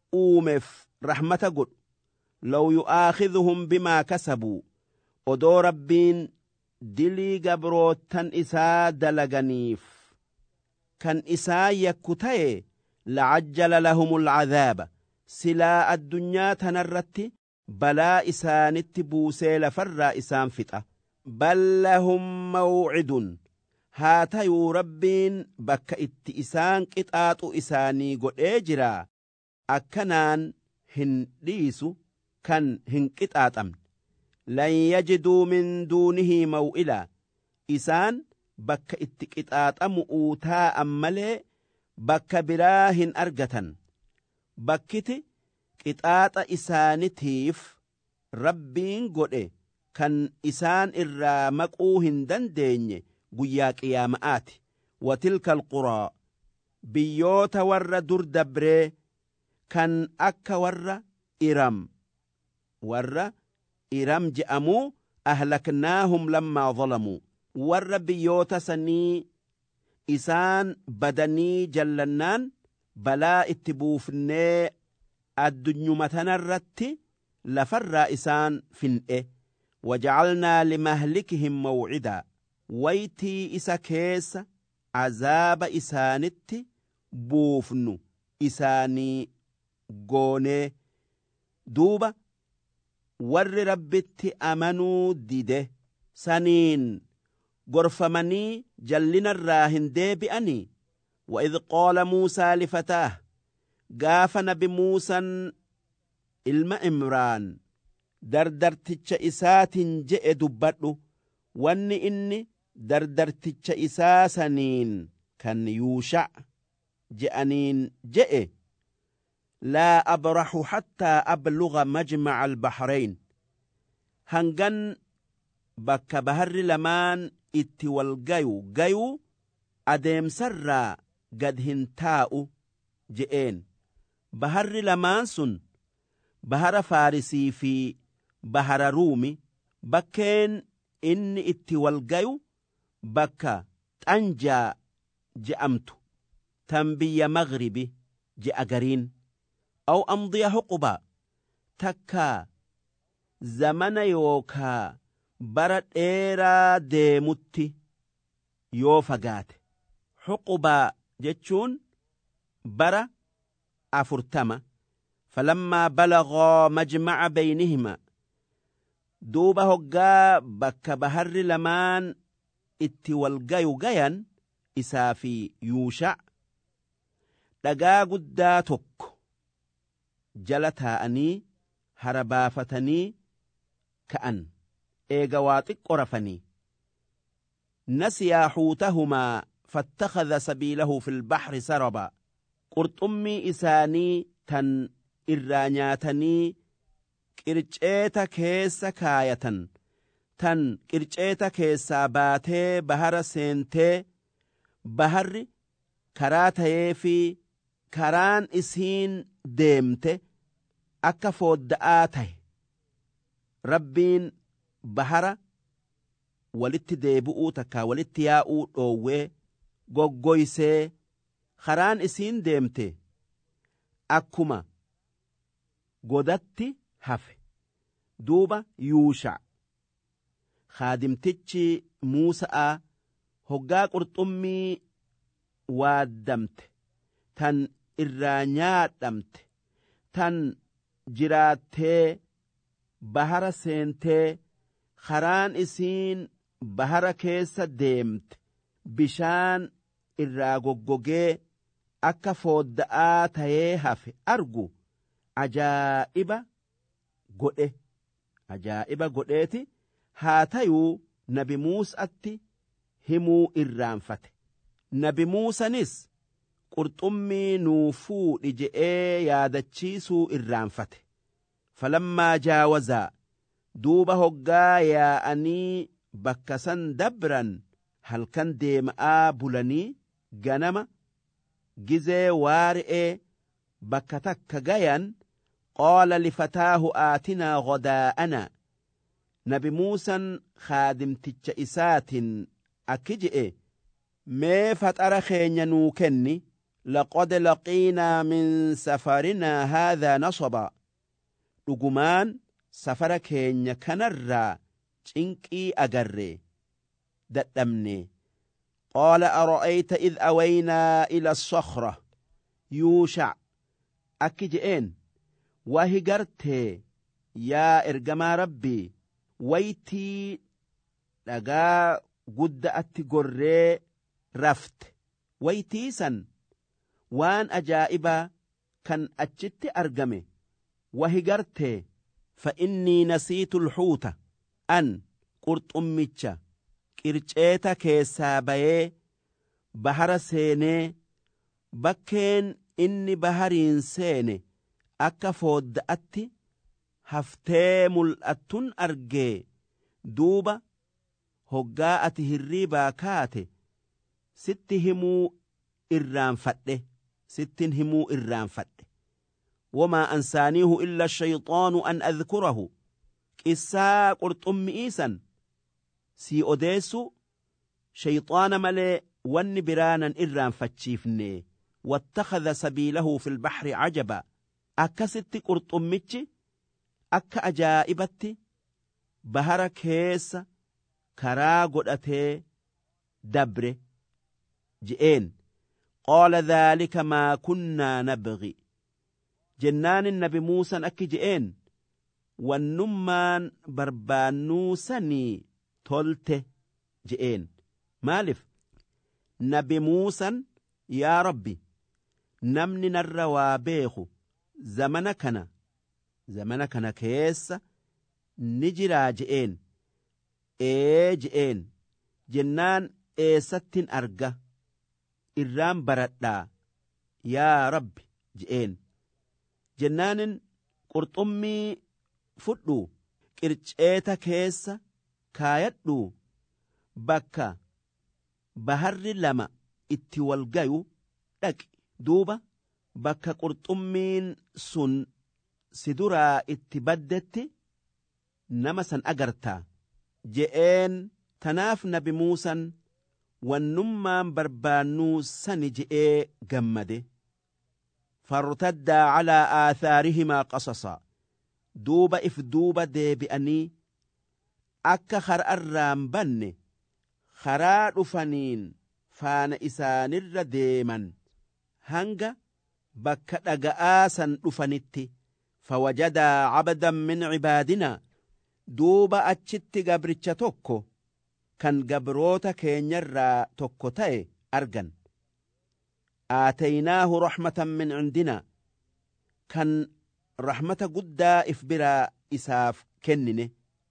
uumeef rahmata godhu law yu'aakhidhuhum bimaa kasabuu odoo rabbiin dilii gabrootan isaa dalaganiif kan isaa yakku ta'e la'ajjala lahumul cadhaaba silaa addunyaa tanarratti balaa isaanitti buusee lafarraa isaan fixa bal lahum mawcidun haa tayuu rabbiin bakka itti isaan qixaaxu isaanii godhee jiraa akkanaan hin dhiisu kan hin qixaaxamne lan yajiduu min duunihi maw'ila isaan bakka itti qixaaxamu'uu taa'an malee bakka biraa hin argatan bakkiti qixaaxa isaanitiif rabbiin godhe kan isaan irraa maquu hin dandeenye guyyaa qiyaama'aati watilka alquraa biyyoota warra dur dabree kan akka warra iram warra iram je'amuu ahlaknaahum lammaa zalamuu warra biyyoota sanii isaan badanii jallannaan balaa itti buufnee addunyuma tanarratti lafarraa isaan fin'e waja'alnaa limahlikihim mawcidaa waytii isa keessa azaaba isaanitti buufnu isaanii goonee duuba warri rabbitti amanuu dide saniin gorfamanii jallinarraa hin deebi'anii وإذ قال موسى لفتاه قاف نبي موسى ilma imraan dardarticha isaatiin je'e dubbadhu wanni inni dardarticha isaa saniin kan yuusha' je'aniin je'e laa abraxu hattaa abluga majmaca albahrayn hangan bakka baharri lamaan itti wal gayu gayuu adeemsarraa gad hin taa'u je'een baharri lamaan sun bahara faarisii fi bahara ruumi bakkeen inni itti wal gayu bakka xanjaa je'amtu tan biyya maghribi je'a gariin aw amdiya huquba takkaa zamana yookaa bara dheeraa deemutti yoo fagaate huqubaa jechuun bara afurtama falammaa balaghaa majmaca baynihima duuba hoggaa bakka baharri lamaan itti wal gayu gayan isaa fi yuusha' dhagaa guddaa tokko jala taa'anii hara baafatanii ka'an eega waa xiqqo rafanii nasiyaa xuutahumaa فاتخذ سبيله في البحر سربا قرطمي إساني تن إرانياتني كرچيتا كيسا كايتا تن كرچيتا كيسا باتي بحر سينتي بحر كراتي في كران إسين ديمتي أكا فودآتي ربين بحر ولت ديبؤو تكا ولت ياؤو أوه goggoysee karaan isiin deemte akkuma godatti hafe duuba yuusha' khaadimtichi muusa'a hoggaa qurxummii waaddamte tan irraa nyaadhamte tan jiraattee bahara seentee karaan isiin bahara keessa deemte bishaan irraa goggogee akka foodda'aa tayee hafe argu ajaa'iba godhe ajaa'iba godheeti haa tayuu nabi muusatti himuu irraanfate nabi muusanis qurxummii nuu fuudhi je'ee yaadachiisuu irraanfate falammaa jaawazaa duuba hoggaa yaa'anii bakka san dabran halkan deema'aa bulanii ganama gizee waari'ee bakka takka gayan qaala lifataahu aatinaa gadaa'ana nabi muusan khaadimticha isaatin akki je'e mee faxara keenya nuu kenni لقد لقينا من سفرنا هذا نصبا لقمان سفرك كينيا كنرا چنكي أغري دتمني قال أرأيت إذ أوينا إلى الصخرة يوشع أكجئين وهي قرته يا إرقما ربي ويتي لقا قد أتقري رفت ويتي سن وان أجائبا كان أجت أرقمي وهي قرته فإني نسيت الحوت أن قرط أميتش قرچيتا كيسا بايه بحر سيني بكين إني بحرين سيني أكا فود أتي هفتي ملأتن أرجي دوبا هقا أتهري باكاتي ستهمو إرام فته ستهمو إرام فته وما أنسانيه إلا الشيطان أن أذكره إسا قرط أم إيسا سي أوديسو شيطان ملي ون برانا إرام فتشيفني واتخذ سبيله في البحر عجبا أكا ست قرط أمتي أكا أجائبتي بهر كيس كرا قدأتي دبر جئين قال ذلك ما كنا نبغي جنان النبي موسى أكي جئين والنمان بربانو سني تلته جئين مالف نبي موسى يا ربي نمني نرى بيخو زمنكنا زمنكنا كيس نجرا جئين ايه جئين جنان ايه ستين أرقى إرام بردا يا ربي جئين جنان قرطمي فدو قرچيتا كيس كايدو بكا بحر لما itti wal gayu dhaqi duuba bakka qurxummiin sun si duraa itti baddetti nama san agartaa je'een tanaaf nabi muusan wannummaan barbaannuu sani je'ee gammade fartaddaa calaa aathaarihimaa qasasa duuba if duuba deebi'anii akka har'arraan banne karaa dhufaniin faana isaanirra deeman hanga bakka dhaga'aa san dhufanitti fawajadaa cabdan min cibaadinaa duuba achitti gabricha tokko kan gabroota keenyarraa tokko ta'e argan aataynaahu raxmatan min cindinaa kan raxmata guddaa if biraa isaaf kennine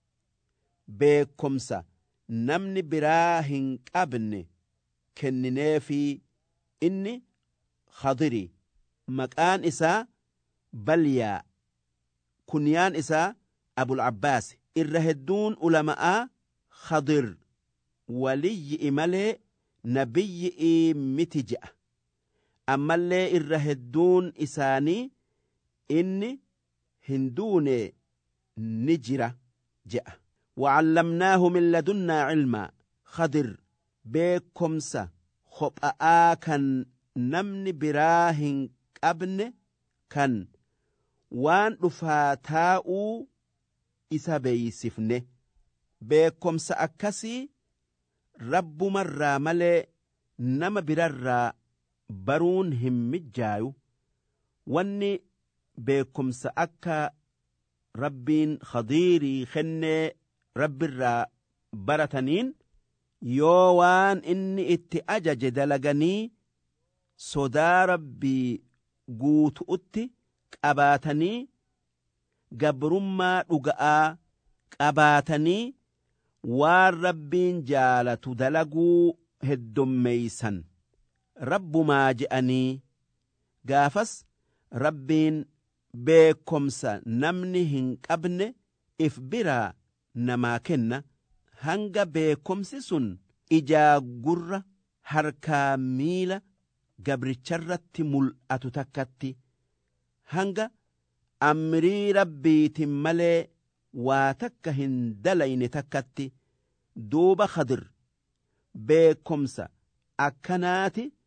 beekomsa namni biraa hin qabne kennineefi inni khadiri maqaan isaa balyaa kunyaan isaa abul abbaas irra hedduun ulama'aa khadir waliyyi malee nabiyyi miti je'a ammallee irra hedduun isaanii inni hinduune ni jira je'a وعلمناه من لدنا علما خضر beekomsa hopha'aa kan namni biraa hin qabne kan waan dhufaa taa'uu isa beeysifne beekomsa akkasii rabbumarraa malee nama birarraa baruun hin mijjaayu wanni beekomsa akka rabbiin khadiirii kennee rabbirraa barataniin yoo waan inni itti ajaje dalaganii sodaa rabbii guutu'utti qabaatanii gabrummaa dhuga'aa qabaatanii waan rabbiin jaalatu dalaguu heddommeeysan rabbumaa je'anii gaafas rabbiin beekomsa namni hin qabne if biraa namaa kenna hanga beekomsi sun ijaa gurra harkaa miila gabricharratti mul'atu takkatti hanga amrii rabbiitin malee waa takka hin dalayne takkatti duuba khadir beekomsa akkanaati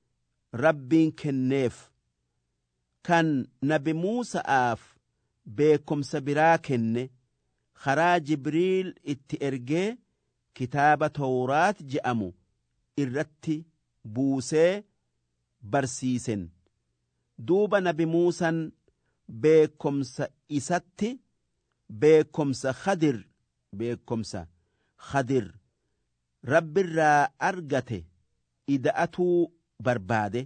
rabbiin kenneef kan nabi Muusa'aaf beekumsa biraa kenne karaa Jibriil itti ergee kitaaba Tawraat je'amu irratti buusee barsiisen. Duuba nabi Muusan beekumsa isatti beekumsa Khadir beekumsa Khadir rabbirraa argate ida'atuu barbaade.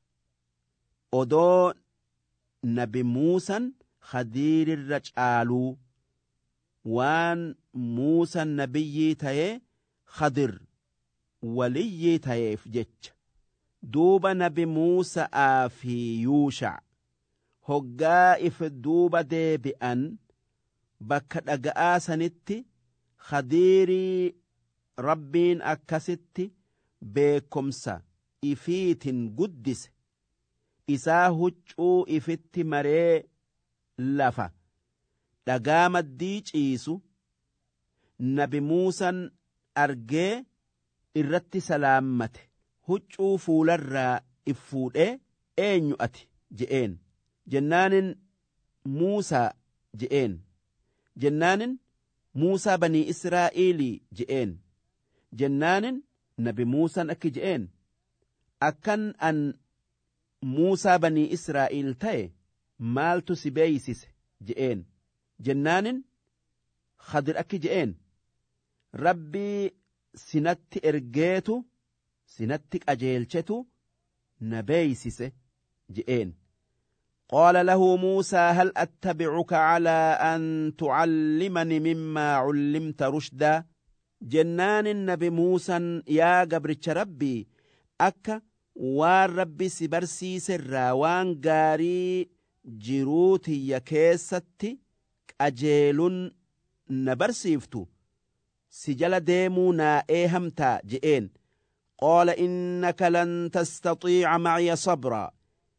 Odoo nabi Muusan Khadirirra caaluu waan Muusan nabiyyii ta'ee Khadir waliyyii ta'eef jecha. Duuba nabi Muusa'aa fi Yuushac hoggaa if duuba deebi'an bakka dhaga'aa sanitti Khadiirii rabbiin akkasitti beekumsa ifiitin guddise. Isaa huccuu ifitti maree lafa dhagaa maddii ciisu nabi Muusan argee irratti salaammate. Huccuu fuularraa if fuudhee eenyu ati je'een. Jennaanin Muusaa je'een. Jennaanin Muusaa banii Israa'iilii je'een. Jennaanin nabi Muusaan akki je'een. Akkan an Muusaa banii Israa'iil ta'e maaltu si beeysise je'een. Jennaanin Khadir akki je'een. Rabbii sinatti ergeetu sinatti qajeelchetu na beeysise je'een. Qaala lahu Muusaa hal attabicuka calaa an tucallimani mimmaa cullimta rushdaa. Jennaanin nabi Muusan yaa gabricha rabbii akka waan rabbi si barsiiserraa waan gaarii jiruu tiyya keessatti qajeelun na barsiiftu si jala deemuu naa eehamtaa je'een. قال إنك لن تستطيع معي صبرا.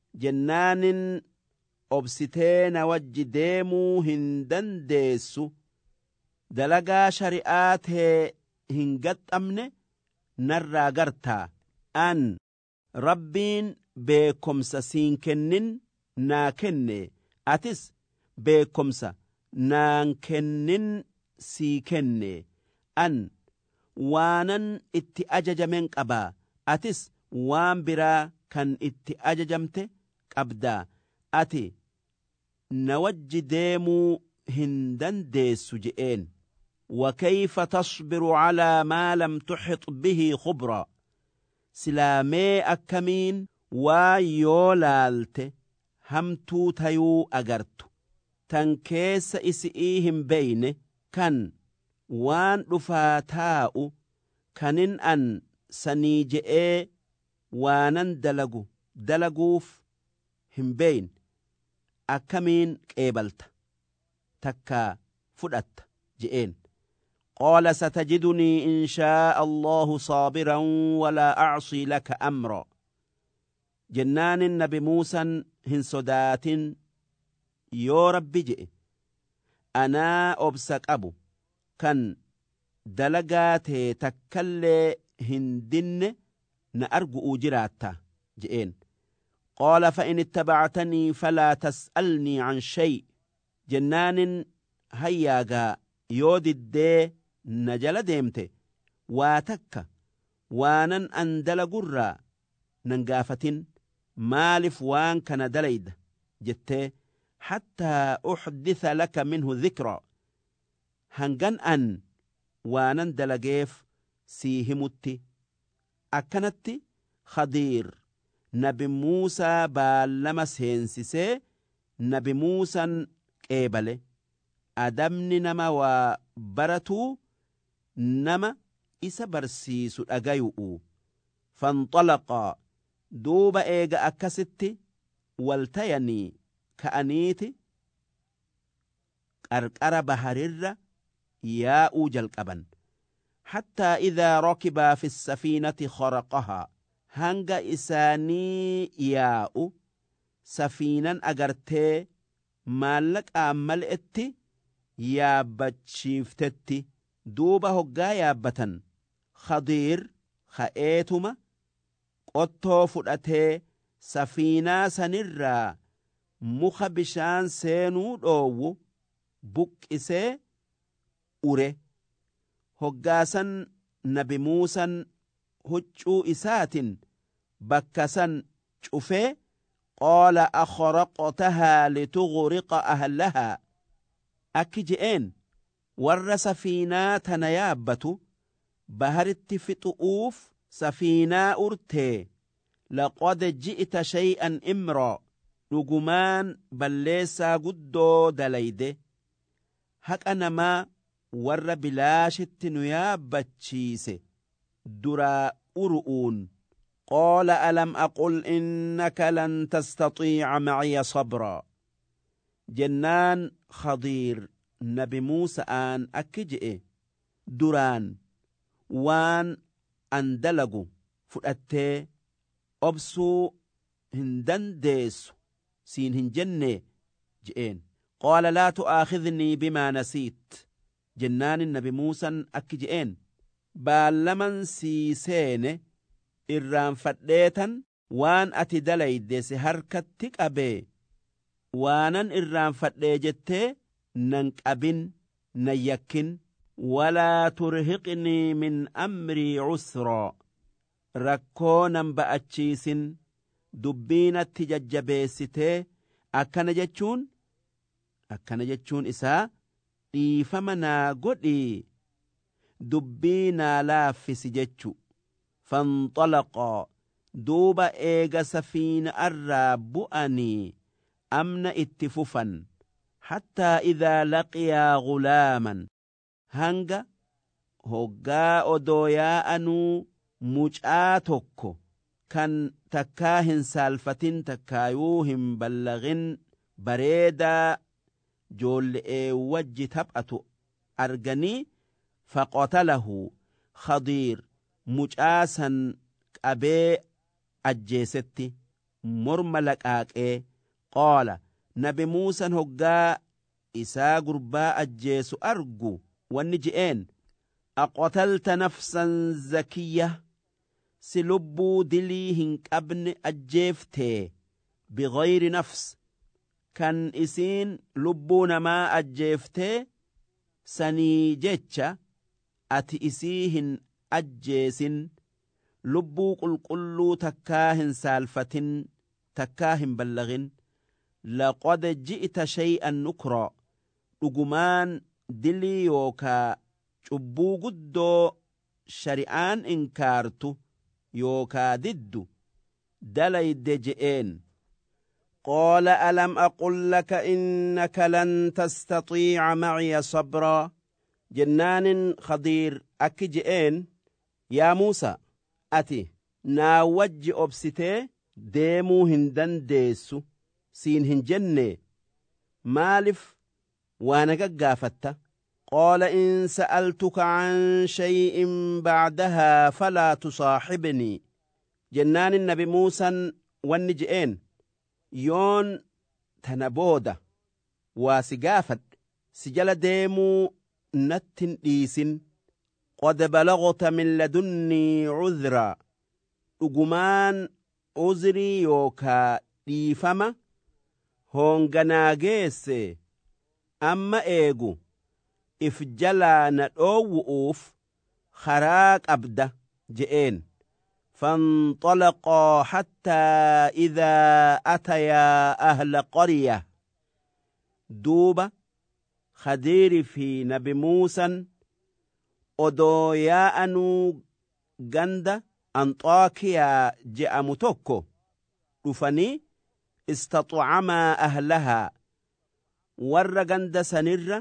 جنان أبستين وجديمو هندن ديسو دلقا شريعات هنقت أمن نرى قرتا أن ربين بكمسا سينكنن ناكن أتس بكمسا نانكنن سيكن أن waanan itti ajajamen qabaa atis waan biraa kan itti ajajamte qabdaa ati na wajji deemuu hin dandeessu je'een. وكيف تصبر على ما لم تحط به خبرا. سلامي أكمين ويولالت همتو تيو أغرت تنكيس إسئيهم بين كان waan dhufaa taa'u kanin an sanii je'ee waanan dalagu dalaguuf hin beeyn akkamiin qeebalta takkaa fudhatta je'een. qaala satajidunii in shaa'a Allahu saabiran walaa acsii laka amra. jennaanin nabi Muusan hin sodaatin yoo rabbi je'e anaa obsa qabu kan dalagaa tee takkallee hin dinne na argu'uu jiraatta je'een. qaala fa'in ittabactanii falaa tas'alnii can shay. jennaanin hayyaagaa yoo diddee na jala deemte waa takka waanan an dalagurraa nan gaafatin maalif waan kana dalayda jettee hattaa uxditha laka minhu dhikraa. hangan an waanan dalageef sii himutti. akkanatti Khadiir nabi Muusaa baallama seensisee nabi Muusan qeebale. adabni nama waa baratuu nama isa barsiisu dhagayu'u. fanxalaqaa duuba eega akkasitti waltayanii ka'aniiti qarqara baharirra yaa'uu jalqaban. حتى إذا ركبا في السفينة خرقها. hanga isaanii yaa'u safiinan agartee maallaqaan mal'etti yaabbachiiftetti. duuba hoggaa yaabbatan Khadiir ka'eetuma qottoo fudhatee safiinaa sanirraa muka bishaan seenuu dhoowwu buqqisee ure. Hoggaasan nabi Muusan huccuu isaatin bakka san cufee qaala akhraqtahaa litughriqa ahlahaa akki je'een warra safiinaa tana yaabbatu baharitti fixu'uuf safiinaa urtee laqad ji'ta shay'an imraa dhugumaan balleessaa guddoo dalayde haqa namaa warra bilaashitti nu yaabbachiise duraa uru'uun qaala alam aqul innaka lan tastatiica maciya sabraa jennaan khadiir nabi muusa'aan akki je'e duraan waan an dalagu fudhattee obsuu hin dandeessu siin hin jenne je'een. qaala laa tu'aakhidnii bimaa nasiit jennaanin nabi muusan akki je'een baallaman sii seene irraanfadheetan waan ati dalayde si harkatti qabee waanan irraanfadhee jettee nan qabin nan yakkin walaa turhiqnii min amrii cusraa rakkoo nan ba'achiisin dubbiinatti jajjabeessitee akkana jechuun akkana jechuun isaa dhiifama naa godhii dubbii naa laaffisi jechu. fanxalaqaa duuba eega safiina irraa bu'anii amna itti fufan hattaa idaa laqiyaa gulaaman hanga hoggaa odoo yaa'anuu mucaa tokko kan takkaa hin saalfatin takkaayuu hin ballagin bareedaa joolle'ee wajji taphatu arganii faqatalahu khadiir mucaa san qabee ajjeesetti morma laqaaqee qaala nabi muusan hoggaa isaa gurbaa ajjeesu argu wanni je'een aqatalta nafsan zakiyya si lubbuu dilii hin qabne ajjeeftee bigayri nafs kan isiin lubbuu namaa ajjeeftee sanii jecha ati isii hin ajjeesin lubbuu qulqulluu takkaa hin saalfatin takkaa hin ballagin laqad ji'ta shay'an nukraa dhugumaan dilii yookaa cubbuu guddoo shari'aan inkaartu yookaa diddu dalayde je'een. qaala alam aqul laka innaka lan tastatiica maciya sabraa jennaanin khadiir akki je'een yaa muusa ati naa wajji obsitee deemuu hin dandeessu siin hin jenne maalif waana gaggaafatta qaala in sa'altuka can shay'in bacdahaa falaa tusaaxibnii jennaanin nabi muusan wanni je'een yoon tana booda waa si gaafadhe si jala deemuu nattin dhiisin qad balagta min ladunnii cudraa dhugumaan uzrii yookaa dhiifama hoonganaa geesse amma eegu if jalaa na dhoowwu'uuf karaa qabda je'een. فانطلقا حتى إذا أتيا أهل قرية دوبة خدير في نبي موسى أدويا أنو غند أنطاكيا جاء متوكو رفني استطعما أهلها ور غند سنر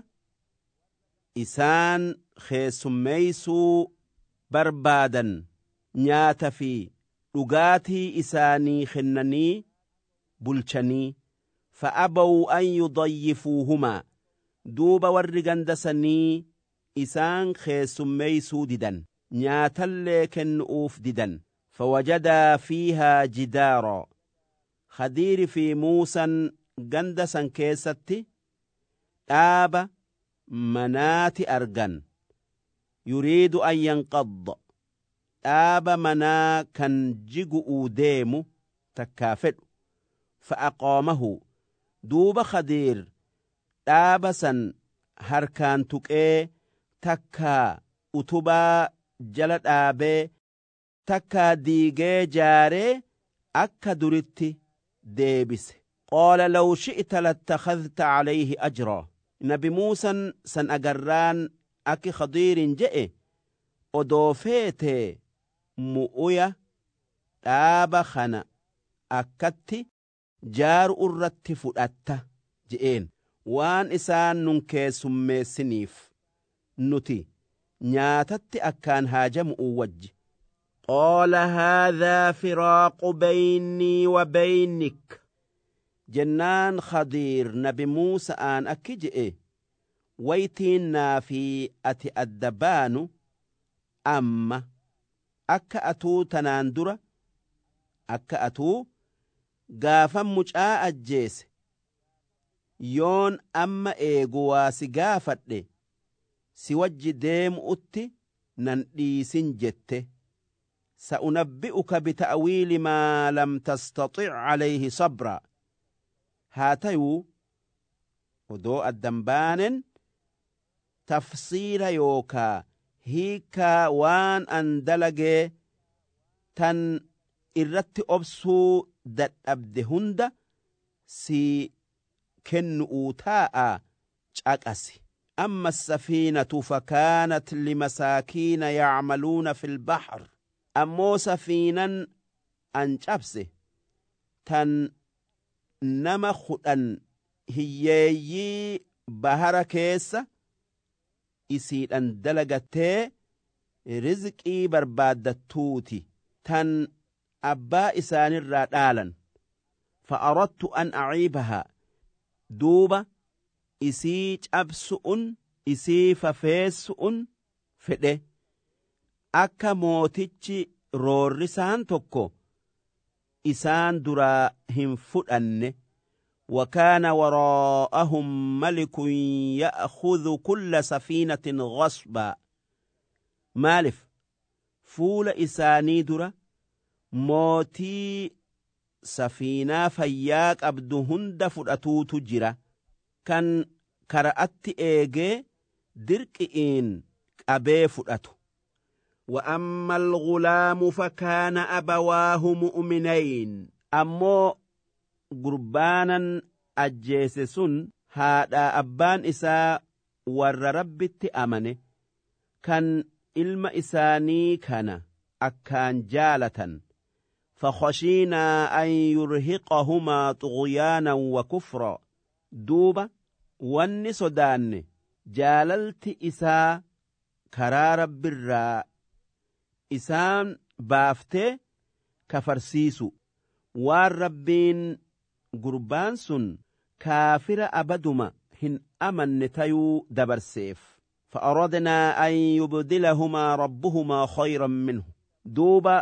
إسان خيسميسو بربادا nyaata fi dhugaatii isaanii kennanii bulchanii fa'abaw an yudayyifuuhumaa duuba warri ganda sanii isaan keessummeeysuu didan nyaatallee kennu'uuf didan fawajadaa fiihaa jidaara khadiiri fi muusan ganda san keessatti dhaaba manaati argan yuriidu an yanqadda dhaaba manaa kan jigu'uu deemu takkaafedhu fa'aqaamahu duuba khadiir dhaaba san harkaan tuqee takkaa utubaa jala dhaabee takkaa diigee jaaree akka duritti deebise qaala law shi'ta lattakhadhta calayhi ajraa nabi muusan san agarraan akki khadiirin je'e odoo feetee mu'uya dhaaba kana akkatti jaaru irratti fudhatta je'een waan isaan nun keessummeessiniif nuti nyaatatti akkaan haajamu'u wajji qaala haadhaa firaaqu baynii wa baynik jennaan khadiir nabi muusa'aan akki je'e waytiin naa fi ati adda baanu amma akka atuu tanaan dura akka atuu gaafan mucaa ajjeese yoon amma eegu waa si gaafadhe si wajji deemu'utti nan dhiisin jette sa'unabbi'uka bita'wiili maa lam tastaxi' calayhi sabra haa tayuu odoo addan baanen tafsiira yookaa hiikaa waan an dalagee tan irratti obsuu dadhabde hunda si kennu'uu taa'a caqasi أما السفينة فكانت لمساكين يعملون في البحر أمو سفينا أنجبسه تن نما خدن هيي بحر كيسة إسيد أن دلغتي رزقي بربادتوتي تن أبا إسان الرادالا فأردت أن أعيبها دوبة isii cabsu'un isii fafeessu'un fedhe akka mootichi roorrisaan tokko isaan duraa hin fudhanne وكان وراءهم ملك يأخذ كل سفينة غصبا مالف فول إساني درا موتي سفينة فياك أبدهن دفرأتو تجرا kan kara'atti eegee dirqi'iin qabee fudhatu wa amma al-ghulaamu fakaana abawaahu mu'minayn ammoo gurbaanan ajjeese sun haadhaa abbaan isaa warra rabbitti amane kan ilma isaanii kana akkaan jaalatan فخشينا أن يرهقهما طغيانا وكفرا دوبا wanni sodaanne jaalalti isaa karaa rabbirraa isaan baaftee kafarsiisu waan rabbiin gurbaan sun kaafira abaduma hin amanne tayuu dabarseef فأردنا أن يبدلهما ربهما خيرا منه دوبا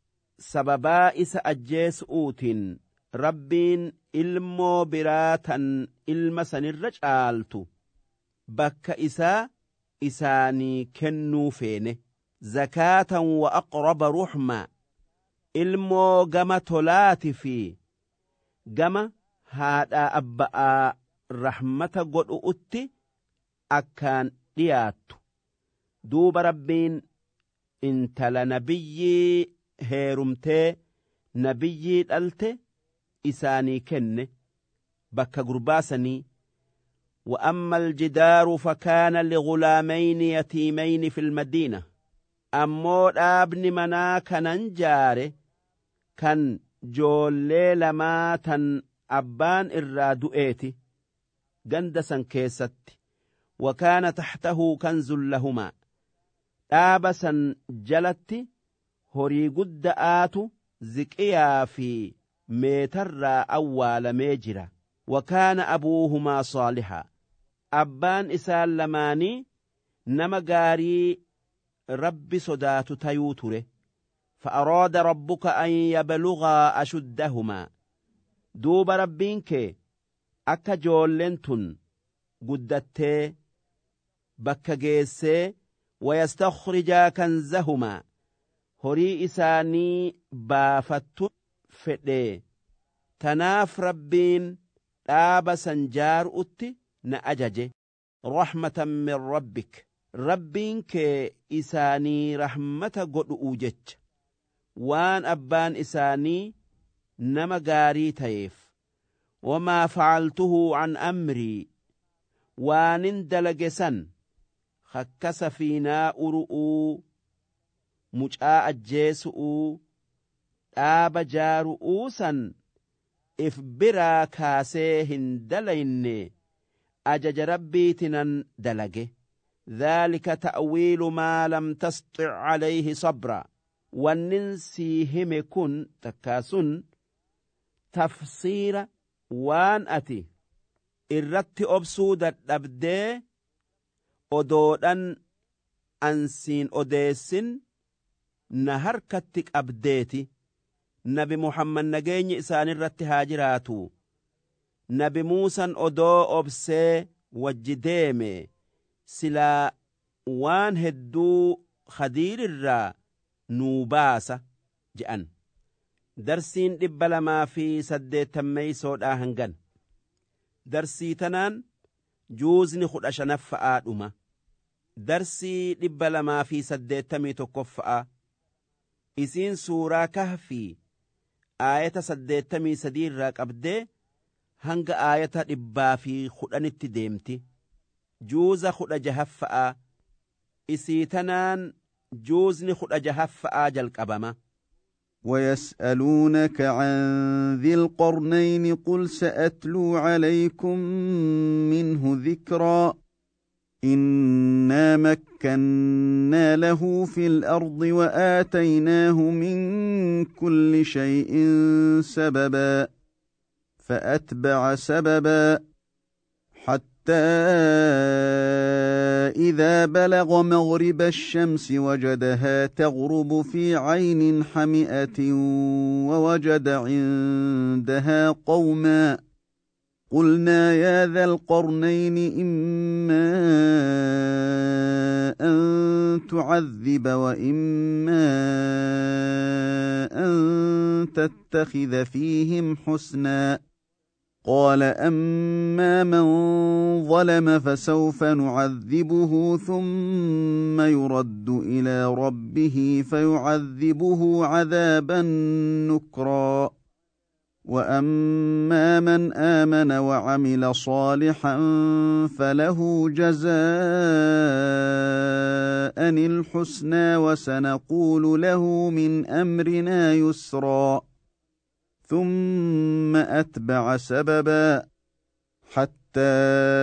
سببا إسا أجيس أوتين ربين ilmoo biraatan ilma sanirra caaltu bakka isaa isaanii kennuu feene zakaatan wa aqraba ruhma ilmoo gama tolaati fi gama haadhaa abba'aa rahmata godhu utti akkaan dhiyaattu duuba rabbiin intala nabiyyii heerumtee nabiyyii dhalte إساني كن بك قرباسني وأما الجدار فكان لغلامين يتيمين في المدينة أمور أبن مناك ننجار كان جولي لما تن أبان إرادؤيتي قندسا كيست وكان تحته كنز لهما آبسا جلت هري قد آتو زكيا في meetarraa awwaalamee jira wakaana abuuhumaa saalihaa abbaan isaan lamaanii nama gaarii rabbi sodaatu tayuu ture فأراد ربك أن يبلغا أشدهما دوب ربينك أكا جولنتن قدتي بكا جيسي ويستخرجا كنزهما هري إساني بافتو fedhe tanaaf rabbiin dhaaba san jaaru'utti na ajaje rahmatan min rabbik rabbiin kee isaanii rahmata godhu'u jecha waan abbaan isaanii nama gaarii ta'eef wamaa facaltuhu an amrii waanin dalage san hakka safiinaa uru'uu mucaa ajjeesu'uu dhaaba jaaru'uu san if biraa kaasee hin dalayne ajaja rabbiitinan dalage dhaalika ta'wiilu maa lam tasxi' calayhi sabra wannin sii hime kun takkaa sun tafsiira waan ati irratti obsuu dadhabdee odoodhan ansiin odeessin na harkatti qabdeeti nabi muhammad nageenyi isaanirratti haa jiraatu nabi muusan odoo obsee wajji deeme silaa waan hedduu khadiirirraa nuu baasa je'an darsiin dhibba lamaa fi saddeettammeeysoodhaa hangan darsii tanaan juuzni kudha shanaffa'aa dhuma darsii dhibba lamaa fi saddeettamii tokkoffa'aa isiin suuraa kahfii aayata saddeettamii sadii irraa qabdee hanga aayata dhibbaa fi kudhanitti deemti juuza kudha jahaffa'aa isii tanaan juuzni kudha jahaffa'aa jalqabama ويسألونك عن ذي القرنين قل سأتلو عليكم منه ذكرا إنا مكنا له في الأرض وآتيناه من كل شيء سببا فأتبع سببا حتى إذا بلغ مغرب الشمس وجدها تغرب في عين حمئة ووجد عندها قوما قلنا يا ذا القرنين إما أن تعذب وإما أن تتخذ فيهم حسنا قال أما من ظلم فسوف نعذبه ثم يرد إلى ربه فيعذبه عذابا نكرا وأما من آمن وعمل صالحا فله جزاء الحسنى وسنقول له من أمرنا يسرا ثم أتبع سببا حتى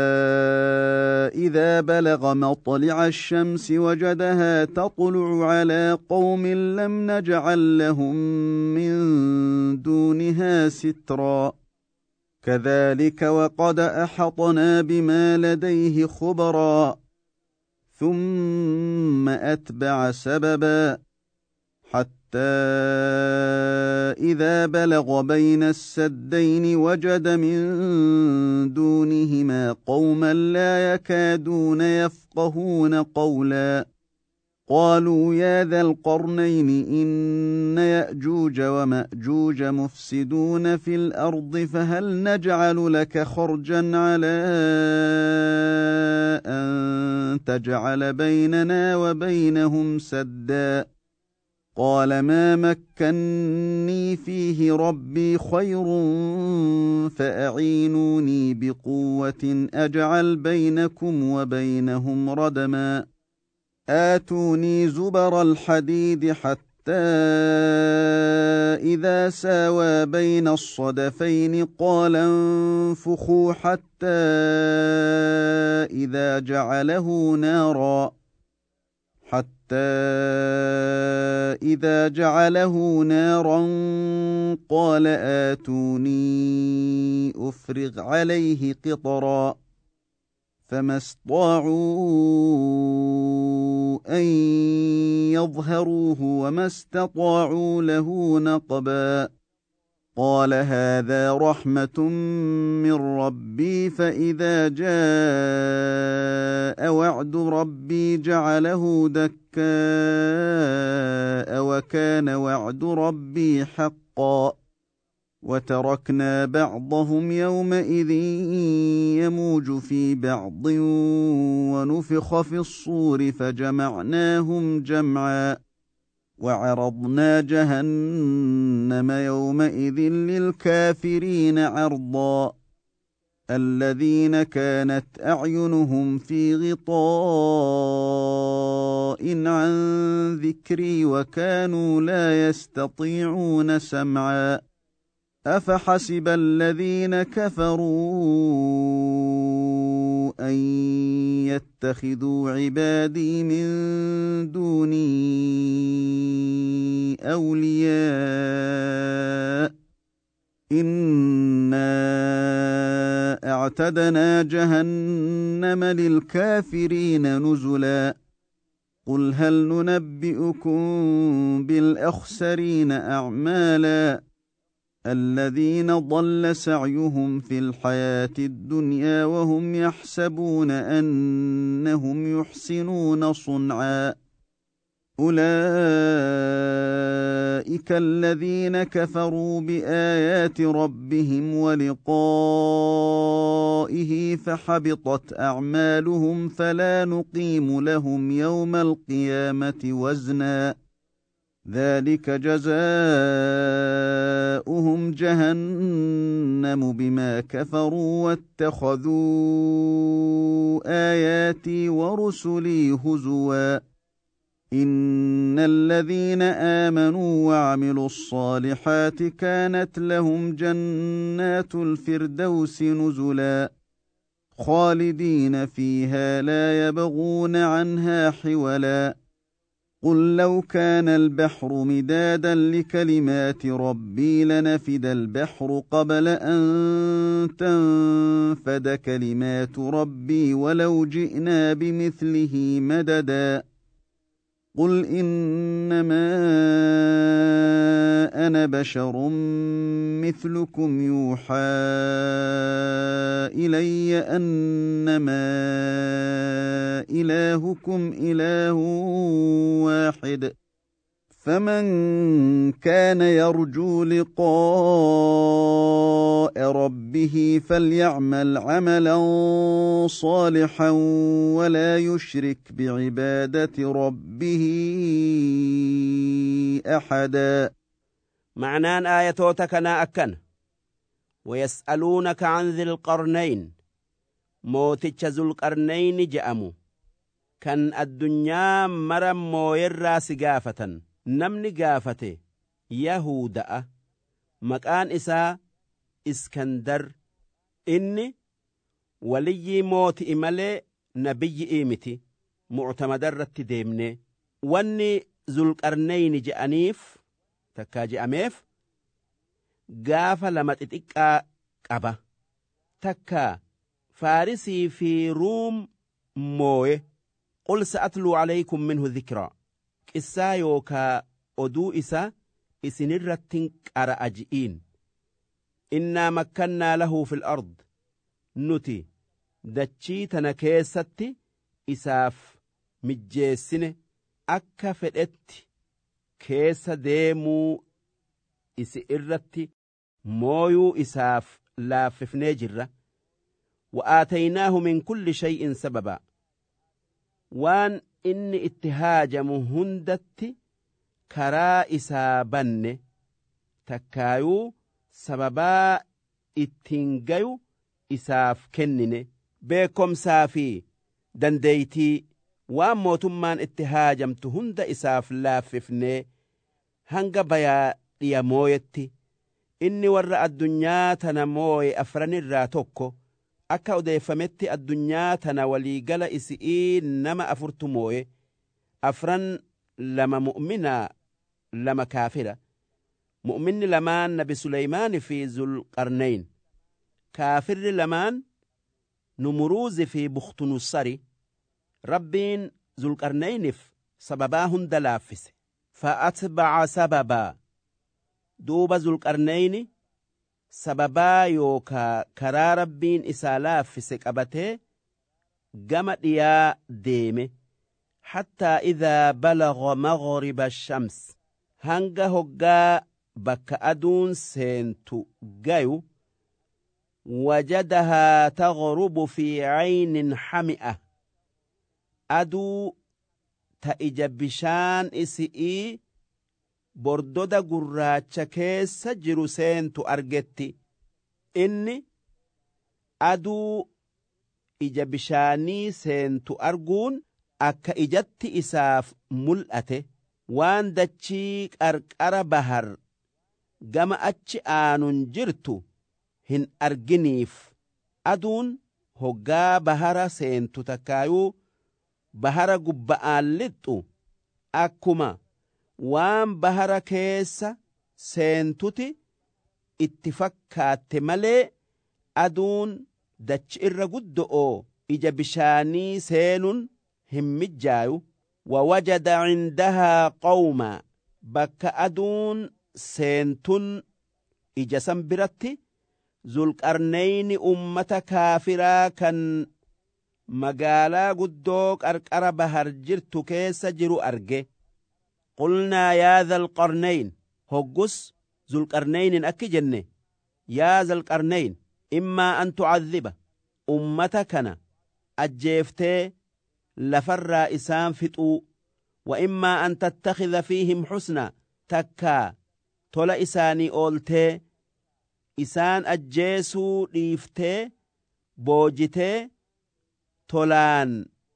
إذا بلغ مطلع الشمس وجدها تطلع على قوم لم نجعل لهم من دونها سترا كذلك وقد أحطنا بما لديه خبرا ثم أتبع سببا حتى إذا بلغ بين السدين وجد من دونهما قوما لا يكادون يفقهون قولا قالوا يا ذا القرنين إن يأجوج ومأجوج مفسدون في الأرض فهل نجعل لك خرجا على أن تجعل بيننا وبينهم سدا قال ما مكني فيه ربي خير فأعينوني بقوة أجعل بينكم وبينهم ردما آتوني زبر الحديد حتى إذا ساوى بين الصدفين قال انفخوا حتى إذا جعله نارا حتى إذا جعله نارا قال آتوني أفرغ عليه قطرا فما استطاعوا أن يظهروه وما استطاعوا له نقبا قال هذا رحمة من ربي فإذا جاء وعد ربي جعله دكاء وكان وعد ربي حقا وتركنا بعضهم يومئذ يموج في بعض ونفخ في الصور فجمعناهم جمعا وعرضنا جهنم يومئذ للكافرين عرضا الذين كانت أعينهم في غطاء عن ذكري وكانوا لا يستطيعون سمعا أفحسب الذين كفروا أن يتخذوا عبادي من دوني أولياء إنا أعتدنا جهنم للكافرين نزلا قل هل ننبئكم بالأخسرين أعمالا الذين ضل سعيهم في الحياة الدنيا وهم يحسبون أنهم يحسنون صنعا أولئك الذين كفروا بآيات ربهم ولقائه فحبطت أعمالهم فلا نقيم لهم يوم القيامة وزنا ذلك جزاؤهم جهنم بما كفروا واتخذوا آياتي ورسلي هزوا إن الذين آمنوا وعملوا الصالحات كانت لهم جنات الفردوس نزلا خالدين فيها لا يبغون عنها حولا قل لو كان البحر مدادا لكلمات ربي لنفد البحر قبل أن تنفد كلمات ربي ولو جئنا بمثله مددا قل إنما أنا بشر مثلكم يوحى إلي أنما إلهكم إله واحد فمن كان يرجو لقاء ربه فليعمل عملا صالحا ولا يشرك بعبادة ربه أحدا. معنان آياتك أنا أكن ويسألونك عن ذي القرنين موتج ذو القرنين جأمو كان الدنيا مرم موير سقافة نمني قافته يهودا مكان إسا إسكندر إني ولي موت إمالي نبي إيمتي معتمدر رتديمني واني ذو القرنين جأنيف تكاجي أميف قافة لما تتكا قبا تكا فارسي في روم موي قل سأتلو عليكم منه ذكرى إسا يوكا أدو إسا إسنرتن قرأ أجئين إنا مكنا له في الأرض نتي دتشي تنكيستي إساف مجيسين أكا فدت كيس ديمو إسي إرتي مويو إساف لا ففنجرة وآتيناه من كل شيء سببا وان إني اتهاجم هندت كرا إسابن تكايو سببا اتنجيو إساف كنن بكم سافي دنديتي وان موتمان اتهاجمت هند إساف لاففني هنگ بيا يا مويتي إني ورأ الدنيا تنموي أفرن الراتوكو akka odeeffametti addunyaa tana walii gala isi'ii nama afurtu mooye afran lama mu'minaa lama kaafira mu'minni lamaan nabi Suleymaan fi Zulqarnayn kaafirri lamaan Numuruuzi fi Bukhtunussari rabbiin Zulqarnaynif sababaa hunda laaffise fa'atba'a sababaa duuba Zulqarnayni sababaa yookaa karaa rabbiin isaa laaffise qabatee gama dhiyaa deeme hattaa idhaa balagha maghriba shams hanga hoggaa bakka aduun seentu gayu wajadahaa taghrubu fi caynin xami'a aduu ta ija bishaan isi'ii bordoda gurraacha keessa jiru seentu argetti inni aduu ija bishaanii seentu arguun akka ijatti isaaf mul'ate waan dachii qarqara bahar gama achi aanun jirtu hin arginiif aduun hoggaa bahara seentu takkaayuu bahara gubba'aan lixxu akkuma waan bahara keessa seentuti itti fakkaatte malee aduun dachi irra guddo'oo ija bishaanii seenun hin mijjaayu wawajada cindahaa qawma bakka aduun seentun ija san biratti zulqarnayni ummata kaafiraa kan magaalaa guddoo qarqara bahar jirtu keessa jiru arge qulnaa yaa zalqarnayn hoggus zulqarnaynin akki jenne yaa zalqarnayn immaa an tucadhiba ummata kana ajjeeftee lafarraa isaan fixuu wa immaa an tattakhidha fiihim xusna takkaa tola isaanii ooltee isaan ajjeesuu dhiiftee boojitee tolaan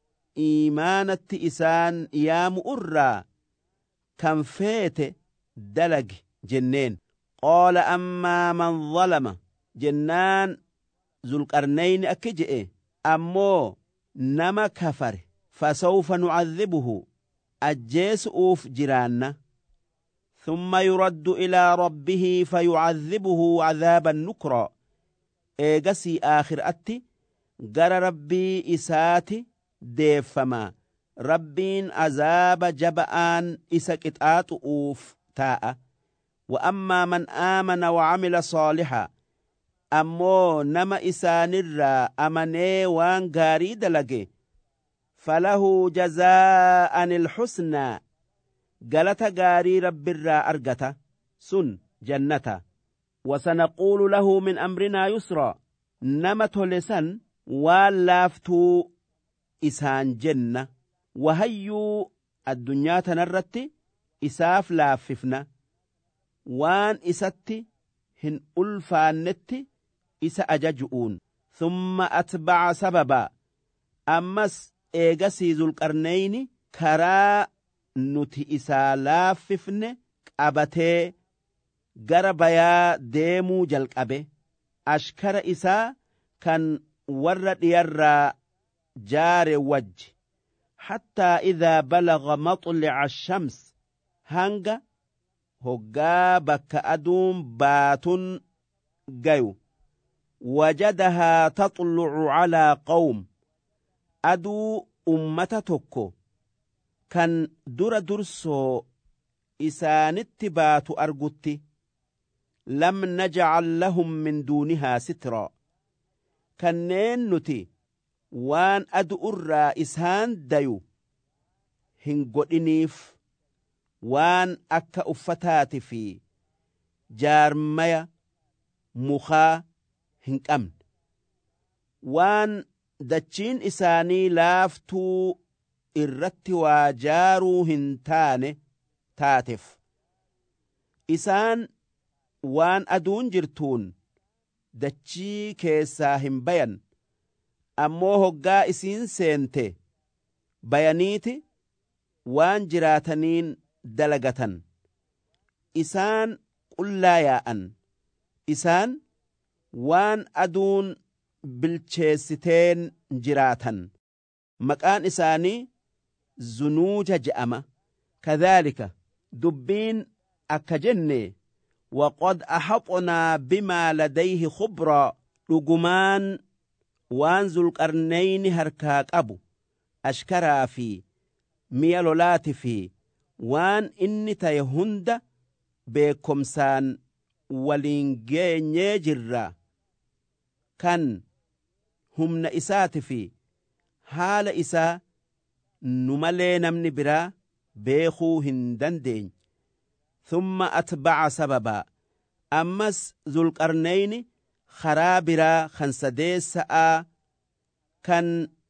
iimaanatti isaan yaamu irraa kan feete dalagi jenneen qaala ammaa man zalama jennaan zulqarnayni akki je'e ammoo nama kafare fasawfa nucadhibuhu ajjeesu'uuf jiraanna ثم يرد إلى ربه فيعذبه عذابا نكرا إيغسي آخر أتي غر ربي إساتي ديفما ربين عذاب جبآن إسكتات أوف تاء وأما من آمن وعمل صالحا أمو نما إسان الرا أمني وان غاري دلقي فله جزاء الحسنى galata gaarii rabbirraa argata sun jannata wasanaquulu lahu min amrinaa yusraa nama tole san waan laaftuu isaan jenna wahayyuu addunyaa tanarratti isaaf laaffifna waan isatti hin ulfaannetti isa ajaju'uun thumma atbaca sababaa ammas eegasii zulqarnayni karaa nuti isaa laaffifne qabatee gara bayaa deemuu jalqabe ashkara isaa kan warra dhiyarraa jaare wajji hattaa idhaa balaga maxlica ashams hanga hoggaa bakka aduun baatun gayu wajadahaa taxlucu calaa qawm aduu ummata tokko kan dura dursoo isaanitti baatu argutti lam najcal lahum min duunihaa sitraa kanneen nuti waan adu'urraa isaan dayu hin godhiniif waan akka uffataati fi jaarmaya mukaa hin qabne waan dachiin isaanii laaftuu irratti waa jaaruu hin taane taateef isaan waan aduun jirtuun dachii keessaa hin bayan ammoo hoggaa isiin seente bayaniiti waan jiraataniin dalagatan isaan qullaa yaa'an isaan waan aduun bilcheessiteen jiraatan maqaan isaanii zunuuja je'ama kadhaalika dubbiin akka jenne waqad axaxnaa bimaa ladayhi khubraa dhugumaan waan zulqarnayni harkaa qabu ashkaraa fi mi'a lolaati fi waan inni taye hunda beekomsaan waliin geenyee jirra kan humna isaati fi haala isaa nu malee namni biraa beekuu hin dandeenye thumma atbaca sababa ammas zulqarnayni karaa biraa kan sadeessa'a kan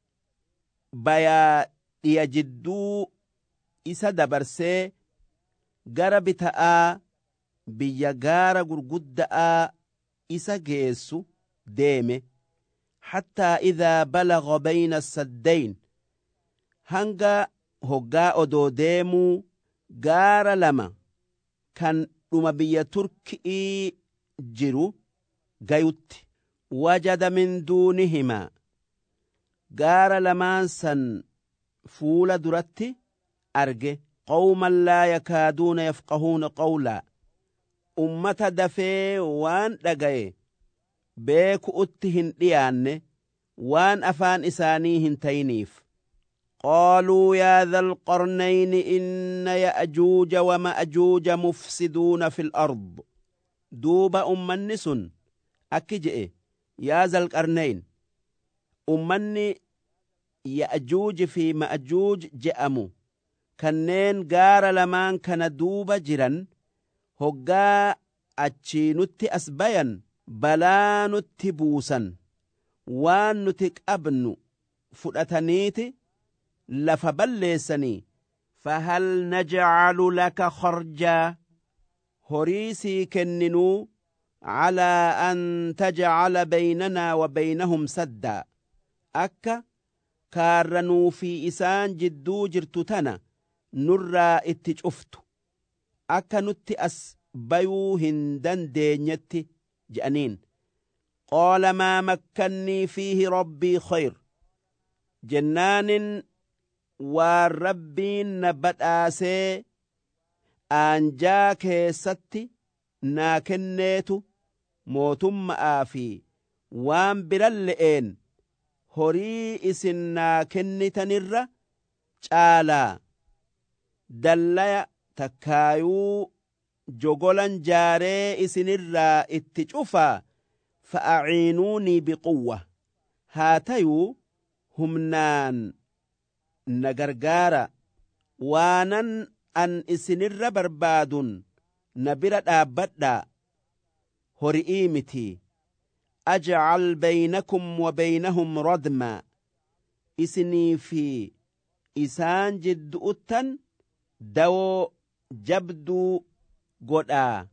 bayaa dhiya jidduu isa dabarsee gara bita'aa biyya gaara gurgudda'aa isa geessu deeme hattaa idhaa balaga bayna saddayn hanga hoggaa odoo deemuu gaara lama kan dhuma biyya turki'ii jiru gayutti wajada min duunihimaa gaara lamaan san fuula duratti arge qawman laa yakaaduuna yafqahuuna qawlaa ummata dafee waan dhagaye beeku'utti hin dhiyaanne waan afaan isaanii hin tayiniif قالوا يا ذا القرنين إن يأجوج ومأجوج مفسدون في الأرض دوب أمني سن أكجئ يا ذا القرنين أمني يأجوج في مأجوج جأمو كنين غار لمان كان دوب جرا هقا أتشي نتي أسبيا بلا نتي بوسا وان نتك أبنو فؤتنيتي لفبلسني فهل نجعل لك خرجا هريسي كننو على أن تجعل بيننا وبينهم سدا أكا كارنو في إسان جدو جرتتنا نرى اتجفت أكا نتأس بيو هندن دينيتي جأنين قال ما مكني فيه ربي خير جنان والربين نبتاسي أنجا كيستي ناكنيتو موتم آفي وان برلئين هري إسن ناكنتنر چالا دلّا تكايو جوغولا جاري إسنر اتجوفا فأعينوني بقوة هاتيو همنان نغرغارا وانن أن إسنر بربادون نبرد آبدا هرئيمتي أجعل بينكم وبينهم ردما إسني في إسان جد أتن دو جبدو قدا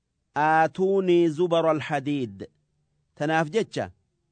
آتوني زبر الحديد تنافجتش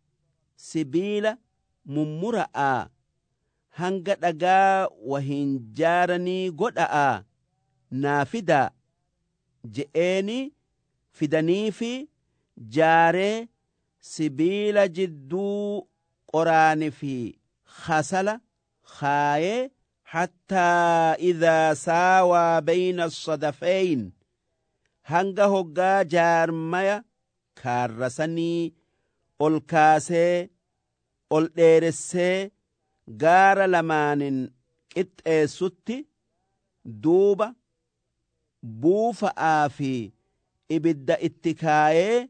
سبيل ممرأ hanga dhagaa wahin jaaranii godha'a naafida je'eeni fidanii fi jaaree sibiila jidduu qoraani fi khasala khaayee hattaa idhaa saawaa bayna as-sadafeyn hanga hoggaa jaarmaya kaarrasanii ol kaasee ol dheeressee gaara lamaanin qixxeessutti duuba buufa'aa fi ibidda itti kaayee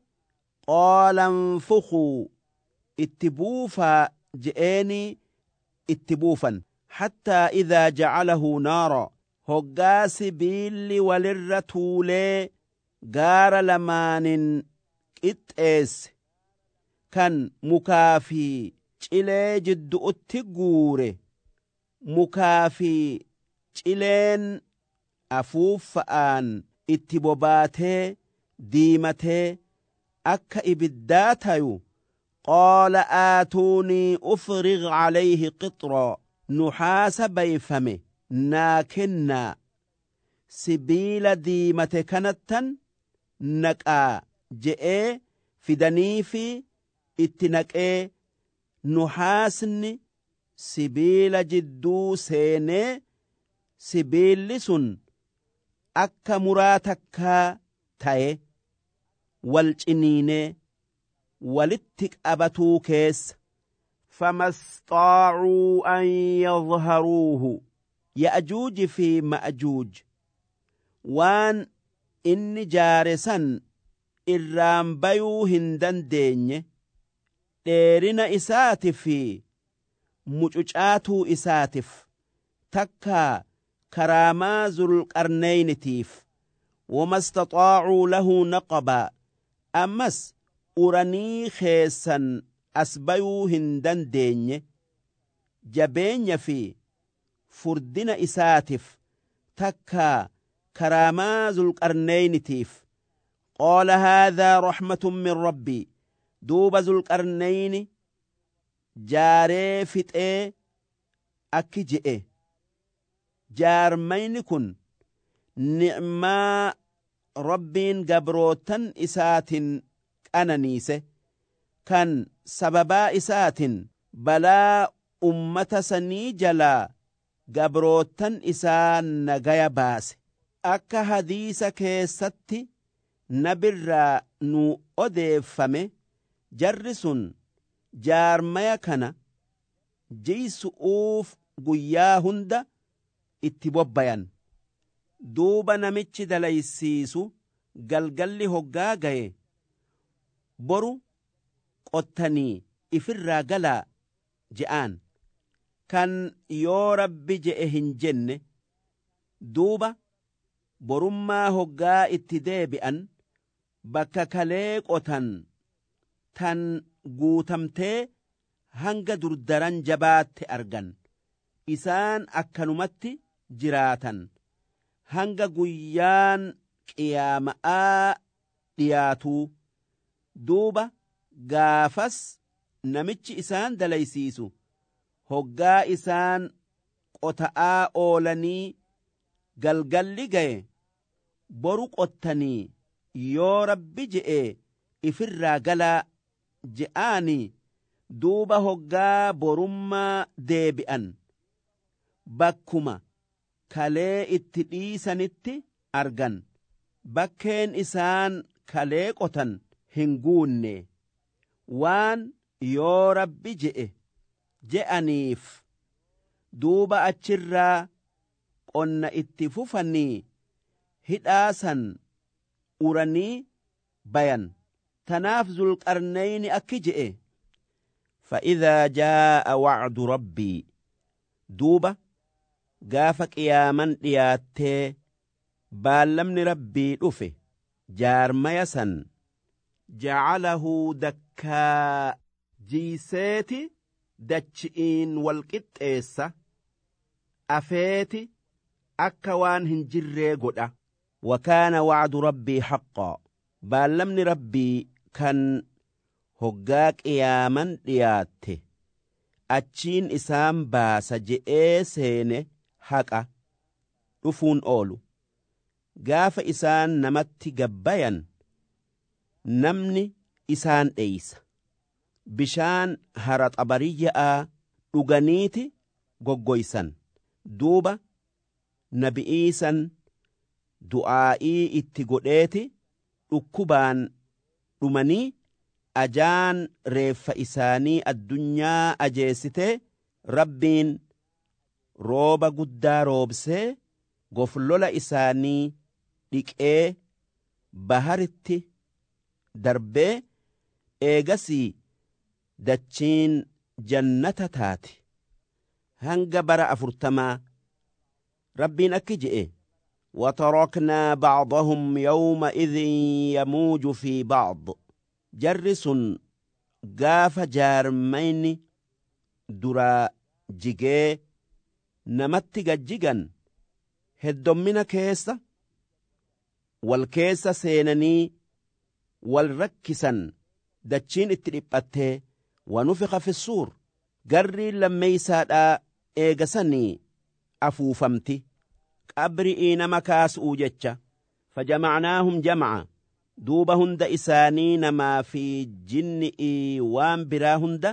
qoolanfukuu itti buufaa je'eeni itti buufan hattaa idhaa jacalahu naara hoggaa sibiilli walirra tuulee gaara lamaanin qixxeesse kan mukaa fi cilee jiddu'utti guure mukaa fi cileen afuuffa'aan itti bobaatee diimatee akka ibiddaa tayu qaala aatuunii ufrig calayhi qixraa nuhaasa bayfame naa kennaa sibiila diimate kanattan naqaa je'ee fidanii fi itti naqee nuhaasni sibiila jidduu seenee sibiilli sun akka muraa takkaa ta'e wal ciniinee walitti qabatuu keessa فما استطاعوا أن يظهروه يأجوج في مأجوج وان إن جارسا إرام بيو هندن ديني dheerina isaati fi mucucaatuu isaatiif takkaa karaamaa zulqarneynitiif وما استطاعوا له نقبا أمس أرني خيسا أسبيو هندن ديني جبين في فردين إساتف تكا كراما ذو القرنين تيف قال هذا رحمة من ربي دوب ذو القرنين جاري فتئ أكي جئ جارمين كن نعما ربين قبروتن إسات أنانيسه كان سببا إسات بلا أمة سني جلا قبروتن إسان نغايا باس أكا حديث كيستي نبرا نو أدفمه جرسون جارميا كان جيس أوف قيا هند اتبوبيان دوبا نمتش دليسيسو قلقل هقا غاية برو قطني إفرا قلا جآن كان يو رب جئهن جنة دوبا برما هقا اتدابئا بكا كاليك قطن تن قوتمتي هنگا دردران جبات أرغن إسان أكنمت جراتا هنگا قيان قياماء دياتو دوبا غافس نمتش إسان دليسيسو هقا إسان قطعا أولاني قلقل غي برو قطني يو رب جئ إفرا قلا جئاني دوبا هقا برما ديبئا bakkuma kalee itti dhiisanitti argan bakkeen isaan kalee qotan hin guunne waan yoo rabbi je'e je'aniif duuba achirraa qonna itti fufanii hidhaasan uranii bayan tanaaf zulqarnayni akki je'e فإذا جاء وعد ربي دوبا gaafa qiyaaman dhiyaattee baallamni rabbii dhufe jaarmaya san jacalahu dakkaa jiiseeti dachi'iin walqixxeessa afeeti akka waan hin jirree godha wakaana wacdu rabbii haqqaa baallamni rabbii kan hoggaa qiyaaman dhiyaatte achiin isaan baasa je'ee seene haqa dhufuun oolu gaafa isaan namatti gabbayan namni isaan dheeysa bishaan hara xabariyyaa dhuganiiti goggoysan duuba nabi'iisan du'aa'ii itti godheeti dhukkubaan dhumanii ajaan reeffa isaanii addunyaa ajeessitee rabbiin rooba guddaa roobsee goflola isaanii dhiqee baharitti darbee eegasii dachiin jannata taati hanga bara afurtamaa rabbiin akki je'e وتركنا بعضهم يومئذ يموج في بعض جرس قاف جارمين درا جيجي نمت جيجان هدومنا كيسا والكيسا سينني والركسا دتشين اتريبته ونفخ في الصور قري لما يسادا ايغسني افوفمتي قبرئين مكاس اوجتشا فجمعناهم جمعا دوبا هند إسانين ما في جنئي وان برا هند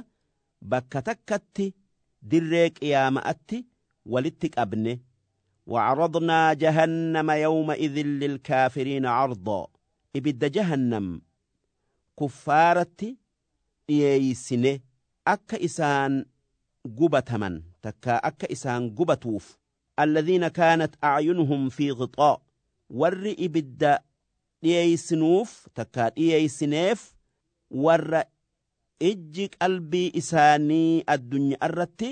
بكتكت دريك إيامأتي ولتك أبنه وعرضنا جهنم يومئذ للكافرين عرضا إبد جهنم كفارتي إيسنه أكا إسان قبتمن تكا أكا إسان قبتوف الذين كانت أعينهم في غطاء ور إبد dhiyeeysinuuf takka dhiyeeysineef warra ijji qalbii isaanii addunyaa irratti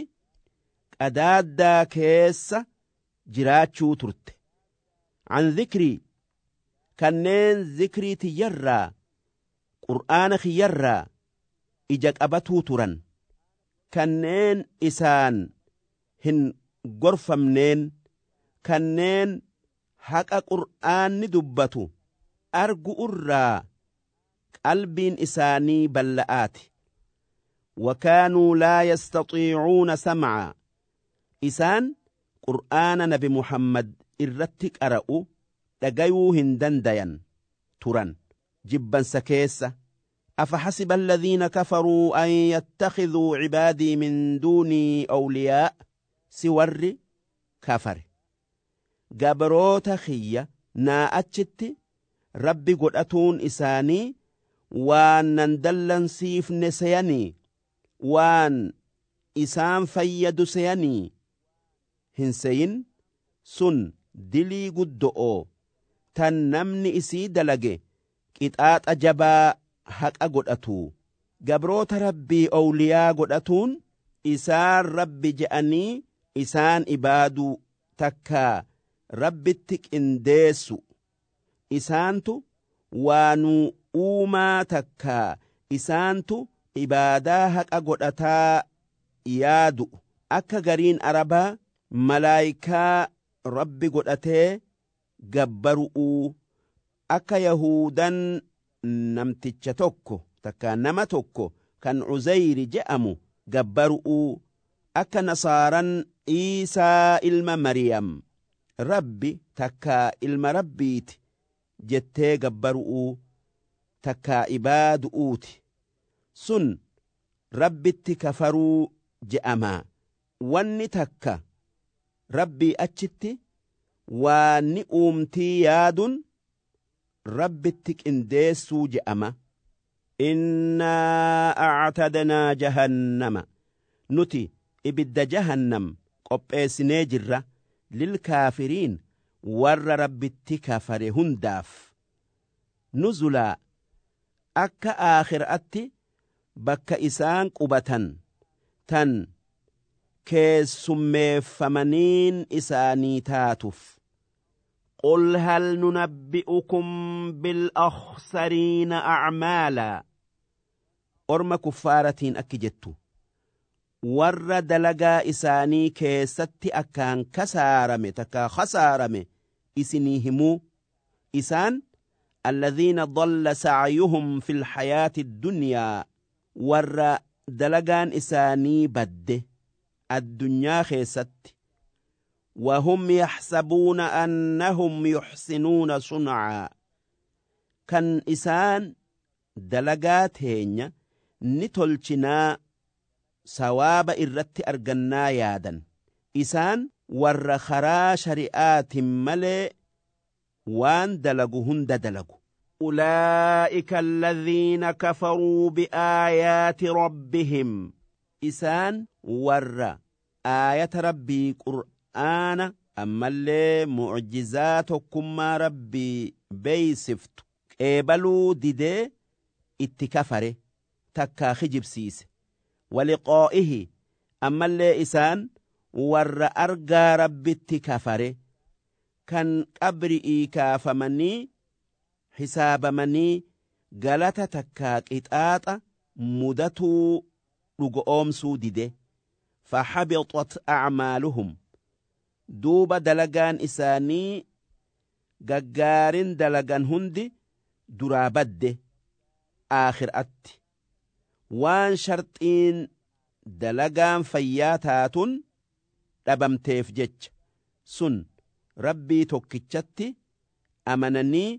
qadaaddaa keessa jiraachuu turte an dhikrii kanneen zikrii tiyyarraa qur'aana kiyyarraa ija qabatuu turan kanneen isaan hin gorfamneen kanneen haqa qur'aanni dubbatu argu irraa qalbiin isaanii balla'aati وكانوا لا يستطيعون سمعا إسان قرآن نبي محمد إرتك أرأو دقيو هندن ديان تران جبا سكيسة أفحسب الذين كفروا أن يتخذوا عبادي من دوني أولياء سور كفر قبروت خيّة نا أتشت ربي قد أتون إساني وان نندلن سيف نسياني وان إسان فيد سياني هنسين سن دلي قدؤو تنمني إسي دلقي كتات أجبا حق قدأتو قبروت ربي أولياء قدأتون إسان ربي جأني إسان إبادو تكا ربي تك إنديسو إسانتو وانو أوما تكا إسانتو ibaadaa haqa godhataa yaadu akka gariin arabaa malaayikaa rabbi godhatee gabbaru'uu akka yahuudan namticha tokko takka nama tokko kan Uzayri je'amu gabbaru'uu akka nasaaran Iisaa ilma Mariyam rabbi takka ilma rabbiiti jettee gabbaru'uu takka ibaadu'uuti sun rabbitti kafaruu je'amaa wanni takka rabbii achitti waanni uumtii yaadun rabbitti qindeessuu je'ama innaa a'tadnaa jahannama nuti ibidda jahannam qopheessinee jirra lilkaafiriin warra rabbitti kafare hundaaf nuzulaa akka aakhiraatti bakka isaan qubatan tan keessummeeffamaniin isaanii taatuuf قل هل ننبئكم بالأخسرين أعمالا أرم كفارتين أكجتو ور دلقا إساني كيست أكان كسارم تكا خسارم إسنيهمو إسان الذين ضل سعيهم في الحياة الدنيا ور دلقان إساني بده الدنيا خيست وهم يحسبون أنهم يحسنون صنعا كان إسان دلقات هينيا نتلچنا سواب إرت أرقنا يادا إسان ور خرا شريعات ملئ وان دلقهن دلقوا أولئك الذين كفروا بآيات ربهم إسان ور آية ربي قرآن أما اللي معجزاتكم ما ربي بيسفت قبلوا ديدي اتكفره تكا خجب سيس ولقائه أما اللي إسان ور أرقى ربي اتكفره كان قبرئي كافمني حسابمني غلطة تكاك إتآت مدتو رقوم سودده فحبطت أعمالهم دوب دلقان إساني غقارن دلقان هندي درابد آخر أت وان شرطين دلقان فياتات لبمتيف جج سن ربي توكيتشتي أمنني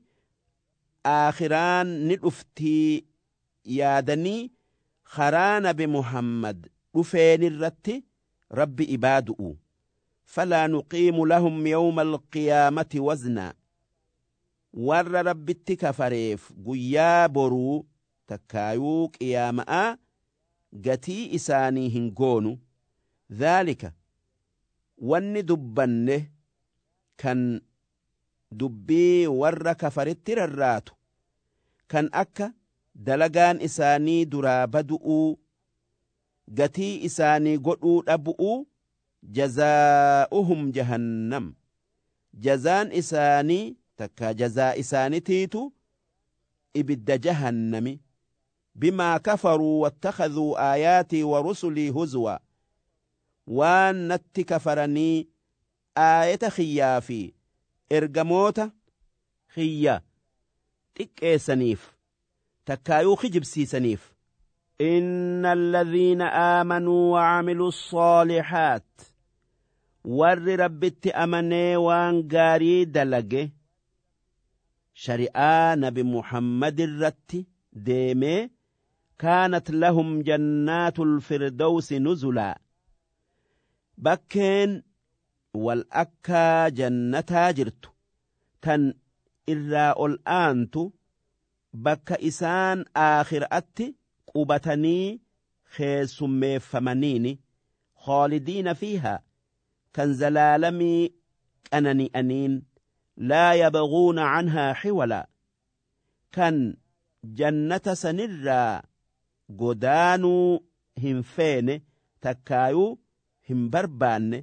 آخران ندفتي يادني خران بمحمد رفين الرت ربي إبادؤ فلا نقيم لهم يوم القيامة وزنا ور ربي التكفريف قيا برو تكايوك إياماء قتي إساني هنقونو ذلك واني دبنه كان دبي ور كفرت الراتو كان أكا دلقان إساني درابدؤ قتي إساني قدؤ أبؤ جزاؤهم جهنم جزان إساني takka jazaa isaanitiitu ibidda jahannami bimaa kafaruu wattakadhuu aayaatii wa rusulii huzwa waan natti kafaranii aayata khiyyaa fi ergamoota khiyya xiqqeessaniif takkaayuu kijibsiisaniif إن الذين آمنوا وعملوا الصالحات ور ربت أمني وان قاري دلقه شريعة نبي محمد الرت ديمي كانت لهم جنات الفردوس نزلا بكين والأكا جنتا جرت تن إلا الآنت بك إسان آخر أتي قبتني خيسم فمنيني خالدين فيها كان زلالمي أنني أنين لا يبغون عنها حولا كان جنة سنرى قدانو هم فين تكايو هم بربان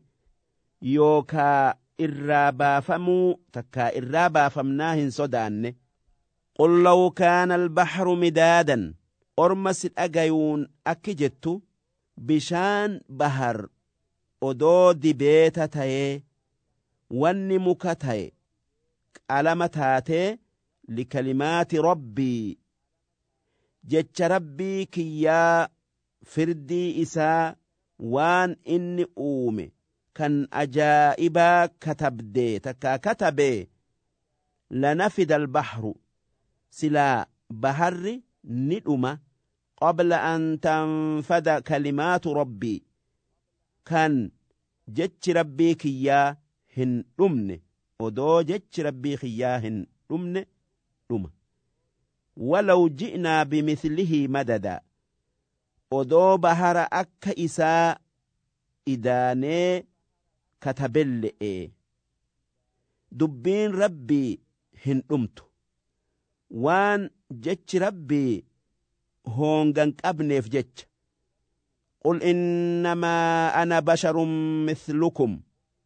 يوكا إرابا فمو تكا إرابا فمناهن صدان قل لو كان البحر مدادا أرمس الأجيون أكجتو بشان بحر أدو دبيتا تاي واني مكتاي علامتاتي لكلمات ربي جتش ربي كيا فردي إسا وان إني أومي كان أجائبا كتبدي تكا كتبي لنفد البحر سلا بحر ندوما قبل أن تنفد كلمات ربي كان جتش ربي كيا هن دمن ودو جتش ربي كيا هن دمن دم ولو جئنا بمثله مددا ودو بحر أكا إساء إداني كتبل دبين ربي هن دمت وان جتش ربي هونغن أبنيف جتش قل إنما أنا بشر مثلكم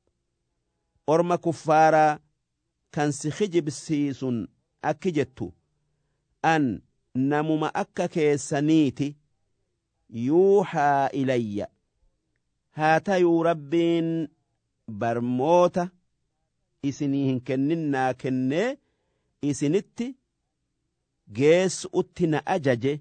أرم كفارا كان سخجب سيسون أكجتو أن نمم أكك سنيتي يوحى إلي هاتيو ربين برموتا إسنيهن كننا كنّي إسنتي جيس أتنا أجج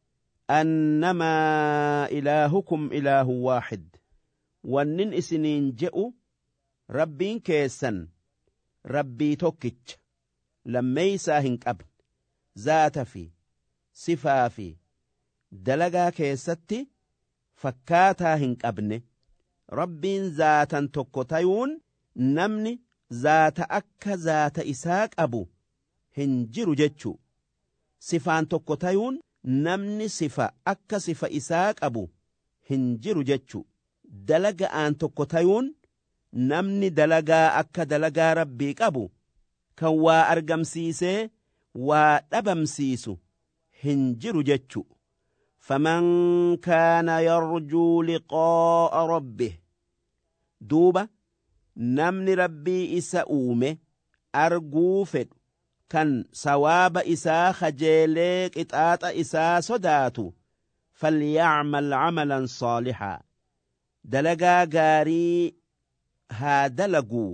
أنما إلهكم إله واحد ونن إسنين جئوا ربين كيسن ربي توكيتش لما يساهن أبن ذات في صفا في دلقا كيستي فكاتاهن أبن ربين ذاتا توكتايون نمني ذات أكا ذات إساك أبو هنجر جتشو صفان توكتايون namni sifa akka sifa isaa qabu hin jiru jechu dalagaan tokko tayuun namni dalagaa akka dalagaa rabbii qabu kan waa argamsiisee waa dhabamsiisu hin jiru jechu faman kaana yarjuu liqaa'a rabbih duuba namni rabbii isa uume arguu fedhu kan sawaaba isaa khajeelee qixaaxa isaa sodaatu falyacmal camalan saalixaa dalagaa gaarii haa dalaguu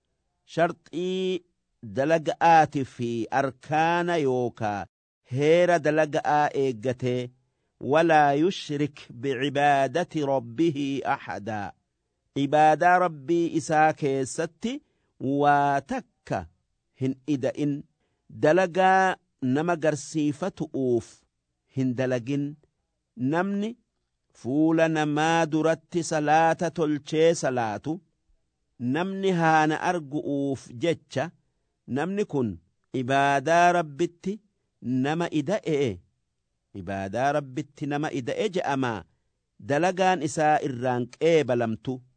sharxii dalaga'aati fi arkaana yookaa heera dalaga'aa eeggatee walaa yushrik bicibaadati rabbihi axadaa ibaadaa rabbii isaa keessatti waa takka hin ida'in dalagaa nama garsiifatu'uuf hin dalagin namni fuula namaa duratti salaata tolchee salaatu namni haana argu'uuf jecha namni kun ibaadaa rabbitti nama ida'e ibaadaa rabbitti nama ida'e je'amaa dalagaan isaa irraan qeebalamtu